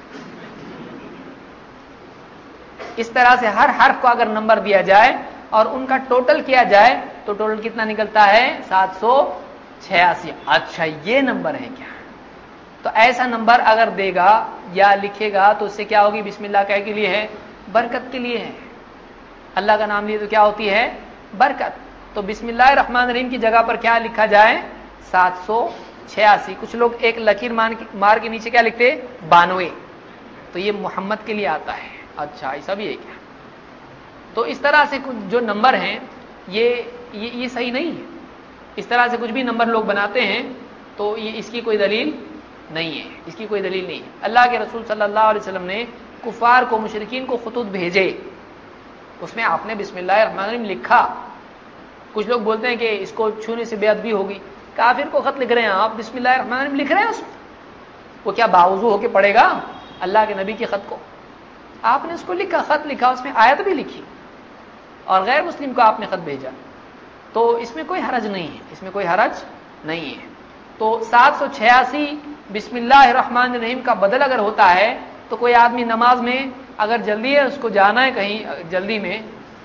اس طرح سے ہر حرف کو اگر نمبر دیا جائے اور ان کا ٹوٹل کیا جائے تو ٹوٹل کتنا نکلتا ہے؟ سات سو چھیاسی. اچھا یہ نمبر ہے کیا؟ تو ایسا نمبر اگر دے گا یا لکھے گا تو اس سے کیا ہوگی؟ بسم اللہ کیا کے لیے ہے؟ برکت کے لیے ہے. اللہ کا نام لیے تو کیا ہوتی ہے؟ برکت. تو بسم اللہ الرحمن الرحیم کی جگہ پر کیا لکھا جائے؟ سات سو چھیاسی. کچھ لوگ ایک لکیر مار کے نیچے کیا لکھتے؟ بانوے. تو یہ محمد کے لیے آتا ہے. اچھا ایسا بھی ہے کیا؟ تو اس طرح سے کچھ جو نمبر ہیں یہ یہ, یہ صحیح نہیں ہے. اس طرح سے کچھ بھی نمبر لوگ بناتے ہیں تو یہ اس کی کوئی دلیل نہیں ہے. اس کی کوئی دلیل نہیں ہے. اللہ کے رسول صلی اللہ علیہ وسلم نے کفار کو، مشرکین کو خطوط بھیجے، اس میں آپ نے بسم اللہ الرحمن الرحیم لکھا. کچھ لوگ بولتے ہیں کہ اس کو چھونے سے بے ادبی ہوگی. کافر کو خط لکھ رہے ہیں آپ، بسم اللہ الرحمن الرحیم لکھ رہے ہیں اس میں، وہ کیا باوضو ہو کے پڑھے گا اللہ کے نبی کے خط کو؟ آپ نے اس کو لکھا، خط لکھا، اس میں آیت بھی لکھی اور غیر مسلم کو آپ نے خط بھیجا، تو اس میں کوئی حرج نہیں ہے. اس میں کوئی حرج نہیں ہے. تو سات سو چھیاسی بسم اللہ الرحمن الرحیم کا بدل اگر ہوتا ہے تو کوئی آدمی نماز میں اگر جلدی ہے، اس کو جانا ہے کہیں جلدی میں،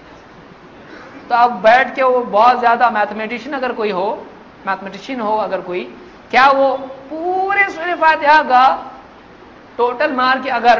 تو اب بیٹھ کے وہ بہت زیادہ میتھمیٹیشین اگر کوئی ہو، میتھمیٹیشین ہو اگر کوئی، کیا وہ پورے سورہ فاتحہ کا ٹوٹل مار کے اگر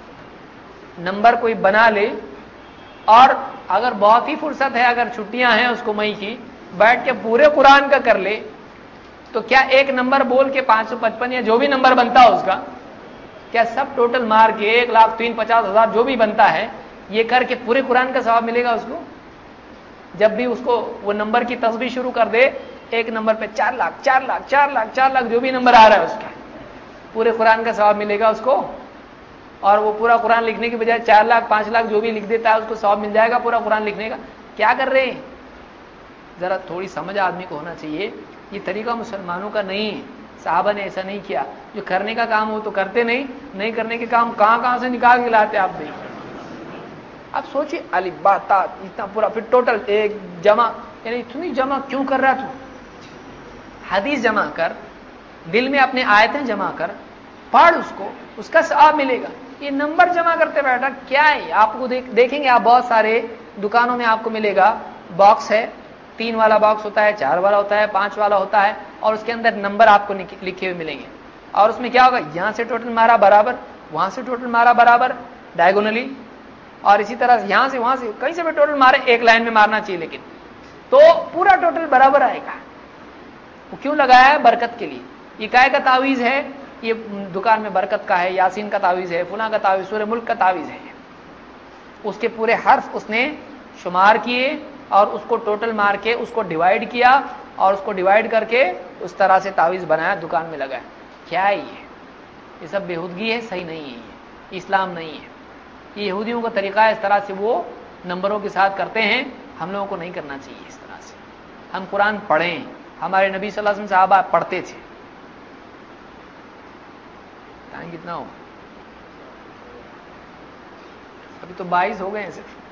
نمبر کوئی بنا لے، اور اگر بہت ہی فرصت ہے، اگر چھٹیاں ہیں اس کو مئی کی، بیٹھ کے پورے قرآن کا کر لے، تو کیا ایک نمبر بول کے پانچ سو پچپن یا جو بھی نمبر بنتا ہے اس کا، کیا سب ٹوٹل مار کے ایک لاکھ تین پچاس ہزار جو بھی بنتا ہے یہ کر کے پورے قرآن کا ثواب ملے گا اس کو؟ جب بھی اس کو وہ نمبر کی تسبیح شروع کر دے، ایک نمبر پہ چار لاکھ چار لاکھ چار لاکھ چار لاکھ جو بھی نمبر آ رہا ہے اس کا، پورے قرآن کا ثواب ملے گا اس کو. اور وہ پورا قرآن لکھنے کی بجائے چار لاکھ پانچ لاکھ جو بھی لکھ دیتا ہے اس کو ثواب مل جائے گا پورا قرآن لکھنے کا. کیا کر رہے ہیں؟ ذرا تھوڑی سمجھ آدمی کو ہونا چاہیے. یہ طریقہ مسلمانوں کا نہیں ہے. صحابہ نے ایسا نہیں کیا. جو کرنے کا کام ہو تو کرتے نہیں، نہیں کرنے کے کام کہاں کہاں سے نکال کے لاتے آپ دیکھ. اب سوچیے الف با تا اتنا پورا، پھر ٹوٹل ایک جمع، یعنی اتنی جمع کیوں کر رہا تو؟ حدیث جمع کر، دل میں اپنے آیتیں جمع کر، پڑھ اس کو، اس کا ثواب ملے گا. یہ نمبر جمع کرتے بیٹھا کیا ہے؟ آپ کو دیکھ دیکھیں گے آپ بہت سارے دکانوں میں آپ کو ملے گا باکس ہے، تین والا باکس ہوتا ہے، چار والا ہوتا ہے، پانچ والا ہوتا ہے، اور اس کے اندر نمبر آپ کو لکھے ہوئے ملیں گے. اور اس میں کیا ہوگا؟ یہاں سے ٹوٹل مارا برابر، وہاں سے ٹوٹل مارا برابر ڈائگونلی، اور اسی طرح یہاں سے وہاں سے کہیں سے بھی ٹوٹل مارے، ایک لائن میں مارنا چاہیے لیکن، تو پورا ٹوٹل برابر آئے گا. وہ کیوں لگایا ہے؟ برکت کے لیے. یہ کائے کا تعویذ ہے؟ یہ دکان میں برکت کا ہے، یاسین کا تعویذ ہے، فلاں کا تعویذ، سورہ ملک کا تعویذ ہے. اس کے پورے حرف اس نے شمار کیے اور اس کو ٹوٹل مار کے اس کو ڈیوائیڈ کیا اور اس کو ڈیوائیڈ کر کے اس طرح سے تعویذ بنایا، دکان میں لگایا. کیا ہے یہ؟ یہ سب بےہودگی ہے، صحیح نہیں ہے. یہ اسلام نہیں ہے. یہ یہودیوں کا طریقہ ہے. اس طرح سے وہ نمبروں کے ساتھ کرتے ہیں. ہم لوگوں کو نہیں کرنا چاہیے اس طرح سے. ہم قرآن پڑھیں. ہمارے نبی صلی اللہ علیہ وسلم صحابہ پڑھتے تھے. ٹائم کتنا ہو؟ ابھی تو بائیس ہو گئے ہیں صرف.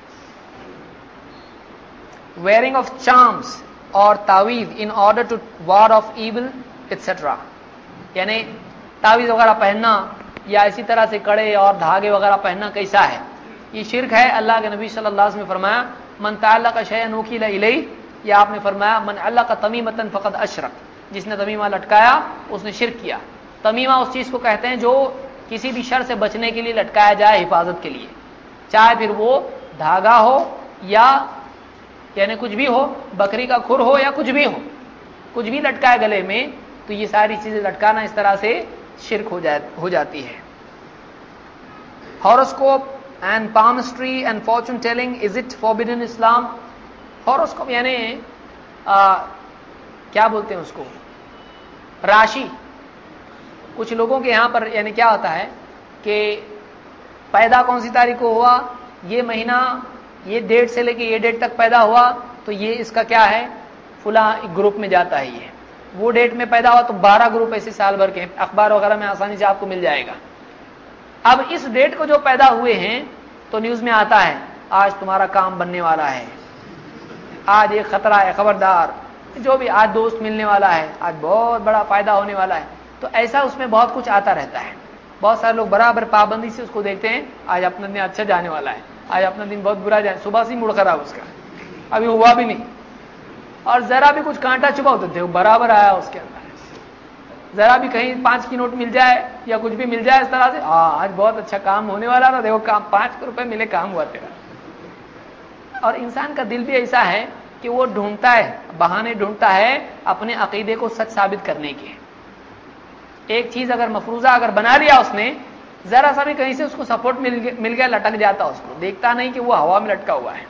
ویئرنگ آف چارمس اور تعویذ in order to ward off evil etcetera, یعنی تعویذ وغیرہ پہننا یا اسی طرح سے کڑے اور دھاگے وغیرہ پہننا کیسا ہے؟ یہ شرک ہے. اللہ کے نبی صلی اللہ علیہ وسلم نے فرمایا من تعلق شیئا وکیل الیہ، یہ آپ نے فرمایا من علق تمیمۃ فقد اشرک، جس نے تمیمہ لٹکایا اس نے شرک کیا. تمیمہ اس چیز کو کہتے ہیں جو کسی بھی شر سے بچنے کے لیے لٹکایا جائے، حفاظت کے لیے، چاہے پھر وہ دھاگا ہو یا یعنی کچھ بھی ہو، بکری کا کھر ہو یا کچھ بھی ہو، کچھ بھی لٹکائے گلے میں، تو یہ ساری چیزیں لٹکانا اس طرح سے شرک ہو جائے ہو جاتی ہے. Horoscope and palmistry and fortune telling, is it forbidden in Islam? Horoscope یعنی آ, کیا بولتے ہیں اس کو، راشی کچھ لوگوں کے یہاں پر یعنی کیا ہوتا ہے کہ پیدا کون سی تاریخ کو ہوا، یہ مہینہ یہ ڈیٹ سے لے کے یہ ڈیٹ تک پیدا ہوا تو یہ اس کا کیا ہے فلاں گروپ میں جاتا ہے، یہ وہ ڈیٹ میں پیدا ہوا تو بارہ گروپ ایسے سال بھر کے اخبار وغیرہ میں آسانی سے آپ کو مل جائے گا۔ اب اس ڈیٹ کو جو پیدا ہوئے ہیں تو نیوز میں آتا ہے آج تمہارا کام بننے والا ہے، آج ایک خطرہ ہے، خبردار، جو بھی آج دوست ملنے والا ہے، آج بہت بڑا فائدہ ہونے والا ہے۔ تو ایسا اس میں بہت کچھ آتا رہتا ہے، بہت سارے لوگ برابر پابندی سے اس کو دیکھتے ہیں، آج اپنا دن اچھا جانے والا ہے، آج اپنا دن بہت برا جائے، صبح سے موڈ خراب اس کا، ابھی ہوا بھی نہیں، اور ذرا بھی کچھ کانٹا چبھا ہوتے تھے وہ برابر آیا اس کے اندر، ذرا بھی کہیں پانچ کی نوٹ مل جائے یا کچھ بھی مل جائے اس طرح سے، ہاں آج بہت اچھا کام ہونے والا تھا، دیکھو کام پانچ روپے ملے، کام ہوا تیرا۔ اور انسان کا دل بھی ایسا ہے کہ وہ ڈھونڈتا ہے، بہانے ڈھونڈتا ہے اپنے عقیدے کو سچ ثابت کرنے کے۔ ایک چیز اگر مفروضہ اگر بنا لیا اس نے، ذرا سا بھی کہیں سے اس کو سپورٹ مل گیا لٹک جاتا، اس کو دیکھتا نہیں کہ وہ ہوا میں لٹکا ہوا ہے۔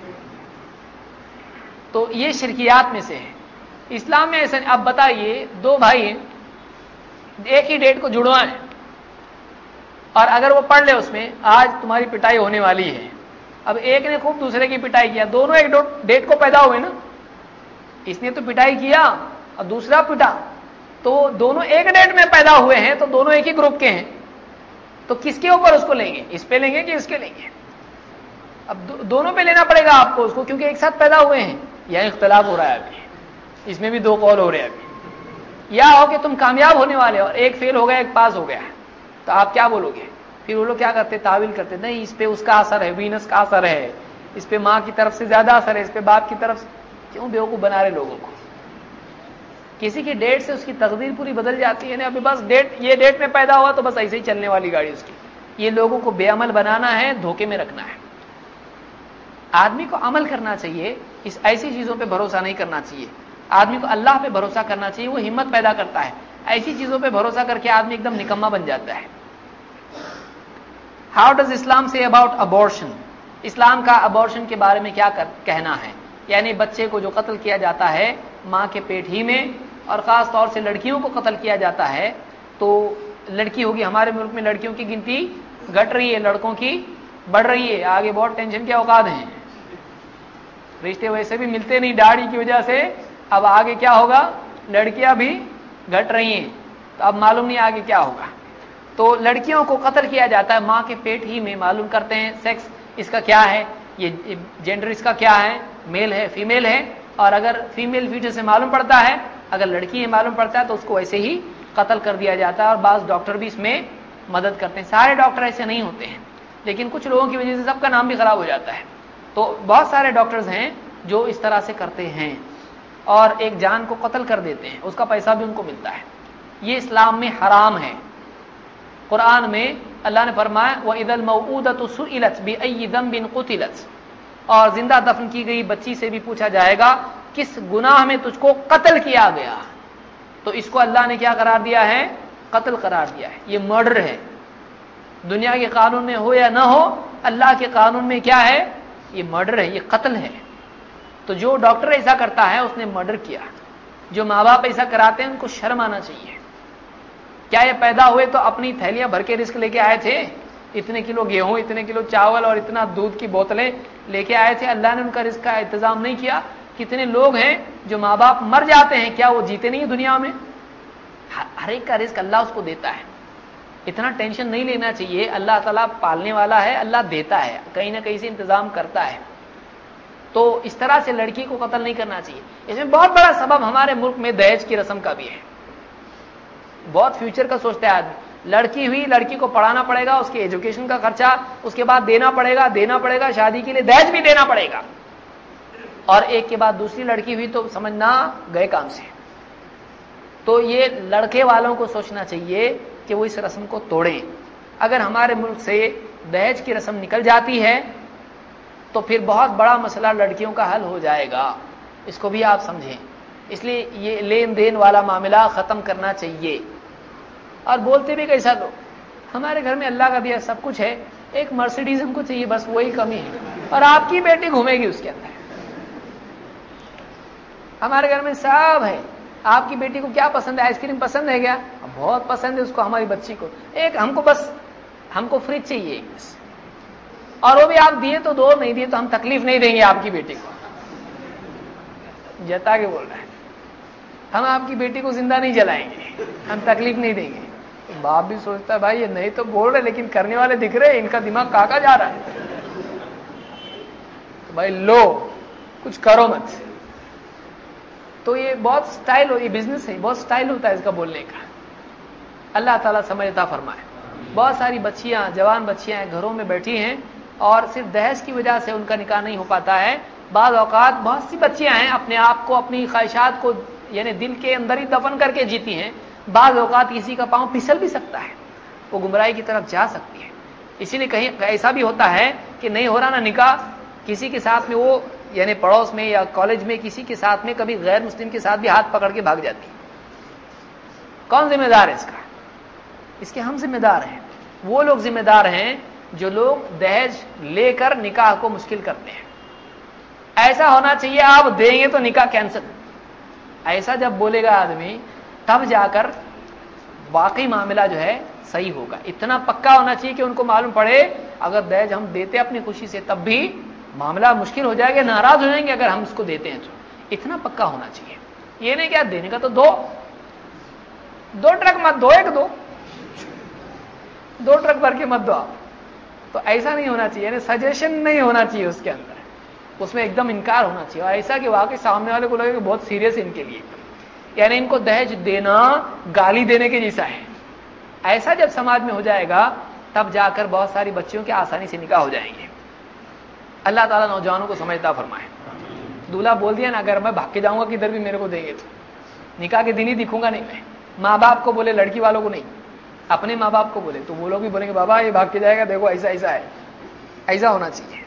تو یہ شرکیات میں سے ہے، اسلام میں ایسا نہیں۔ اب بتائیے دو بھائی ہیں، ایک ہی ڈیٹ کو جڑوائیں، اور اگر وہ پڑھ لے اس میں آج تمہاری پٹائی ہونے والی ہے، اب ایک نے خوب دوسرے کی پٹائی کیا، دونوں ایک ڈیٹ کو پیدا ہوئے نا، اس نے تو پٹائی کیا اور دوسرا پٹا، تو دونوں ایک ڈیٹ میں پیدا ہوئے ہیں تو دونوں ایک ہی گروپ کے ہیں، تو کس کے اوپر اس کو لیں گے، اس پہ لیں گے کہ اس کے لیں گے؟ اب دونوں پہ لینا پڑے گا آپ کو اس کو، کیونکہ ایک ساتھ پیدا ہوئے ہیں۔ یا اختلاف ہو رہا ہے ابھی، اس میں بھی دو قول ہو رہے ہیں ابھی، یا ہو کہ تم کامیاب ہونے والے اور ایک فیل ہو گیا ایک پاس ہو گیا، تو آپ کیا بولو گے؟ پھر وہ لوگ کیا کرتے، تعویل کرتے، نہیں اس پہ اس کا اثر ہے، وینس کا اثر ہے، اس پہ ماں کی طرف سے زیادہ اثر ہے، اس پہ باپ کی طرف سے، کیوں بیوقوف بنا رہے لوگوں کو؟ کسی کی ڈیٹ سے اس کی تقدیر پوری بدل جاتی ہے نا، ابھی بس ڈیٹ یہ ڈیٹ میں پیدا ہوا تو بس ایسے ہی چلنے والی گاڑی اس کی۔ یہ لوگوں کو بے عمل بنانا ہے، دھوکے میں رکھنا ہے۔ آدمی کو عمل کرنا چاہیے، اس ایسی چیزوں پہ بھروسہ نہیں کرنا چاہیے، آدمی کو اللہ پہ بھروسہ کرنا چاہیے، وہ ہمت پیدا کرتا ہے۔ ایسی چیزوں پہ بھروسہ کر کے آدمی ایک دم نکما بن جاتا ہے۔ ہاؤ ڈز اسلام سے اباؤٹ ابورشن، اسلام کا ابورشن کے بارے میں کیا کہنا ہے؟ یعنی بچے کو جو قتل کیا جاتا ہے ماں کے پیٹ ہی میں، اور خاص طور سے لڑکیوں کو قتل کیا جاتا ہے، تو لڑکی ہوگی، ہمارے ملک میں لڑکیوں کی گنتی گھٹ رہی ہے، لڑکوں کی بڑھ رہی ہے، آگے بہت ٹینشن کے اوقات ہیں، رشتے ویسے بھی ملتے نہیں داڑھی کی وجہ سے، اب آگے کیا ہوگا، لڑکیاں بھی گھٹ رہی ہیں، تو اب معلوم نہیں آگے کیا ہوگا۔ تو لڑکیوں کو قتل کیا جاتا ہے ماں کے پیٹ ہی میں، معلوم کرتے ہیں سیکس اس کا کیا ہے، یہ جینڈر اس کا کیا ہے، میل ہے فیمیل ہے، اور اگر فیمیل فیٹس سے معلوم پڑتا ہے، اگر لڑکی ہے معلوم پڑتا ہے تو اس کو ایسے ہی قتل کر دیا جاتا ہے، اور بعض ڈاکٹر بھی اس میں مدد کرتے ہیں، سارے ڈاکٹر ایسے نہیں ہوتے ہیں، لیکن کچھ لوگوں کی وجہ سے سب کا نام بھی خراب ہو جاتا ہے۔ تو بہت سارے ڈاکٹرز ہیں جو اس طرح سے کرتے ہیں اور ایک جان کو قتل کر دیتے ہیں، اس کا پیسہ بھی ان کو ملتا ہے، یہ اسلام میں حرام ہے۔ قرآن میں اللہ نے فرمایا وَإِذَا الْمَوْءُودَةُ سُئِلَتْ بِأَيِّ ذَنبٍ قُتِلَتْ، اور زندہ دفن کی گئی بچی سے بھی پوچھا جائے گا کس گناہ میں تجھ کو قتل کیا گیا، تو اس کو اللہ نے کیا قرار دیا ہے، قتل قرار دیا ہے، یہ مرڈر ہے، دنیا کے قانون میں ہو یا نہ ہو، اللہ کے قانون میں کیا ہے، یہ مرڈر ہے، یہ قتل ہے۔ تو جو ڈاکٹر ایسا کرتا ہے اس نے مرڈر کیا، جو ماں باپ ایسا کراتے ہیں ان کو شرم آنا چاہیے۔ کیا یہ پیدا ہوئے تو اپنی تھیلیاں بھر کے رزق لے کے آئے تھے؟ اتنے کلو گیہوں، اتنے کلو چاول اور اتنا دودھ کی بوتلیں لے کے آئے تھے؟ اللہ نے ان کا رزق کا انتظام نہیں کیا؟ کتنے لوگ ہیں جو ماں باپ مر جاتے ہیں، کیا وہ جیتے نہیں دنیا میں؟ ہر ایک کا رزق اللہ اس کو دیتا ہے، اتنا ٹینشن نہیں لینا چاہیے، اللہ تعالیٰ پالنے والا ہے، اللہ دیتا ہے، کہیں نہ کہیں سے انتظام کرتا ہے۔ تو اس طرح سے لڑکی کو قتل نہیں کرنا چاہیے۔ اس میں بہت بڑا سبب ہمارے ملک میں دہیج کی رسم کا بھی ہے، بہت فیوچر کا سوچتا ہے آدمی، لڑکی ہوئی، لڑکی کو پڑھانا پڑے گا، اس کے ایجوکیشن کا خرچہ اس کے بعد دینا پڑے گا، دینا پڑے گا شادی کے لیے دہیج بھی دینا پڑے گا، اور ایک کے بعد دوسری لڑکی ہوئی تو سمجھنا گئے کام سے۔ تو یہ لڑکے والوں کو سوچنا چاہیے کہ وہ اس رسم کو توڑیں۔ اگر ہمارے ملک سے دہیج کی رسم نکل جاتی ہے تو پھر بہت بڑا مسئلہ لڑکیوں کا حل ہو جائے گا، اس کو بھی آپ سمجھیں۔ اس لیے یہ لین دین والا معاملہ ختم کرنا چاہیے۔ اور بولتے بھی کیسا لوگ، ہمارے گھر میں اللہ کا دیا سب کچھ ہے، ایک مرسیڈیز ہم کو چاہیے، بس وہی کمی ہے، اور آپ کی بیٹی گھومے گی اس کے اندر۔ ہمارے گھر میں سب ہے، آپ کی بیٹی کو کیا پسند ہے؟ آئس کریم پسند ہے کیا؟ بہت پسند ہے اس کو، ہماری بچی کو، ایک ہم کو بس ہم کو فریج چاہیے بس، اور وہ بھی آپ دیے تو دو، نہیں دیے تو ہم تکلیف نہیں دیں گے آپ کی بیٹی کو، جتا کے بول رہے ہیں ہم آپ کی بیٹی کو زندہ نہیں جلائیں گے، ہم تکلیف نہیں دیں گے۔ باپ بھی سوچتا ہے بھائی یہ نہیں تو بول رہے لیکن کرنے والے دکھ رہے، ان کا دماغ کہاں کہاں جا رہا ہے، بھائی لو کچھ کرو مت۔ تو یہ بہت سٹائل ہو، یہ بزنس ہے، بہت سٹائل ہوتا ہے اس کا بولنے کا۔ اللہ تعالیٰ سمجھ عطا فرمائے۔ بہت ساری بچیاں، جوان بچیاں گھروں میں بیٹھی ہیں اور صرف دہیج کی وجہ سے ان کا نکاح نہیں ہو پاتا ہے۔ بعض اوقات بہت سی بچیاں ہیں اپنے آپ کو، اپنی خواہشات کو یعنی دل کے اندر ہی دفن کر کے جیتی ہیں۔ بعض اوقات کسی کا پاؤں پھسل بھی سکتا ہے، وہ گمراہی کی طرف جا سکتی ہے۔ اسی لیے کہیں ایسا بھی ہوتا ہے کہ نہیں ہو رہا نا نکاح، کسی کے ساتھ میں وہ یعنی پڑوس میں یا کالج میں کسی کے ساتھ میں کبھی غیر مسلم کے ساتھ بھی ہاتھ پکڑ کے بھاگ جاتی ہے۔ کون ذمہ دار ہے اس کا؟ اس کے ہم ذمہ دار ہیں۔ وہ لوگ ذمہ دار ہیں جو لوگ دہیج لے کر نکاح کو مشکل کرتے ہیں۔ ایسا ہونا چاہیے آپ دیں گے تو نکاح کینسل، ایسا جب بولے گا آدمی تب جا کر واقعی معاملہ جو ہے صحیح ہوگا۔ اتنا پکا ہونا چاہیے کہ ان کو معلوم پڑے اگر دہیج ہم دیتے اپنی خوشی سے تب بھی معاملہ مشکل ہو جائے گا، ناراض ہو جائیں گے اگر ہم اس کو دیتے ہیں تو۔ اتنا پکا ہونا چاہیے، یہ نہیں کہ دینے کا تو دو دو ٹرک مت دو، ایک دو دو ٹرک بھر کے مت دو آپ، تو ایسا نہیں ہونا چاہیے، یعنی سجیشن نہیں ہونا چاہیے اس کے اندر، اس میں ایک دم انکار ہونا چاہیے، اور ایسا کہ واقعی سامنے والے کو لگے کہ بہت سیریس ہے ان کے لیے، یعنی ان کو دہیج دینا گالی دینے کے جیسا ہے۔ ایسا جب سماج میں ہو جائے گا تب جا کر بہت ساری بچیوں کے آسانی سے نکاح ہو جائیں گے۔ اللہ تعالیٰ نوجوانوں کو سمجھتا فرمائے۔ دولہا بول دیا نا اگر میں بھاگ کے جاؤں گا کدھر بھی میرے کو دیں گے تو نکاح کے دن ہی دکھوں گا نہیں میں۔ ماں باپ کو بولے، لڑکی والوں کو نہیں، اپنے ماں باپ کو بولے تو وہ لوگ بھی بولیں گے بابا یہ بھاگ کے جائے گا، دیکھو ایسا ایسا ہے۔ ایسا ہونا چاہیے۔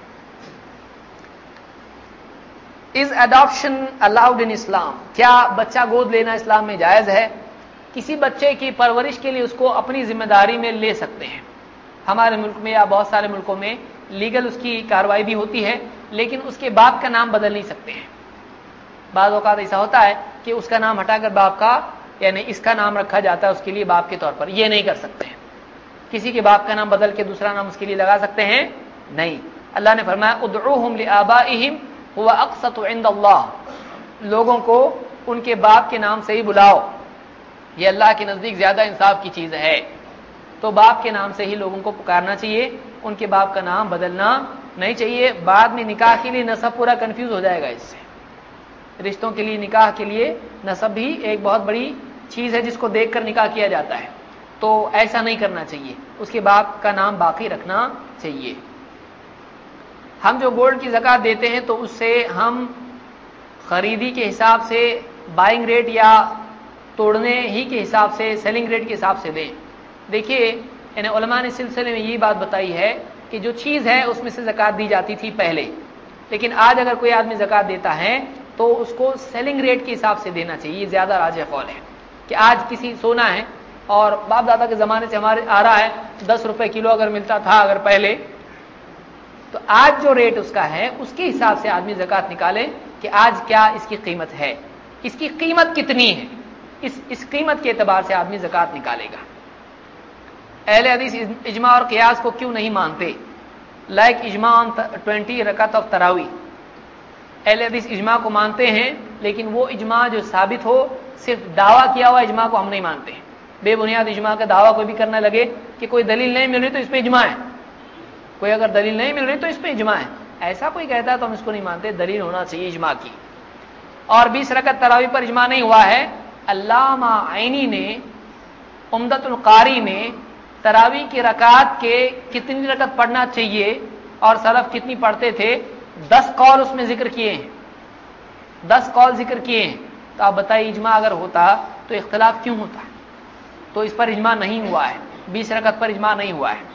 Is adoption allowed in Islam? کیا بچہ گود لینا اسلام میں جائز ہے؟ کسی بچے کی پرورش کے لیے اس کو اپنی ذمہ داری میں لے سکتے ہیں۔ ہمارے ملک میں یا بہت سارے ملکوں میں لیگل اس کی کارروائی بھی ہوتی ہے، لیکن اس کے باپ کا نام بدل نہیں سکتے ہیں۔ بعض اوقات ایسا ہوتا ہے کہ اس کا نام ہٹا کر باپ کا یعنی اس کا نام رکھا جاتا ہے اس کے لیے باپ کے طور پر، یہ نہیں کر سکتے ہیں۔ کسی کے باپ کا نام بدل کے دوسرا نام اس کے لیے لگا سکتے ہیں؟ نہیں۔ اللہ نے فرمایا ادعوہم لآبائہم هو اقسط عند اللہ، لوگوں کو ان کے باپ کے نام سے ہی بلاؤ، یہ اللہ کے نزدیک زیادہ انصاف کی چیز ہے۔ تو باپ کے نام سے ہی لوگوں کو پکارنا چاہیے، ان کے باپ کا نام بدلنا نہیں چاہیے۔ بعد میں نکاح کے لیے نسب پورا کنفیوز ہو جائے گا اس سے۔ رشتوں کے لیے، نکاح کے لیے نسب بھی ایک بہت بڑی چیز ہے جس کو دیکھ کر نکاح کیا جاتا ہے، تو ایسا نہیں کرنا چاہیے، اس کے باپ کا نام باقی رکھنا چاہیے۔ ہم جو گولڈ کی زکوٰۃ دیتے ہیں تو اس سے ہم خریدی کے حساب سے، بائنگ ریٹ یا توڑنے ہی کے حساب سے، سیلنگ ریٹ کے حساب سے دیں۔ دیکھیے یعنی علماء نے سلسلے میں یہ بات بتائی ہے کہ جو چیز ہے اس میں سے زکوٰۃ دی جاتی تھی پہلے، لیکن آج اگر کوئی آدمی زکوٰۃ دیتا ہے تو اس کو سیلنگ ریٹ کے حساب سے دینا چاہیے۔ یہ زیادہ راجح قول ہے کہ آج کسی سونا ہے اور باپ دادا کے زمانے سے ہمارے آ رہا ہے دس روپے کلو اگر ملتا تھا اگر پہلے، تو آج جو ریٹ اس کا ہے اس کے حساب سے آدمی زکوٰۃ نکالے کہ آج کیا اس کی قیمت ہے، اس کی قیمت کتنی ہے، اس اس قیمت کے اعتبار سے آدمی زکوٰۃ نکالے گا۔ اہل حدیث اجماع اور قیاس کو کیوں نہیں مانتے؟ لائک اجماع آن ٹوینٹی رکعت آف تراوی، اہل حدیث اجماع کو مانتے ہیں لیکن وہ اجماع جو ثابت ہو، صرف دعویٰ کیا ہوا اجماع کو ہم نہیں مانتے ہیں۔ بے بنیاد اجماع کا دعویٰ کوئی بھی کرنے لگے کہ کوئی دلیل نہیں مل رہی تو اس پہ اجماع ہے، کوئی اگر دلیل نہیں مل رہی تو اس پہ اجماع ہے، ایسا کوئی کہتا ہے تو ہم اس کو نہیں مانتے، دلیل ہونا چاہیے اجماع کی۔ اور بیس رکعت تراوی پر اجماع نہیں ہوا ہے۔ علامہ عینی نے عمدۃ القاری میں تراوی کی رکعات کے کتنی رکعت پڑھنا چاہیے اور سلف کتنی پڑھتے تھے، دس قول اس میں ذکر کیے ہیں، دس قول ذکر کیے ہیں۔ تو آپ بتائیے اجماع اگر ہوتا تو اختلاف کیوں ہوتا؟ تو اس پر اجماع نہیں ہوا ہے، بیس رکعت پر اجماع نہیں ہوا ہے۔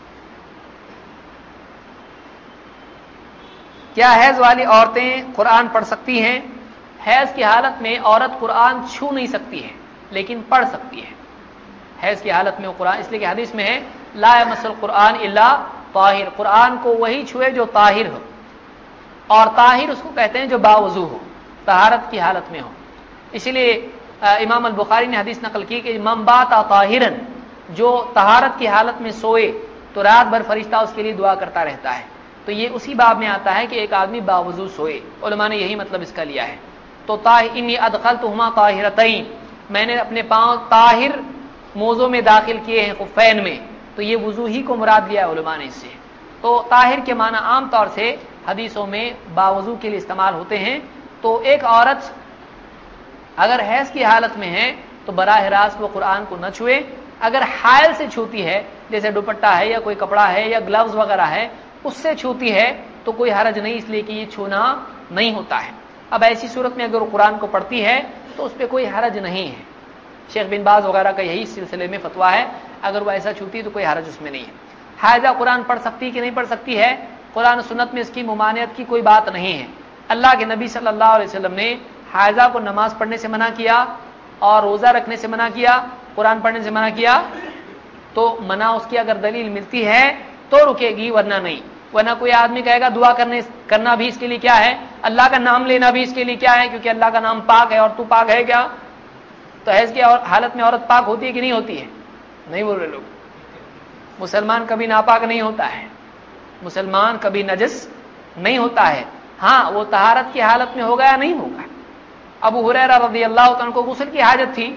کیا حیض والی عورتیں قرآن پڑھ سکتی ہیں؟ حیض کی حالت میں عورت قرآن چھو نہیں سکتی ہے لیکن پڑھ سکتی ہے۔ حیض کی حالت میں وہ قرآن، اس لیے کہ حدیث میں ہے لا یمس القرآن الا طاہر، قرآن کو وہی چھوئے جو طاہر ہو، اور طاہر اس کو کہتے ہیں جو باوضو ہو، طہارت کی حالت میں ہو۔ اسی لیے امام البخاری نے حدیث نقل کی کہ من بات طاہرن، جو طہارت کی حالت میں سوئے تو رات بھر فرشتہ اس کے لیے دعا کرتا رہتا ہے. تو یہ اسی باب میں آتا ہے کہ ایک آدمی باوضو سوئے. علماء نے یہی مطلب اس کا لیا ہے. تو انی ادخلتہما طاہرتین، میں نے اپنے پاؤں طاہر موزوں میں داخل کیے ہیں خفین میں. تو یہ وضو ہی کو مراد لیا علماء نے اس سے. تو طاہر کے معنی عام طور سے حدیثوں میں باوضو کے لیے استعمال ہوتے ہیں. تو ایک عورت اگر حیض کی حالت میں ہے تو براہ راست وہ قرآن کو نہ چھوئے. اگر حائل سے چھوتی ہے، جیسے دوپٹہ ہے یا کوئی کپڑا ہے یا گلوز وغیرہ ہے، اس سے چھوتی ہے تو کوئی حرج نہیں، اس لیے کہ یہ چھونا نہیں ہوتا ہے. اب ایسی صورت میں اگر وہ قرآن کو پڑھتی ہے تو اس پہ کوئی حرج نہیں ہے. شیخ بن باز وغیرہ کا یہی سلسلے میں فتویٰ ہے، اگر وہ ایسا چھوتی ہے تو کوئی حرج اس میں نہیں ہے. حائضہ قرآن پڑھ سکتی کہ نہیں پڑھ سکتی ہے، قرآن و سنت میں اس کی ممانعت کی کوئی بات نہیں ہے. اللہ کے نبی صلی اللہ علیہ وسلم نے حائضہ کو نماز پڑھنے سے منع کیا اور روزہ رکھنے سے منع کیا، قرآن پڑھنے سے منع کیا. تو منع اس کی اگر دلیل ملتی ہے تو رکے گی، ورنہ نہیں. ورنہ کوئی آدمی کہے گا دعا کرنے کرنا بھی اس کے لیے کیا ہے، اللہ کا نام لینا بھی اس کے لیے کیا ہے، کیونکہ اللہ کا نام پاک ہے اور تو پاک ہے کیا. تو حیض کی حالت میں عورت پاک ہوتی ہے کہ نہیں ہوتی ہے؟ نہیں بول رہے لوگ. مسلمان کبھی ناپاک نہیں ہوتا ہے، مسلمان کبھی نجس نہیں ہوتا ہے. ہاں وہ طہارت کی حالت میں ہوگا یا نہیں ہوگا. ابو ہریرہ رضی اللہ عنہ کو غسل کی حاجت تھی،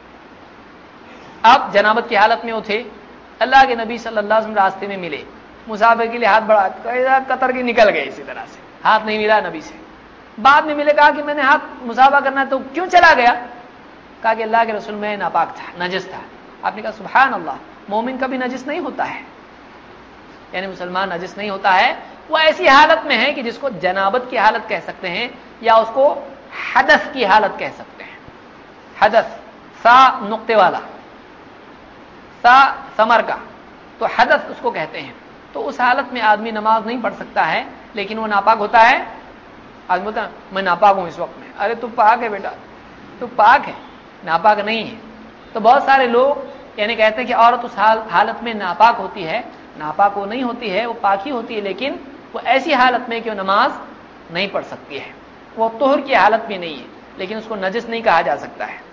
اب جنابت کی حالت میں وہ تھے. اللہ کے نبی صلی اللہ علیہ وسلم راستے میں ملے، مسافر کے لیے ہاتھ بڑھا، قطر کے نکل گئے، اسی طرح سے ہاتھ نہیں ملا نبی سے. بعد میں ملے، کہا کہ میں نے ہاتھ مسافہ کرنا تو کیوں چلا گیا؟ کہا کہ اللہ کے رسول میں ناپاک تھا، نجس تھا. آپ نے کہا سبحان اللہ، مومن کبھی نجس نہیں ہوتا ہے، یعنی مسلمان نجس نہیں ہوتا ہے. وہ ایسی حالت میں ہے کہ جس کو جنابت کی حالت کہہ سکتے ہیں یا اس کو حدث کی حالت کہہ سکتے ہیں. حدث سا نقطے والا، سا ثمر کا، تو حدث اس کو کہتے ہیں. تو اس حالت میں آدمی نماز نہیں پڑھ سکتا ہے، لیکن وہ ناپاک ہوتا ہے. آدمی بولتا ہے میں ناپاک ہوں اس وقت میں، ارے تو پاک ہے بیٹا، تو پاک ہے، ناپاک نہیں ہے. تو بہت سارے لوگ یعنی کہتے ہیں کہ عورت اس حالت میں ناپاک ہوتی ہے. ناپاک وہ نہیں ہوتی ہے، وہ پاک ہی ہوتی ہے، لیکن وہ ایسی حالت میں کہ وہ نماز نہیں پڑھ سکتی ہے. وہ طہر کی حالت بھی نہیں ہے، لیکن اس کو نجس نہیں کہا جا سکتا ہے.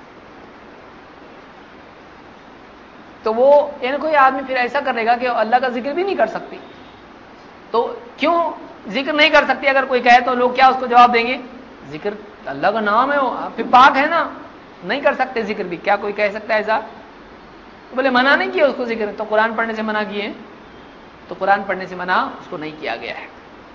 تو وہ یعنی کوئی آدمی پھر ایسا کرے گا کہ اللہ کا ذکر بھی نہیں کر سکتی. تو کیوں ذکر نہیں کر سکتی اگر کوئی کہے تو لوگ کیا اس کو جواب دیں گے؟ ذکر اللہ کا نام ہے، وہ پھر پاک ہے نا، نہیں کر سکتے ذکر بھی. کیا کوئی کہہ سکتا ہے ایسا؟ بولے منع نہیں کیا اس کو ذکر، تو قرآن پڑھنے سے منع کیے، تو قرآن پڑھنے سے منع اس کو نہیں کیا گیا ہے.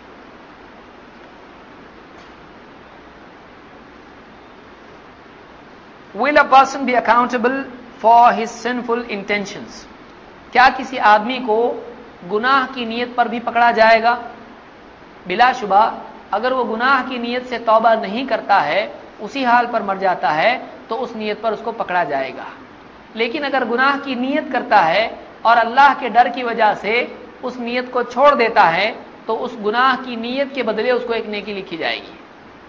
Will a person be accountable for his sinful intentions? کیا کسی آدمی کو گناہ کی نیت پر بھی پکڑا جائے گا؟ بلا شبہ اگر وہ گناہ کی نیت سے توبہ نہیں کرتا ہے، اسی حال پر مر جاتا ہے، تو اس نیت پر اس کو پکڑا جائے گا. لیکن اگر گناہ کی نیت کرتا ہے اور اللہ کے ڈر کی وجہ سے اس نیت کو چھوڑ دیتا ہے، تو اس گناہ کی نیت کے بدلے اس کو ایک نیکی لکھی جائے گی.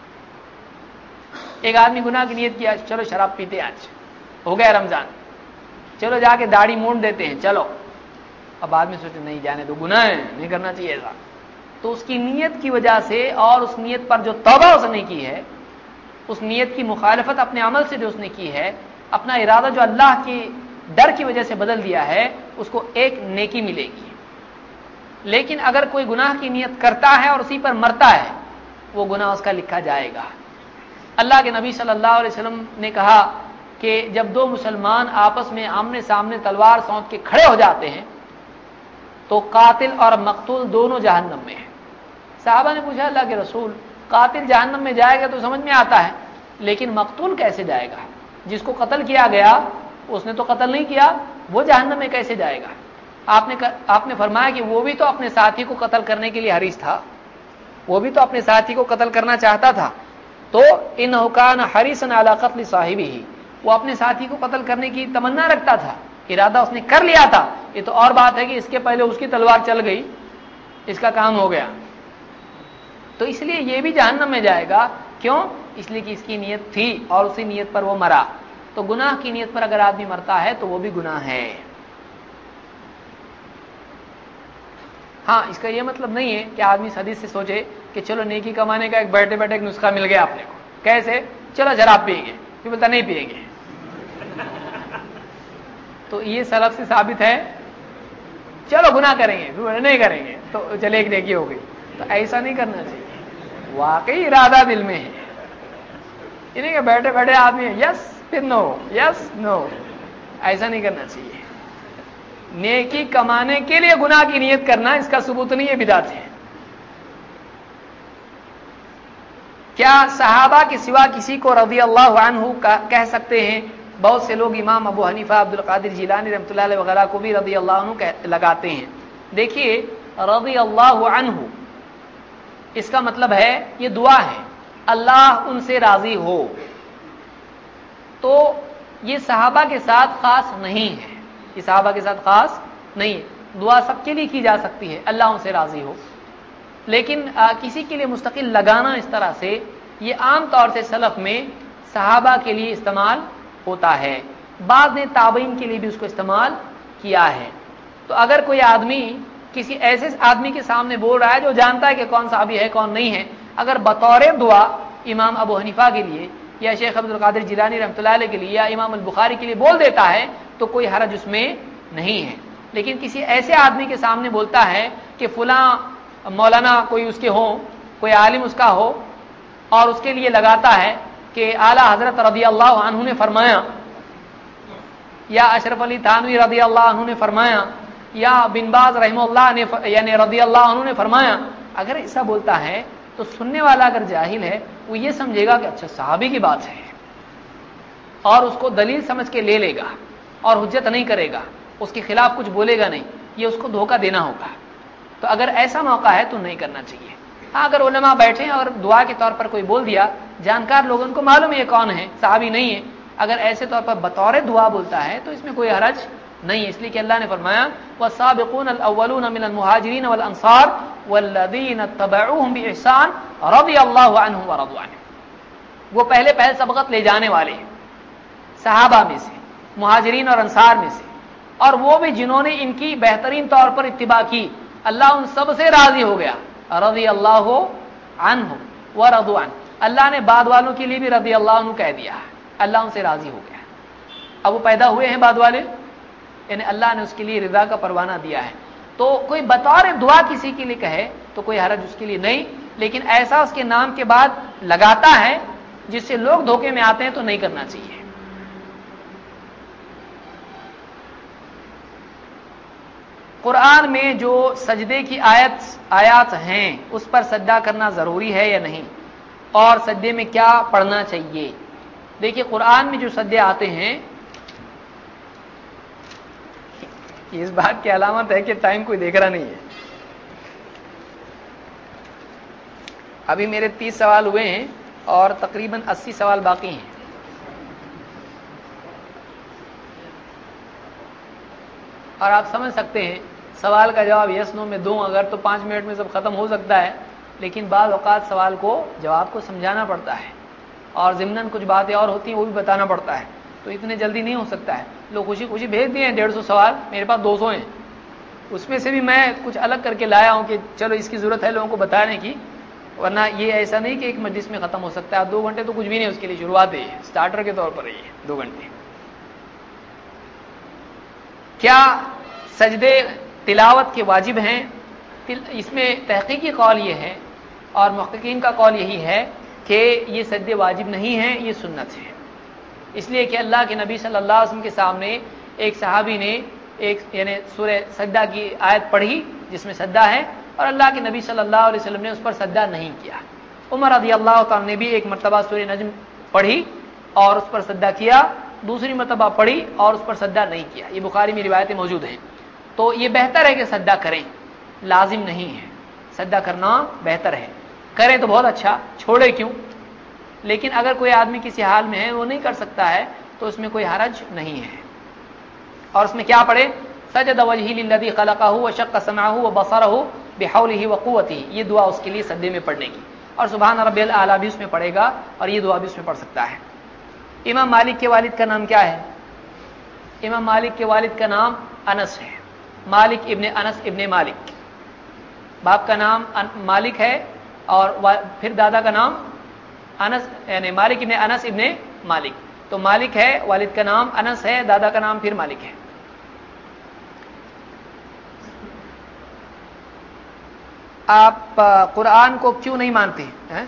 ایک آدمی گناہ کی نیت کیا، چلو شراب پیتے، آج ہو گیا رمضان، چلو جا کے داڑھی مونڈ دیتے ہیں، چلو. اب آدمی سوچے نہیں جانے دو، گناہ ہے، نہیں کرنا چاہیے ایسا. تو اس کی نیت کی وجہ سے اور اس نیت پر جو توبہ اس نے کی ہے، اس نیت کی مخالفت اپنے عمل سے جو اس نے کی ہے، اپنا ارادہ جو اللہ کی ڈر کی وجہ سے بدل دیا ہے، اس کو ایک نیکی ملے گی. لیکن اگر کوئی گناہ کی نیت کرتا ہے اور اسی پر مرتا ہے، وہ گناہ اس کا لکھا جائے گا. اللہ کے نبی صلی اللہ علیہ وسلم نے کہا کہ جب دو مسلمان آپس میں آمنے سامنے تلوار سونت کے کھڑے ہو جاتے ہیں تو قاتل اور مقتول دونوں جہنم میں ہیں. صحابہ نے پوچھا اللہ کے رسول، قاتل جہنم میں جائے گا تو سمجھ میں آتا ہے، لیکن مقتول کیسے جائے گا؟ جس کو قتل کیا گیا اس نے تو قتل نہیں کیا، وہ جہنم میں کیسے جائے گا؟ آپ نے آپ نے فرمایا کہ وہ بھی تو اپنے ساتھی کو قتل کرنے کے لیے حریص تھا، وہ بھی تو اپنے ساتھی کو قتل کرنا چاہتا تھا. تو انہ کان حریصا علی قتل صاحبہ، وہ اپنے ساتھی کو قتل کرنے کی تمنا رکھتا تھا، ارادہ اس نے کر لیا تھا. یہ تو اور بات ہے کہ اس کے پہلے اس کی تلوار چل گئی، اس کا کام ہو گیا. تو اس لیے یہ بھی جہنم میں جائے گا. کیوں؟ اس لیے کہ اس کی نیت تھی اور اسی نیت پر وہ مرا. تو گناہ کی نیت پر اگر آدمی مرتا ہے تو وہ بھی گناہ ہے. ہاں اس کا یہ مطلب نہیں ہے کہ آدمی حدیث سے سوچے کہ چلو نیکی کمانے کا ایک بیٹھے بیٹھے ایک نسخہ مل گیا آپ نے کو. کیسے؟ چلو شراب پیئیں گے، پھر بولتا نہیں پیئیں گے، تو یہ سلف سے ثابت ہے چلو گناہ کریں گے پھر نہیں کریں گے تو چلے ایک نیکی ہو گئی. تو ایسا نہیں کرنا چاہیے. واقعی ارادہ دل میں ہے، یہ نہیں کہ بیٹھے بیٹھے آدمی یس پھر نو یس نو، ایسا نہیں کرنا چاہیے. نیکی کمانے کے لیے گناہ کی نیت کرنا اس کا ثبوت نہیں ہے، بدعت ہے. کیا صحابہ کے سوا کسی کو رضی اللہ عنہ کہہ سکتے ہیں؟ بہت سے لوگ امام ابو حنیفہ، عبد القادر جیلانی رحمۃ اللہ علیہ وغیرہ کو بھی رضی اللہ عنہ لگاتے ہیں. دیکھیے رضی اللہ عنہ اس کا مطلب ہے یہ دعا ہے اللہ ان سے راضی ہو، تو یہ صحابہ کے ساتھ خاص نہیں ہے، یہ صحابہ کے ساتھ خاص نہیں ہے. دعا سب کے لیے کی جا سکتی ہے اللہ ان سے راضی ہو، لیکن آ, کسی کے لیے مستقل لگانا اس طرح سے یہ عام طور سے سلف میں صحابہ کے لیے استعمال ہوتا ہے. بعض نے تابعین کے لیے بھی اس کو استعمال کیا ہے. تو اگر کوئی آدمی کسی ایسے آدمی کے سامنے بول رہا ہے جو جانتا ہے کہ کون صحابی ہے کون نہیں ہے، اگر بطور دعا امام ابو حنیفہ کے لیے یا شیخ عبد القادر جیلانی رحمۃ اللہ علیہ کے لیے یا امام البخاری کے لیے بول دیتا ہے تو کوئی حرج اس میں نہیں ہے. لیکن کسی ایسے آدمی کے سامنے بولتا ہے کہ فلاں مولانا کوئی اس کے ہوں، کوئی عالم اس کا ہو، اور اس کے لیے لگاتا ہے کہ اعلیٰ حضرت رضی اللہ عنہ نے فرمایا، یا اشرف علی تھانوی رضی اللہ عنہ نے فرمایا، یا بن باز رحمہ اللہ نے یعنی رضی اللہ عنہ نے فرمایا، اگر ایسا بولتا ہے تو سننے والا اگر جاہل ہے وہ یہ سمجھے گا کہ اچھا صحابی کی بات ہے، اور اس کو دلیل سمجھ کے لے لے گا اور حجت نہیں کرے گا، اس کے خلاف کچھ بولے گا نہیں. یہ اس کو دھوکہ دینا ہوگا. تو اگر ایسا موقع ہے تو نہیں کرنا چاہیے. ہاں اگر علماء بیٹھے اور دعا کے طور پر کوئی بول دیا، جانکار لوگوں کو معلوم ہے یہ کون ہے، صحابی نہیں ہے، اگر ایسے طور پر بطور دعا بولتا ہے تو اس میں کوئی حرج نہیں ہے. اس لیے کہ اللہ نے فرمایا والسابقون الاولون من المهاجرین والانصار والذین اتبعوهم باحسان رضی اللہ عنهم ورضوا عنه. وہ پہلے پہل سبقت لے جانے والے صحابہ میں سے، مہاجرین اور انصار میں سے، اور وہ بھی جنہوں نے ان کی بہترین طور پر اتباع کی، اللہ ان سب سے راضی ہو گیا. رضی اللہ عنہ ورضوا عنہ، اللہ نے بعد والوں کے لیے بھی رضی اللہ عنہ کہہ دیا، اللہ ان سے راضی ہو گیا. اب وہ پیدا ہوئے ہیں بعد والے، یعنی اللہ نے اس کے لیے رضا کا پروانہ دیا ہے. تو کوئی بطور دعا کسی کے لیے کہے تو کوئی حرج اس کے لیے نہیں، لیکن ایسا اس کے نام کے بعد لگاتا ہے جس سے لوگ دھوکے میں آتے ہیں تو نہیں کرنا چاہیے. قرآن میں جو سجدے کی آیت آیات ہیں اس پر سجدہ کرنا ضروری ہے یا نہیں، اور سجدے میں کیا پڑھنا چاہیے؟ دیکھیے قرآن میں جو سجدے آتے ہیں، اس بات کی علامت ہے کہ ٹائم کوئی دیکھ رہا نہیں ہے. ابھی میرے تیس سوال ہوئے ہیں اور تقریباً اسی سوال باقی ہیں. اور آپ سمجھ سکتے ہیں سوال کا جواب یس نو میں دوں اگر تو پانچ منٹ میں سب ختم ہو سکتا ہے، لیکن بعض اوقات سوال کو جواب کو سمجھانا پڑتا ہے اور ضمناً کچھ باتیں اور ہوتی ہیں وہ بھی بتانا پڑتا ہے، تو اتنے جلدی نہیں ہو سکتا ہے. لوگ خوشی خوشی بھیج دیے ہیں ڈیڑھ سو سوال، میرے پاس دو سو ہیں، اس میں سے بھی میں کچھ الگ کر کے لایا ہوں کہ چلو اس کی ضرورت ہے لوگوں کو بتانے کی، ورنہ یہ ایسا نہیں کہ ایک مجلس میں ختم ہو سکتا ہے. دو گھنٹے تو کچھ بھی نہیں، اس کے لیے شروعات ہے، اسٹارٹر کے طور پر ہے یہ دو گھنٹے. کیا سجدے تلاوت کے واجب ہیں؟ اس میں تحقیقی قول یہ ہے اور محققین کا قول یہی ہے کہ یہ سجدے واجب نہیں ہیں، یہ سنت ہے. اس لیے کہ اللہ کے نبی صلی اللہ علیہ وسلم کے سامنے ایک صحابی نے ایک یعنی سورہ سجدہ کی آیت پڑھی جس میں سجدہ ہے، اور اللہ کے نبی صلی اللہ علیہ وسلم نے اس پر سجدہ نہیں کیا. عمر رضی اللہ تعالیٰ نے بھی ایک مرتبہ سورہ نجم پڑھی اور اس پر سجدہ کیا، دوسری مرتبہ پڑھی اور اس پر سجدہ نہیں کیا. یہ بخاری میں روایتیں موجود ہیں. تو یہ بہتر ہے کہ سجدہ کریں، لازم نہیں ہے، سجدہ کرنا بہتر ہے. کریں تو بہت اچھا، چھوڑے کیوں؟ لیکن اگر کوئی آدمی کسی حال میں ہے وہ نہیں کر سکتا ہے تو اس میں کوئی حرج نہیں ہے. اور اس میں کیا پڑھے؟ سجد وجہی للذی خلقہ وشق سمعہ وبصرہ بحولہ وقوتہ، یہ دعا اس کے لیے سجدے میں پڑھنے کی. اور سبحان ربی الاعلیٰ بھی اس میں پڑھے گا اور یہ دعا بھی اس میں پڑھ سکتا ہے. امام مالک کے والد کا نام کیا ہے؟ امام مالک کے والد کا نام انس ہے، مالک ابن انس ابن مالک. باپ کا نام مالک ہے اور پھر دادا کا نام انس یعنی مالک ابن انس ابن مالک. تو مالک ہے، والد کا نام انس ہے، دادا کا نام پھر مالک ہے. آپ قرآن کو کیوں نہیں مانتے ہیں؟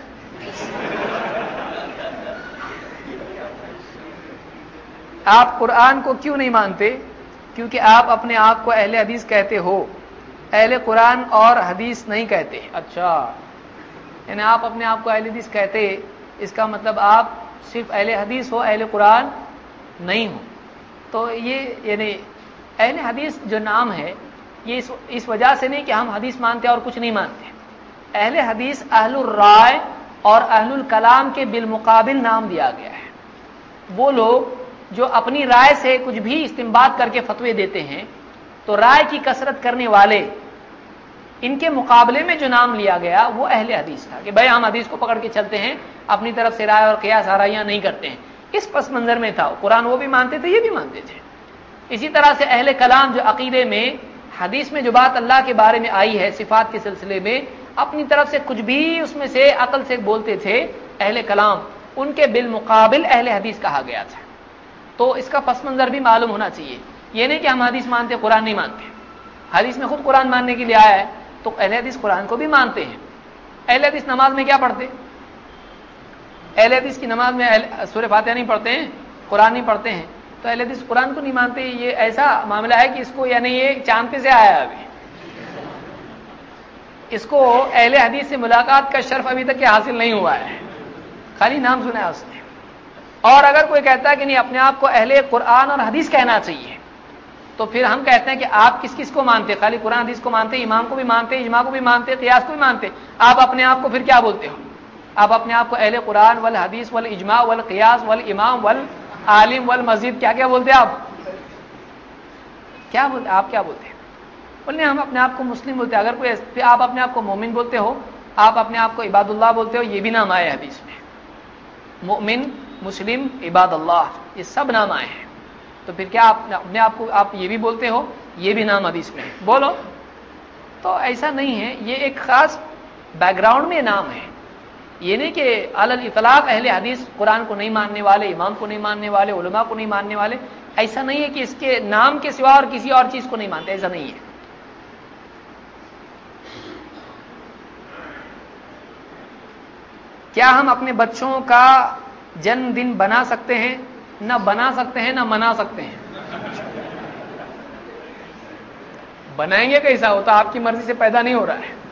آپ قرآن کو کیوں نہیں مانتے؟ کیونکہ آپ اپنے آپ کو اہل حدیث کہتے ہو، اہل قرآن اور حدیث نہیں کہتے۔ اچھا، یعنی آپ اپنے آپ کو اہل حدیث کہتے، اس کا مطلب آپ صرف اہل حدیث ہو، اہل قرآن نہیں ہو۔ تو یہ یعنی اہل حدیث جو نام ہے یہ اس اس وجہ سے نہیں کہ ہم حدیث مانتے اور کچھ نہیں مانتے۔ اہل حدیث اہل الرائے اور اہل الکلام کے بالمقابل نام دیا گیا ہے۔ وہ لوگ جو اپنی رائے سے کچھ بھی استنباط کر کے فتوے دیتے ہیں، تو رائے کی کثرت کرنے والے، ان کے مقابلے میں جو نام لیا گیا وہ اہل حدیث تھا کہ بھائی ہم حدیث کو پکڑ کے چلتے ہیں، اپنی طرف سے رائے اور قیاس آرائیاں نہیں کرتے ہیں۔ اس پس منظر میں تھا، قرآن وہ بھی مانتے تھے، یہ بھی مانتے تھے۔ اسی طرح سے اہل کلام جو عقیدے میں حدیث میں جو بات اللہ کے بارے میں آئی ہے صفات کے سلسلے میں، اپنی طرف سے کچھ بھی اس میں سے عقل سے بولتے تھے، اہل کلام، ان کے بالمقابل اہل حدیث کہا گیا تھا۔ تو اس کا پس منظر بھی معلوم ہونا چاہیے، یہ نہیں کہ ہم حدیث مانتے قرآن نہیں مانتے۔ حدیث میں خود قرآن ماننے کے لیے آیا ہے، تو اہل حدیث قرآن کو بھی مانتے ہیں۔ اہل حدیث نماز میں کیا پڑھتے؟ اہل حدیث کی نماز میں سورہ فاتحہ نہیں پڑھتے ہیں، قرآن نہیں پڑھتے ہیں، تو اہل حدیث قرآن کو نہیں مانتے۔ یہ ایسا معاملہ ہے کہ اس کو یعنی یہ چاند پہ سے آیا ہے، ابھی اس کو اہل حدیث سے ملاقات کا شرف ابھی تک حاصل نہیں ہوا ہے، خالی نام سنا ہے اس نے۔ اور اگر کوئی کہتا ہے کہ نہیں اپنے آپ کو اہل قرآن اور حدیث کہنا چاہیے، تو پھر ہم کہتے ہیں کہ آپ کس کس کو مانتے؟ خالی قرآن حدیث کو مانتے، امام کو بھی مانتے، اجماع کو بھی مانتے، قیاس کو بھی مانتے، آپ اپنے آپ کو پھر کیا بولتے ہو؟ آپ اپنے آپ کو اہل قرآن والحدیث والاجماع والقیاس والامام والعالم والمزید کیا کیا بولتے ہیں؟ آپ کیا بولتے؟ آپ کیا بولتے ہیں؟ بولنے ہم اپنے آپ کو مسلم بولتے ہیں۔ اگر کوئی آپ اپنے آپ کو مومن بولتے ہو، آپ اپنے آپ کو عباد اللہ بولتے ہو، یہ بھی نام آئے حدیث میں، مومن، مسلم، عباد اللہ، یہ سب نام آئے ہیں۔ تو پھر کیا آپ اپنے آپ کو آپ یہ بھی بولتے ہو؟ یہ بھی نام حدیث میں ہے، بولو۔ تو ایسا نہیں ہے، یہ ایک خاص بیک گراؤنڈ میں نام ہے، یہ نہیں کہ علی الاطلاق اہل حدیث قرآن کو نہیں ماننے والے، امام کو نہیں ماننے والے، علماء کو نہیں ماننے والے، ایسا نہیں ہے کہ اس کے نام کے سوا اور کسی اور چیز کو نہیں مانتے، ایسا نہیں ہے۔ کیا ہم اپنے بچوں کا جنم دن بنا سکتے ہیں؟ نہ بنا سکتے ہیں نہ منا سکتے ہیں۔ بنائیں گے کیسا؟ ہوتا آپ کی مرضی سے پیدا نہیں ہو رہا ہے،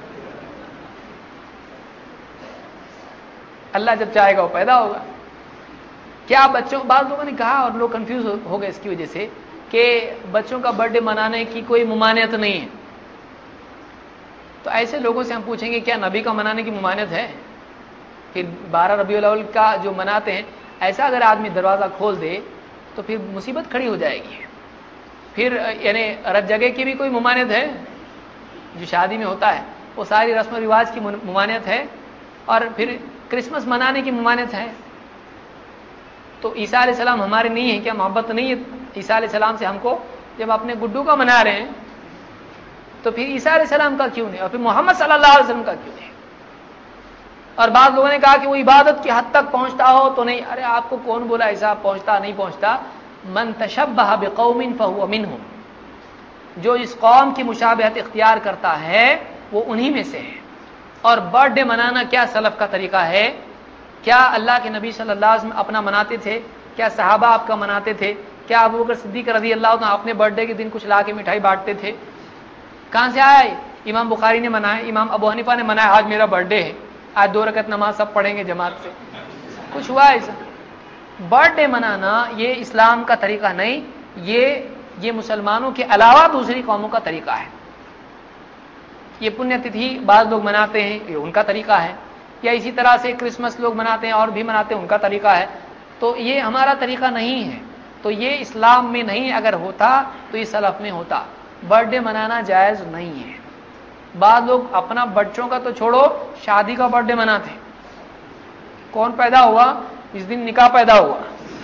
اللہ جب چاہے گا وہ پیدا ہوگا۔ کیا بچوں، بعض لوگوں نے کہا اور لوگ کنفیوز ہو گئے اس کی وجہ سے کہ بچوں کا برتھ ڈے منانے کی کوئی ممانعت نہیں ہے، تو ایسے لوگوں سے ہم پوچھیں گے کیا نبی کا منانے کی ممانعت ہے؟ پھر بارہ ربیع الاول کا جو مناتے ہیں، ایسا اگر آدمی دروازہ کھول دے تو پھر مصیبت کھڑی ہو جائے گی۔ پھر یعنی رت جگہ کی بھی کوئی ممانعت ہے؟ جو شادی میں ہوتا ہے وہ ساری رسم و رواج کی ممانعت ہے، اور پھر کرسمس منانے کی ممانعت ہے۔ تو عیسیٰ علیہ السلام ہمارے نہیں ہیں کیا؟ محبت نہیں ہے عیسیٰ علیہ السلام سے ہم کو؟ جب اپنے گڈو کا منا رہے ہیں تو پھر عیسیٰ علیہ السلام کا کیوں نہیں، اور پھر محمد صلی اللہ علیہ وسلم کا کیوں نہیں؟ اور بعض لوگوں نے کہا کہ وہ عبادت کی حد تک پہنچتا ہو تو نہیں۔ ارے آپ کو کون بولا ایسا پہنچتا نہیں پہنچتا؟ من تشبہ بقوم فہو منہم، جو اس قوم کی مشابہت اختیار کرتا ہے وہ انہی میں سے ہے۔ اور برتھ ڈے منانا کیا سلف کا طریقہ ہے؟ کیا اللہ کے نبی صلی اللہ علیہ وسلم اپنا مناتے تھے؟ کیا صحابہ آپ کا مناتے تھے؟ کیا ابو بکر صدیق رضی اللہ عنہ اپنے برتھ ڈے کے دن کچھ لا کے مٹھائی بانٹتے تھے؟ کہاں سے آیا؟ امام بخاری نے منایا، امام ابو حنیفہ نے منایا، آج میرا برتھ ڈے ہے، آج دو رکعت نماز سب پڑھیں گے جماعت سے، کچھ ہوا ایسا؟ برتھ ڈے منانا یہ اسلام کا طریقہ نہیں، یہ یہ مسلمانوں کے علاوہ دوسری قوموں کا طریقہ ہے۔ یہ پنیہ تتھی بعض لوگ مناتے ہیں، یہ ان کا طریقہ ہے، یا اسی طرح سے کرسمس لوگ مناتے ہیں اور بھی مناتے ہیں، ان کا طریقہ ہے، تو یہ ہمارا طریقہ نہیں ہے۔ تو یہ اسلام میں نہیں، اگر ہوتا تو یہ سلف میں ہوتا۔ برتھ ڈے منانا جائز نہیں ہے۔ بعض لوگ اپنا بچوں کا تو چھوڑو، شادی کا برتھ ڈے مناتے ہیں۔ کون پیدا ہوا؟ اس دن نکاح پیدا ہوا،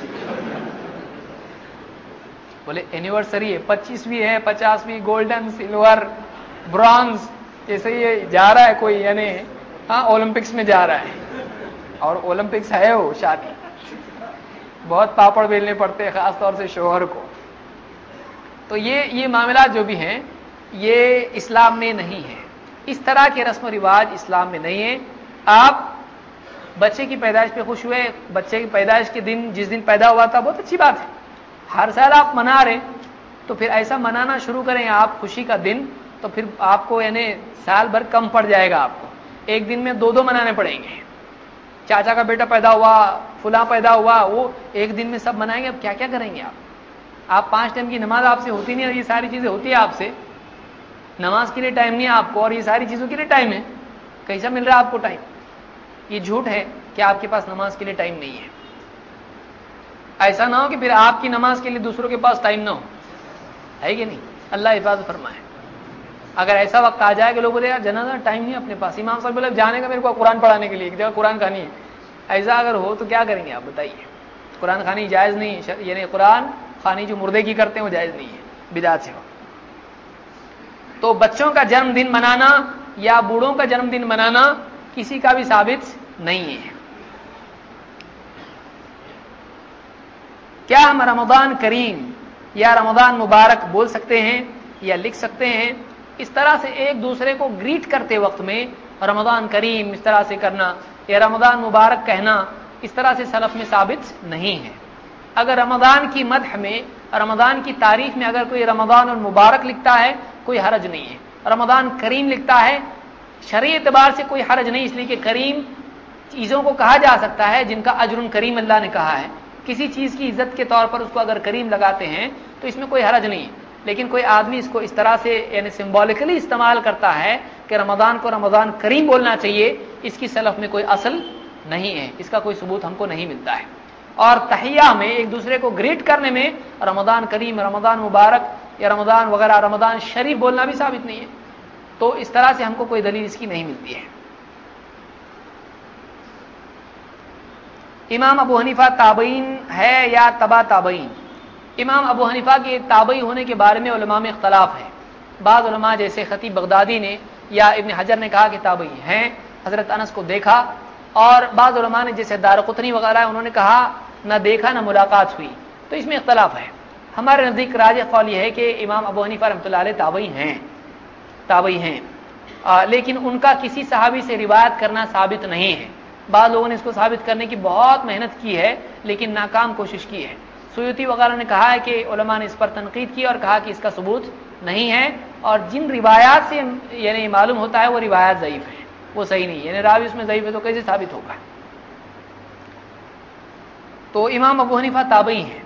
بولے اینیورسری ہے، پچیسویں ہے، پچاسویں، گولڈن، سلور، برانز، ایسے ہی جا رہا ہے کوئی، یعنی ہاں اولمپکس میں جا رہا ہے، اور اولمپکس ہے وہ شادی، بہت پاپڑ بیلنے پڑتے ہیں خاص طور سے شوہر کو۔ تو یہ یہ معاملات جو بھی ہیں یہ اسلام میں نہیں ہے۔ اس طرح کے رسم و رواج اسلام میں نہیں ہے. آپ بچے کی پیدائش پہ خوش ہوئے, بچے کی پیدائش کے دن جس دن پیدا ہوا تھا بہت اچھی بات ہے, ہر سال آپ منا رہے تو پھر ایسا منانا شروع کریں آپ خوشی کا دن, تو پھر آپ کو یعنی سال بھر کم پڑ جائے گا, آپ کو ایک دن میں دو دو منانے پڑیں گے. چاچا کا بیٹا پیدا ہوا, فلاں پیدا ہوا, وہ ایک دن میں سب منائیں گے, اب کیا کیا کریں گے آپ؟ آپ پانچ ٹائم کی نماز آپ سے ہوتی نہیں, اور یہ ساری چیزیں ہوتی ہے آپ سے, نماز کے لیے ٹائم نہیں ہے آپ کو, اور یہ ساری چیزوں کے لیے ٹائم ہے. کیسا مل رہا ہے آپ کو ٹائم؟ یہ جھوٹ ہے کہ آپ کے پاس نماز کے لیے ٹائم نہیں ہے. ایسا نہ ہو کہ پھر آپ کی نماز کے لیے دوسروں کے پاس ٹائم نہ ہو, ہے کہ نہیں؟ اللہ حفاظت فرمائے. اگر ایسا وقت آ جائے کہ لوگ بولے یار جنازہ ٹائم نہیں اپنے پاس, امام صاحب بولے جانے کا میرے کو قرآن پڑھانے کے لیے, ایک جگہ قرآن کہانی ہے, ایسا اگر ہو تو کیا کریں گے آپ بتائیے؟ قرآن خوانی جائز نہیں, یعنی قرآن خوانی جو مردے کی کرتے ہیں وہ جائز نہیں ہے, بدعت سے ہو. تو بچوں کا جنم دن منانا یا بوڑھوں کا جنم دن منانا کسی کا بھی ثابت نہیں ہے. کیا ہم رمضان کریم یا رمضان مبارک بول سکتے ہیں یا لکھ سکتے ہیں؟ اس طرح سے ایک دوسرے کو گریٹ کرتے وقت میں رمضان کریم اس طرح سے کرنا یا رمضان مبارک کہنا, اس طرح سے سلف میں ثابت نہیں ہے. اگر رمضان کی مدح میں, رمضان کی تعریف میں اگر کوئی رمضان المبارک لکھتا ہے کوئی حرج نہیں ہے. رمضان کریم لکھتا ہے شرعی اعتبار سے کوئی حرج نہیں, اس لیے کہ کریم چیزوں کو کہا جا سکتا ہے جن کا اجر کریم اللہ نے کہا ہے. کسی چیز کی عزت کے طور پر اس کو اگر کریم لگاتے ہیں تو اس میں کوئی حرج نہیں ہے. لیکن کوئی آدمی اس کو اس طرح سے یعنی سمبولکلی استعمال کرتا ہے کہ رمضان کو رمضان کریم بولنا چاہیے, اس کی سلف میں کوئی اصل نہیں ہے, اس کا کوئی ثبوت ہم کو نہیں ملتا ہے. اور تحیہ میں ایک دوسرے کو گریٹ کرنے میں رمضان کریم, رمضان مبارک یا رمضان وغیرہ, رمضان شریف بولنا بھی ثابت نہیں ہے. تو اس طرح سے ہم کو کوئی دلیل اس کی نہیں ملتی ہے. امام ابو حنیفہ تابعین ہے یا تبع تابعین؟ امام ابو حنیفہ کے تابعی ہونے کے بارے میں علماء میں اختلاف ہے. بعض علماء جیسے خطیب بغدادی نے یا ابن حجر نے کہا کہ تابعی ہیں, حضرت انس کو دیکھا, اور بعض علماء نے جیسے دارقطنی وغیرہ انہوں نے کہا نہ دیکھا نہ ملاقات ہوئی. تو اس میں اختلاف ہے. ہمارے نزدیک راجح قول یہ ہے کہ امام ابو حنیفہ رحمۃ اللہ علیہ تابعی ہیں, تابعی ہیں آ, لیکن ان کا کسی صحابی سے روایت کرنا ثابت نہیں ہے. بعض لوگوں نے اس کو ثابت کرنے کی بہت محنت کی ہے لیکن ناکام کوشش کی ہے. سیوطی وغیرہ نے کہا ہے کہ علماء نے اس پر تنقید کی اور کہا کہ اس کا ثبوت نہیں ہے, اور جن روایات سے یعنی معلوم ہوتا ہے وہ روایات ضعیف ہیں, وہ صحیح نہیں, یعنی راوی اس میں ضعیف ہے تو کیسے ثابت ہوگا؟ تو امام ابو حنیفہ تابعی ہیں.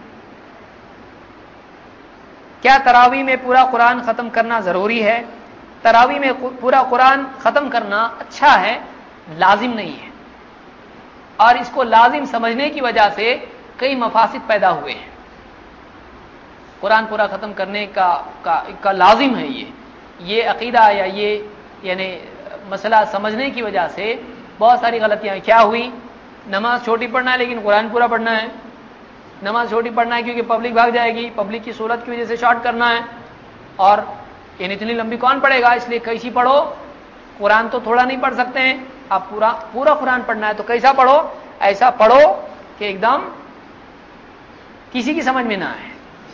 کیا تراویح میں پورا قرآن ختم کرنا ضروری ہے؟ تراویح میں پورا قرآن ختم کرنا اچھا ہے, لازم نہیں ہے. اور اس کو لازم سمجھنے کی وجہ سے کئی مفاسد پیدا ہوئے ہیں. قرآن پورا ختم کرنے کا, کا, کا لازم ہے یہ یہ عقیدہ یا یہ یعنی مسئلہ سمجھنے کی وجہ سے بہت ساری غلطیاں. کیا ہوئی؟ نماز چھوٹی پڑھنا ہے لیکن قرآن پورا پڑھنا ہے. نماز چھوٹی پڑھنا ہے کیونکہ پبلک بھاگ جائے گی, پبلک کی صورت کی وجہ سے شارٹ کرنا ہے, اور یعنی اتنی لمبی کون پڑھے گا, اس لیے کیسی پڑھو, قرآن تو تھوڑا نہیں پڑھ سکتے ہیں آپ, پورا پورا قرآن پڑھنا ہے تو کیسا پڑھو؟ ایسا پڑھو کہ ایک دم کسی کی سمجھ میں نہ آئے.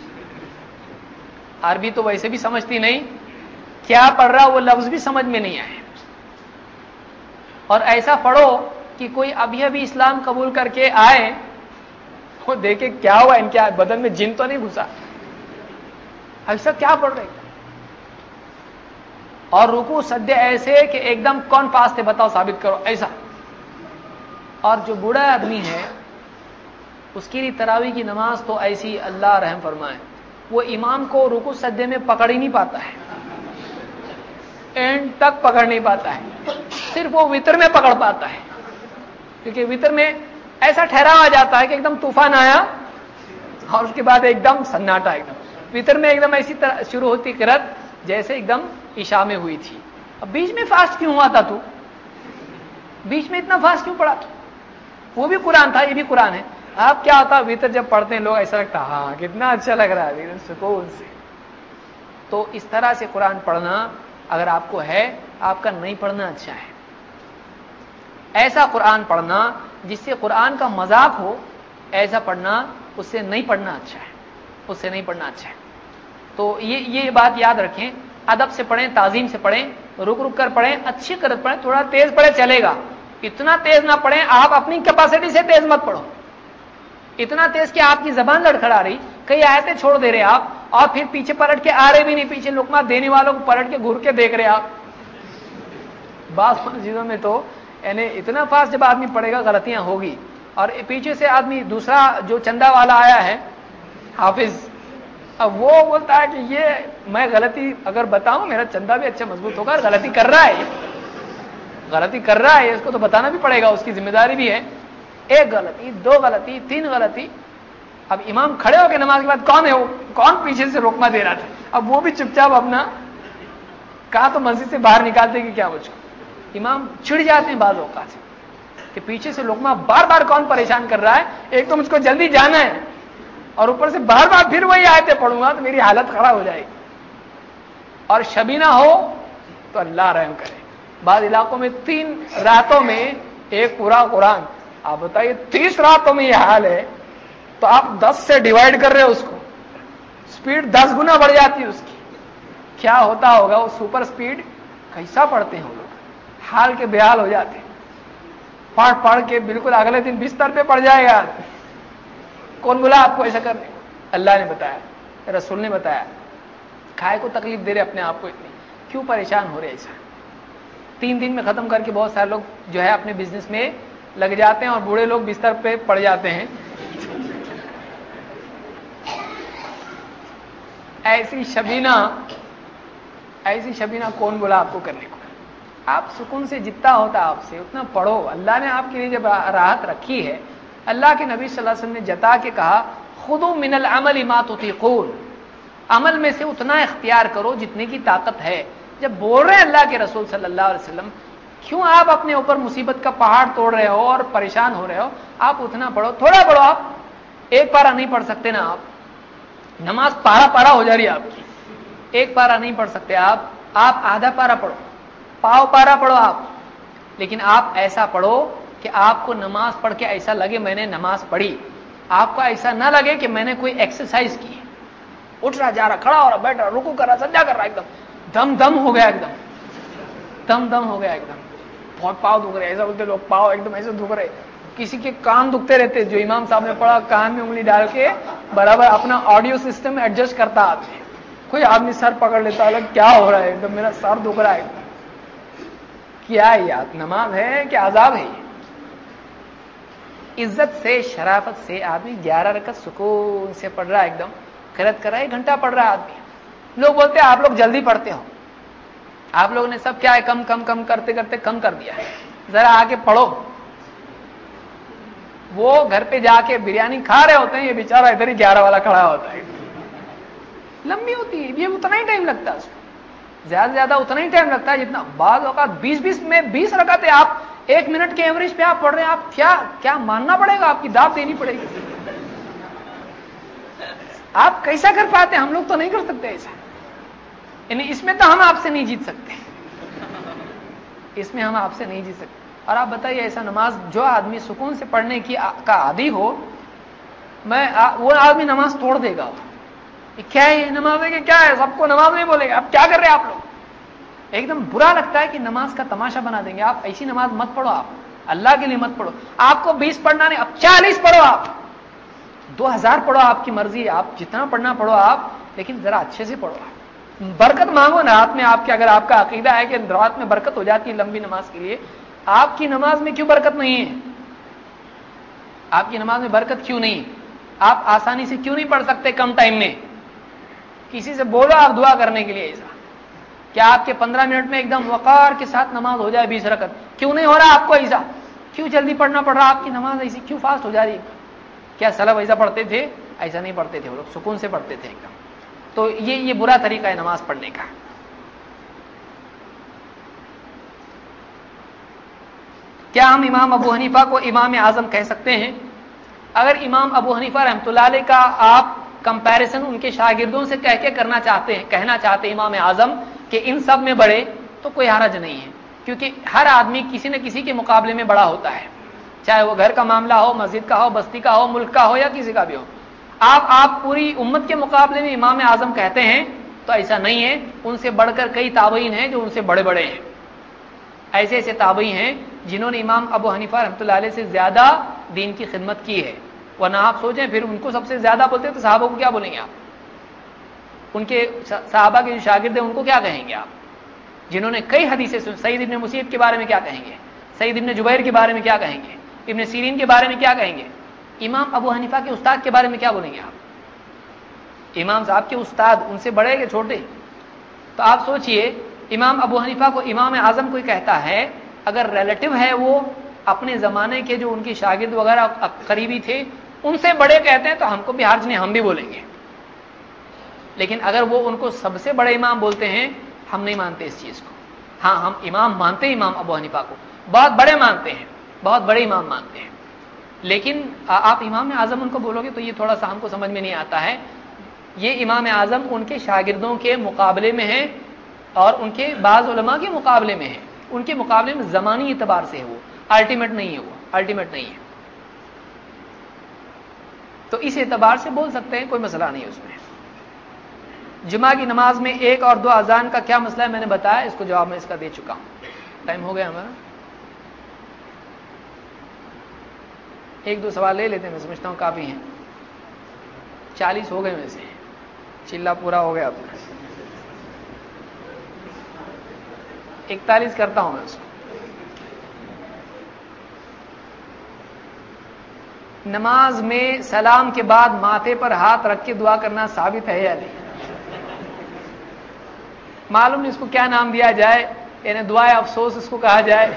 عربی تو ویسے بھی سمجھتی نہیں, کیا پڑھ رہا وہ لفظ بھی سمجھ میں نہیں آئے. اور ایسا پڑھو کہ کوئی ابھی ابھی اسلام قبول کر کے آئے, وہ دیکھے کیا ہوا ان کے بدن میں جن تو نہیں گھسا, ایسا کیا پڑھ رہے. اور رکوع سجدے ایسے کہ ایک دم کون پاس تھے بتاؤ ثابت کرو, ایسا. اور جو بوڑھا آدمی ہے اس کی تراویح کی نماز تو ایسی, اللہ رحم فرمائے, وہ امام کو رکوع سجدے میں پکڑ ہی نہیں پاتا ہے, اینڈ تک پکڑ نہیں پاتا ہے, صرف وہ وتر میں پکڑ پاتا ہے. کیونکہ وتر میں ایسا ٹھہراوا آ جاتا ہے کہ ایک دم طوفان آیا اور اس کے بعد ایک دم سناٹا. ایک دم وتر میں ایک دم ایسی طرح شروع ہوتی قرات جیسے ایک دم عشاء میں ہوئی تھی. اب بیچ میں فاسٹ کیوں ہوا تھا, تو بیچ میں اتنا فاسٹ کیوں پڑا تھا؟ وہ بھی قرآن تھا, یہ بھی قرآن ہے. آپ کیا ہوتا وتر جب پڑھتے ہیں لوگ ایسا لگتا ہاں کتنا اچھا لگ رہا ہے سکون سے. تو اس طرح سے قرآن پڑھنا اگر آپ کو ہے, آپ کا نہیں پڑھنا اچھا ہے. ایسا قرآن پڑھنا جس سے قرآن کا مذاق ہو, ایسا پڑھنا اس سے نہیں پڑھنا اچھا ہے, اس سے نہیں پڑھنا اچھا ہے. تو یہ یہ بات یاد رکھیں, ادب سے پڑھیں, تعظیم سے پڑھیں, रुक रुक कर पढ़ें, अच्छी करत पढ़ें, थोड़ा तेज पढ़े चलेगा, इतना तेज ना पढ़ें, आप अपनी कैपेसिटी से तेज मत पढ़ो, इतना तेज कि आपकी जबान लड़खड़ा रही, कई आयतें छोड़ दे रहे आप, और फिर पीछे पलट के आ रहे भी नहीं, पीछे लुकमा देने वालों को पलट के घूर के देख रहे आप। बास चीजों में तो यानी इतना फास्ट जब आदमी पढ़ेगा गलतियां होगी। और पीछे से आदमी दूसरा जो चंदा वाला आया है हाफिज, अब वो बोलता है कि ये मैं गलती अगर बताऊं मेरा चंदा भी अच्छा मजबूत होगा, गलती कर रहा है, गलती कर रहा है, इसको तो बताना भी पड़ेगा, उसकी जिम्मेदारी भी है। एक गलती, दो गलती, तीन गलती, अब इमाम खड़े होकर नमाज के बाद कौन है वो, कौन पीछे से रोकमा दे रहा था, अब वो भी चुपचाप अपना कहा तो मस्जिद से बाहर निकालते कि क्या मुझको। इमाम चिढ़ जाते हैं बाज औकात से कि पीछे से लोकमा बार बार कौन परेशान कर रहा है, एक तो मुझको जल्दी जाना है और ऊपर से बार बार फिर वही आयतें पढ़ूंगा तो मेरी हालत खराब हो जाएगी। और शबीना हो तो अल्लाह रहम करे, बाद इलाकों में तीन रातों में एक पूरा कुरान, आप बताइए तीस रातों में यह हाल है तो आप दस से डिवाइड कर रहे हो उसको, स्पीड दस गुना बढ़ जाती है उसकी, क्या होता होगा वो सुपर स्पीड, कैसा पढ़ते हैं वो लोग, हाल के बेहाल हो जाते हैं, पढ़ पढ़ के बिल्कुल अगले दिन बिस्तर पे पड़ जाएगा। कौन बोला आपको ऐसा करने, अल्लाह ने बताया, रसूल ने बताया। खाए को तकलीफ दे रहे अपने आप को इतनी, क्यों परेशान हो रहे ऐसा। तीन दिन में खत्म करके बहुत सारे लोग जो है अपने बिजनेस में लग जाते हैं और बूढ़े लोग बिस्तर पे पड़ जाते हैं। ऐसी शबीना, ऐसी शबीना कौन बोला आपको करने को। आप सुकून से जितना होता आपसे उतना पढ़ो, अल्लाह ने आपके लिए जब राहत रखी है, अल्लाह के नबी सल्लल्लाहु अलैहि वसल्लम ने जता के कहा खुदू मिनल अमल मा तुतीकून, अमल में से उतना इख्तियार करो जितने की ताकत है। जब बोल रहे हैं अल्लाह के रसूल सल्लल्लाहु अलैहि वसल्लम, क्यों आप अपने ऊपर मुसीबत का पहाड़ तोड़ रहे हो और परेशान हो रहे हो, आप उतना पढ़ो, थोड़ा पढ़ो। आप एक पारा नहीं पढ़ सकते ना, आप नमाज पारा पारा हो जा रही है आपकी, एक पारा नहीं पढ़ सकते आप, आप आधा पारा पढ़ो, पाव पारा पढ़ो आप, लेकिन आप ऐसा पढ़ो कि आपको नमाज पढ़ के ऐसा लगे मैंने नमाज पढ़ी, आपको ऐसा ना लगे कि मैंने कोई एक्सरसाइज की, उठ रहा जा रहा, खड़ा हो रहा, बैठ रहा, रुकू कर रहा, सज्जा कर रहा, एकदम दम दम हो गया, एकदम दम दम हो गया, एकदम बहुत पाव दुख रहे, ऐसा बोलते लोग, पाव एकदम ऐसे दुख रहे। किसी के कान दुखते रहते, जो इमाम साहब ने पढ़ा कान में उंगली डाल के बराबर अपना ऑडियो सिस्टम एडजस्ट करता आदमी, कोई आदमी सर पकड़ लेता अलग, क्या हो रहा है, एकदम मेरा सर दुख रहा है, क्या याद नमाज है कि आजाब है। इज्जत से शराफत से आदमी ग्यारह रकत सुकून से पढ़ रहा है, एकदम खैरत कर रहा है, एक घंटा पढ़ रहा है आदमी। लोग बोलते हैं आप लोग जल्दी पढ़ते हो, आप लोगों ने सब क्या है कम कम कम करते करते कम कर दिया है, जरा आके पढ़ो। वो घर पे जाके बिरयानी खा रहे होते हैं, ये बेचारा इधर ही ग्यारह वाला खड़ा होता है, लंबी होती है, ये उतना ही टाइम लगता है उसको, ज्यादा ज्यादा उतना ही टाइम लगता है जितना बाद औकात बीस बीस में बीस रकाते आप एक मिनट के एवरेज पे आप पढ़ रहे हैं, आप क्या क्या मानना पड़ेगा, आपकी दाब देनी पड़ेगी। आप कैसा कर पाते, हम लोग तो नहीं कर सकते ऐसा, यानी इसमें तो हम आपसे नहीं जीत सकते, इसमें हम आपसे नहीं जीत सकते। और आप बताइए ऐसा नमाज जो आदमी सुकून से पढ़ने की आ, का आदी हो, मैं आ, वो आदमी नमाज तोड़ देगा। क्या है नमाज है कि क्या है, सबको नमाज नहीं बोलेगा, अब क्या कर रहे हैं आप लोग, एकदम बुरा लगता है कि नमाज का तमाशा बना देंगे। आप ऐसी नमाज मत पढ़ो, आप अल्लाह के लिए मत पढ़ो। आपको बीस पढ़ना नहीं, अब चालीस पढ़ो, आप दो हजार पढ़ो, आपकी मर्जी, आप जितना पढ़ना पढ़ो आप, लेकिन जरा अच्छे से पढ़ो। बरकत मांगो ना रात में, आपके अगर आपका अकीदा है कि रात में बरकत हो जाती है लंबी नमाज के लिए, आपकी नमाज में क्यों बरकत नहीं है, आपकी नमाज में बरकत क्यों नहीं, आप आसानी से क्यों नहीं पढ़ सकते कम टाइम में। किसी से बोलो आप दुआ करने के लिए, ऐसा क्या आपके पंद्रह मिनट में एकदम वकार के साथ नमाज हो जाए बीस रकत, क्यों नहीं हो रहा आपको ऐसा, क्यों जल्दी पढ़ना पड़ रहा, आपकी नमाज ऐसी क्यों फास्ट हो जा रही। क्या सलफ ऐसा पढ़ते थे, ऐसा नहीं पढ़ते थे वो लोग, सुकून से पढ़ते थे एकदम। तो ये ये बुरा तरीका है नमाज पढ़ने का। क्या हम इमाम अबू हनीफा को इमाम आजम कह सकते हैं। अगर इमाम अबू हनीफा रहमतुल्लाह अलैह का आप कंपैरिजन उनके शागिर्दों से कह के करना चाहते हैं, कहना चाहते हैं इमाम आजम कि इन सब में बड़े, तो कोई हरज नहीं है, क्योंकि हर आदमी किसी न किसी के मुकाबले में बड़ा होता है, चाहे वो घर का मामला हो, मस्जिद का हो, बस्ती का हो, मुल्क का हो या किसी का भी हो। आप आप पूरी उम्मत के मुकाबले में इमाम आजम कहते हैं تو ایسا نہیں ہے، ان سے بڑھ کر کئی تابعین ہیں جو ان سے بڑے بڑے ہیں. ایسے ایسے تابعین ہیں جنہوں نے امام ابو حنیفہ رحمۃ اللہ علیہ سے زیادہ دین کی خدمت کی ہے. ورنہ آپ سوچیں پھر ان کو سب سے زیادہ بولتے تو صحابہ کو کیا بولیں گے آپ؟ ان کے صحابہ کے جو شاگرد ہیں ان کو کیا کہیں گے آپ؟ جنہوں نے کئی حدیثیں سن. سعید ابن مسیب کے بارے میں کیا کہیں گے؟ سعید ابن جبیر کے بارے میں کیا کہیں گے؟ ابن سیرین کے بارے میں کیا کہیں گے؟ امام ابو حنیفہ کے استاد کے بارے میں کیا بولیں گے آپ؟ امام صاحب کے استاد ان سے بڑے کہ چھوٹے؟ تو آپ سوچئے امام ابو حنیفہ کو امام اعظم کوئی کہتا ہے، اگر ریلیٹو ہے وہ اپنے زمانے کے جو ان کے شاگرد وغیرہ قریبی تھے ان سے بڑے کہتے ہیں تو ہم کو بھی حرج نہیں، ہم بھی بولیں گے. لیکن اگر وہ ان کو سب سے بڑے امام بولتے ہیں ہم نہیں مانتے اس چیز کو. ہاں ہم امام مانتے ہیں، امام ابو حنیفہ کو بہت بڑے مانتے ہیں، بہت بڑے امام مانتے ہیں. لیکن آپ امام اعظم ان کو بولو گے تو یہ تھوڑا سا ہم کو سمجھ میں نہیں آتا ہے. یہ امام اعظم ان کے شاگردوں کے مقابلے میں ہیں اور ان کے بعض علماء کے مقابلے میں ہیں. ان کے مقابلے میں زمانی اعتبار سے ہے، وہ الٹیمیٹ نہیں ہے، وہ الٹیمیٹ نہیں ہے. تو اس اعتبار سے بول سکتے ہیں، کوئی مسئلہ نہیں ہے اس میں. جمعہ کی نماز میں ایک اور دو اذان کا کیا مسئلہ ہے میں نے بتایا، اس کو جواب میں اس کا دے چکا ہوں. ٹائم ہو گیا ہمارا. ایک دو سوال لے لیتے ہیں، میں سمجھتا ہوں کافی ہیں. چالیس ہو گئے میں سے، چلا پورا ہو گیا. اکتالیس کرتا ہوں میں اس کو. نماز میں سلام کے بعد ماتھے پر ہاتھ رکھ کے دعا کرنا ثابت ہے یا نہیں؟ معلوم نہیں اس کو کیا نام دیا جائے، یعنی دعائے افسوس اس کو کہا جائے.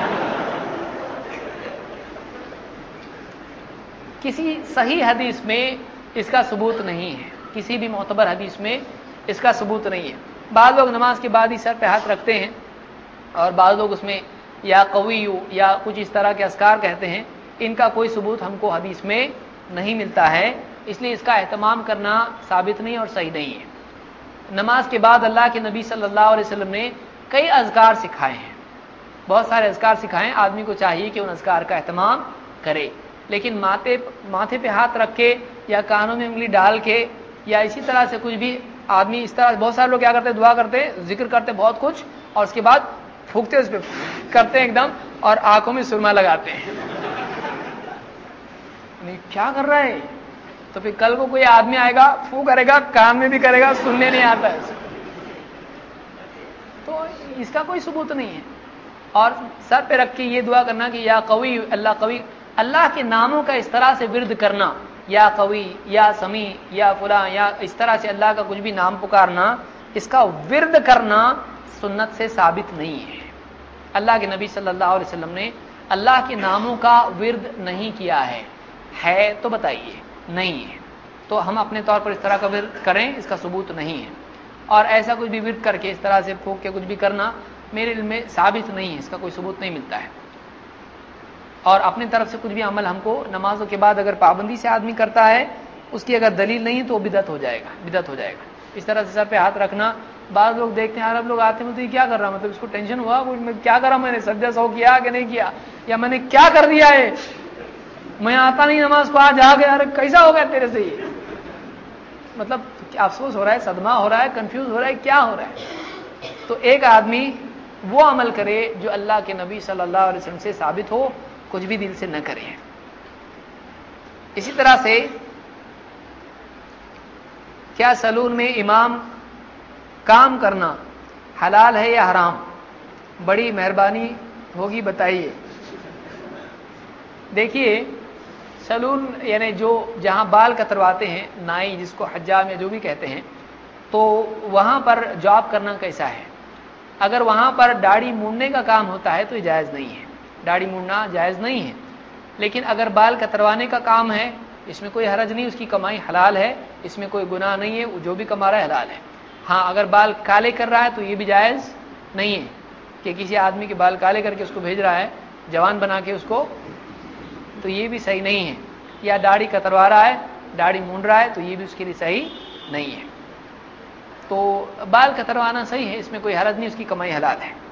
کسی صحیح حدیث میں اس کا ثبوت نہیں ہے، کسی بھی معتبر حدیث میں اس کا ثبوت نہیں ہے. بعض لوگ نماز کے بعد ہی سر پہ ہاتھ رکھتے ہیں اور بعض لوگ اس میں یا قوی یا کچھ اس طرح کے اذکار کہتے ہیں. ان کا کوئی ثبوت ہم کو حدیث میں نہیں ملتا ہے، اس لیے اس کا اہتمام کرنا ثابت نہیں اور صحیح نہیں ہے. نماز کے بعد اللہ کے نبی صلی اللہ علیہ وسلم نے کئی اذکار سکھائے ہیں، بہت سارے اذکار سکھائے ہیں. آدمی کو چاہیے کہ ان اذکار کا اہتمام کرے. لیکن ماتھے ماتھے پہ ہاتھ رکھ کے یا کانوں میں انگلی ڈال کے یا اسی طرح سے کچھ بھی آدمی اس طرح، بہت سارے لوگ کیا کرتے ہیں، دعا کرتے ہیں، ذکر کرتے بہت کچھ اور اس کے بعد پھونکتے اس پہ کرتے ہیں ایک دم اور آنکھوں میں سرما لگاتے ہیں. نہیں کیا کر رہا ہے؟ تو پھر کل کو کوئی آدمی آئے گا، پھو کرے گا، کان میں بھی کرے گا، سننے نہیں آتا ہے. تو اس کا کوئی ثبوت نہیں ہے. اور سر پہ رکھ کے یہ دعا کرنا کہ یا قوی اللہ قوی، اللہ کے ناموں کا اس طرح سے ورد کرنا، یا قوی یا سمیع یا فلاں یا اس طرح سے اللہ کا کچھ بھی نام پکارنا، اس کا ورد کرنا سنت سے ثابت نہیں ہے. اللہ کے نبی صلی اللہ علیہ وسلم نے اللہ کے ناموں کا ورد نہیں کیا ہے. ہے تو بتائیے، نہیں ہے تو ہم اپنے طور پر اس طرح کا ورد کریں، اس کا ثبوت نہیں ہے. اور ایسا کچھ بھی ورد کر کے اس طرح سے پھونک کے کچھ بھی کرنا میرے علم میں ثابت نہیں ہے، اس کا کوئی ثبوت نہیں ملتا ہے. اور اپنی طرف سے کچھ بھی عمل ہم کو نمازوں کے بعد اگر پابندی سے آدمی کرتا ہے، اس کی اگر دلیل نہیں تو وہ بدعت ہو جائے گا، بدعت ہو جائے گا. اس طرح سے سر پہ ہاتھ رکھنا، بعض لوگ دیکھتے ہیں عرب لوگ آتے ہیں تو یہ کیا کر رہا، مطلب اس کو ٹینشن ہوا وہ میں کیا کرا، میں نے سجدہ سو کیا کہ نہیں کیا، یا میں نے کیا کر دیا ہے، میں آتا نہیں نماز کو، آج آ گیا، ارے کیسا ہو گیا تیرے سے یہ، مطلب افسوس ہو رہا ہے، صدمہ ہو رہا ہے، کنفیوز ہو رہا ہے، کیا ہو رہا ہے. تو ایک آدمی وہ عمل کرے جو اللہ کے نبی صلی اللہ علیہ وسلم سے ثابت ہو، کچھ بھی دل سے نہ کرے. اسی طرح سے کیا سلون میں امام کام کرنا حلال ہے یا حرام؟ بڑی مہربانی ہوگی بتائیے. دیکھیے سلون یعنی جو جہاں بال کترواتے ہیں، نائی جس کو حجام یا جو بھی کہتے ہیں، تو وہاں پر جاب کرنا کیسا ہے؟ اگر وہاں پر داڑھی مونڈنے کا کام ہوتا ہے تو یہ جائز نہیں ہے، داڑھی مونڈنا جائز نہیں ہے. لیکن اگر بال کتروانے کا کام ہے اس میں کوئی حرج نہیں، اس کی کمائی حلال ہے، اس میں کوئی گناہ نہیں ہے، جو بھی کما رہا ہے حلال ہے. ہاں اگر بال کالے کر رہا ہے تو یہ بھی جائز نہیں ہے کہ کسی آدمی کے بال کالے کر کے اس کو بھیج رہا ہے، جوان بنا کے اس کو، تو یہ بھی صحیح نہیں ہے. یا داڑھی کتروا رہا ہے، داڑھی مونڈ رہا ہے تو یہ بھی اس کے لیے صحیح نہیں ہے. تو بال کتروانا صحیح ہے، اس میں کوئی حرج نہیں، اس کی کمائی حلال ہے.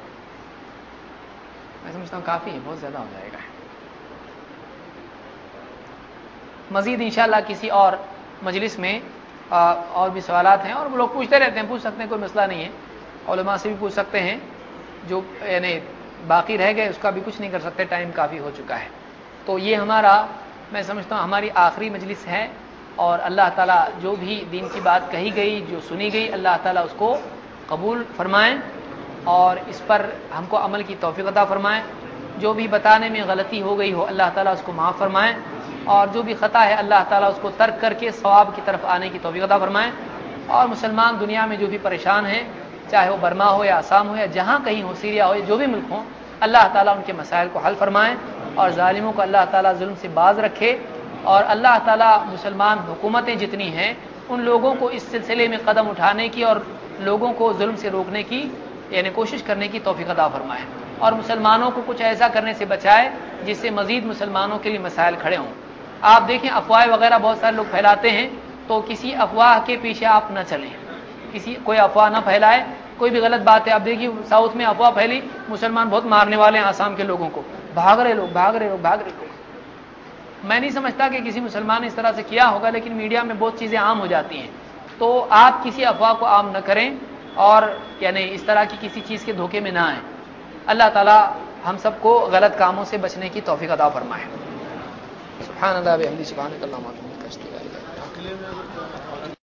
میں سمجھتا ہوں کافی ہے، بہت زیادہ ہو جائے گا. مزید انشاءاللہ کسی اور مجلس میں اور بھی سوالات ہیں اور لوگ پوچھتے رہتے ہیں, پوچھ سکتے ہیں, کوئی مسئلہ نہیں ہے. علماء سے بھی پوچھ سکتے ہیں, جو یعنی باقی رہ گئے اس کا بھی کچھ نہیں کر سکتے, ٹائم کافی ہو چکا ہے. تو یہ ہمارا, میں سمجھتا ہوں ہماری آخری مجلس ہے, اور اللہ تعالیٰ جو بھی دین کی بات کہی گئی, جو سنی گئی, اللہ تعالیٰ اس کو قبول فرمائیں اور اس پر ہم کو عمل کی توفیق عطا فرمائیں. جو بھی بتانے میں غلطی ہو گئی ہو اللہ تعالیٰ اس کو معاف فرمائیں, اور جو بھی خطا ہے اللہ تعالیٰ اس کو ترک کر کے ثواب کی طرف آنے کی توفیق عطا فرمائیں. اور مسلمان دنیا میں جو بھی پریشان ہیں, چاہے وہ برما ہو یا آسام ہو یا جہاں کہیں ہو, سیریا ہو, جو بھی ملک ہوں, اللہ تعالیٰ ان کے مسائل کو حل فرمائیں اور ظالموں کو اللہ تعالیٰ ظلم سے باز رکھے. اور اللہ تعالیٰ مسلمان حکومتیں جتنی ہیں ان لوگوں کو اس سلسلے میں قدم اٹھانے کی اور لوگوں کو ظلم سے روکنے کی یعنی کوشش کرنے کی توفیق عطا فرمائے, اور مسلمانوں کو کچھ ایسا کرنے سے بچائے جس سے مزید مسلمانوں کے لیے مسائل کھڑے ہوں. آپ دیکھیں افواہ وغیرہ بہت سارے لوگ پھیلاتے ہیں, تو کسی افواہ کے پیچھے آپ نہ چلیں, کسی کوئی افواہ نہ پھیلائے. کوئی بھی غلط بات ہے, آپ دیکھیے ساؤتھ میں افواہ پھیلی, مسلمان بہت مارنے والے ہیں آسام کے لوگوں کو, بھاگ رہے لوگ بھاگ رہے لوگ بھاگ رہے لوگ. میں نہیں سمجھتا کہ کسی مسلمان نے اس طرح سے کیا ہوگا, لیکن میڈیا میں بہت چیزیں عام ہو جاتی ہیں. تو آپ کسی افواہ کو عام نہ کریں اور یعنی اس طرح کی کسی چیز کے دھوکے میں نہ آئیں. اللہ تعالیٰ ہم سب کو غلط کاموں سے بچنے کی توفیق عطا فرمائے. سبحان اللہ بحمدہ, سبحانک اللہم و بحمدک.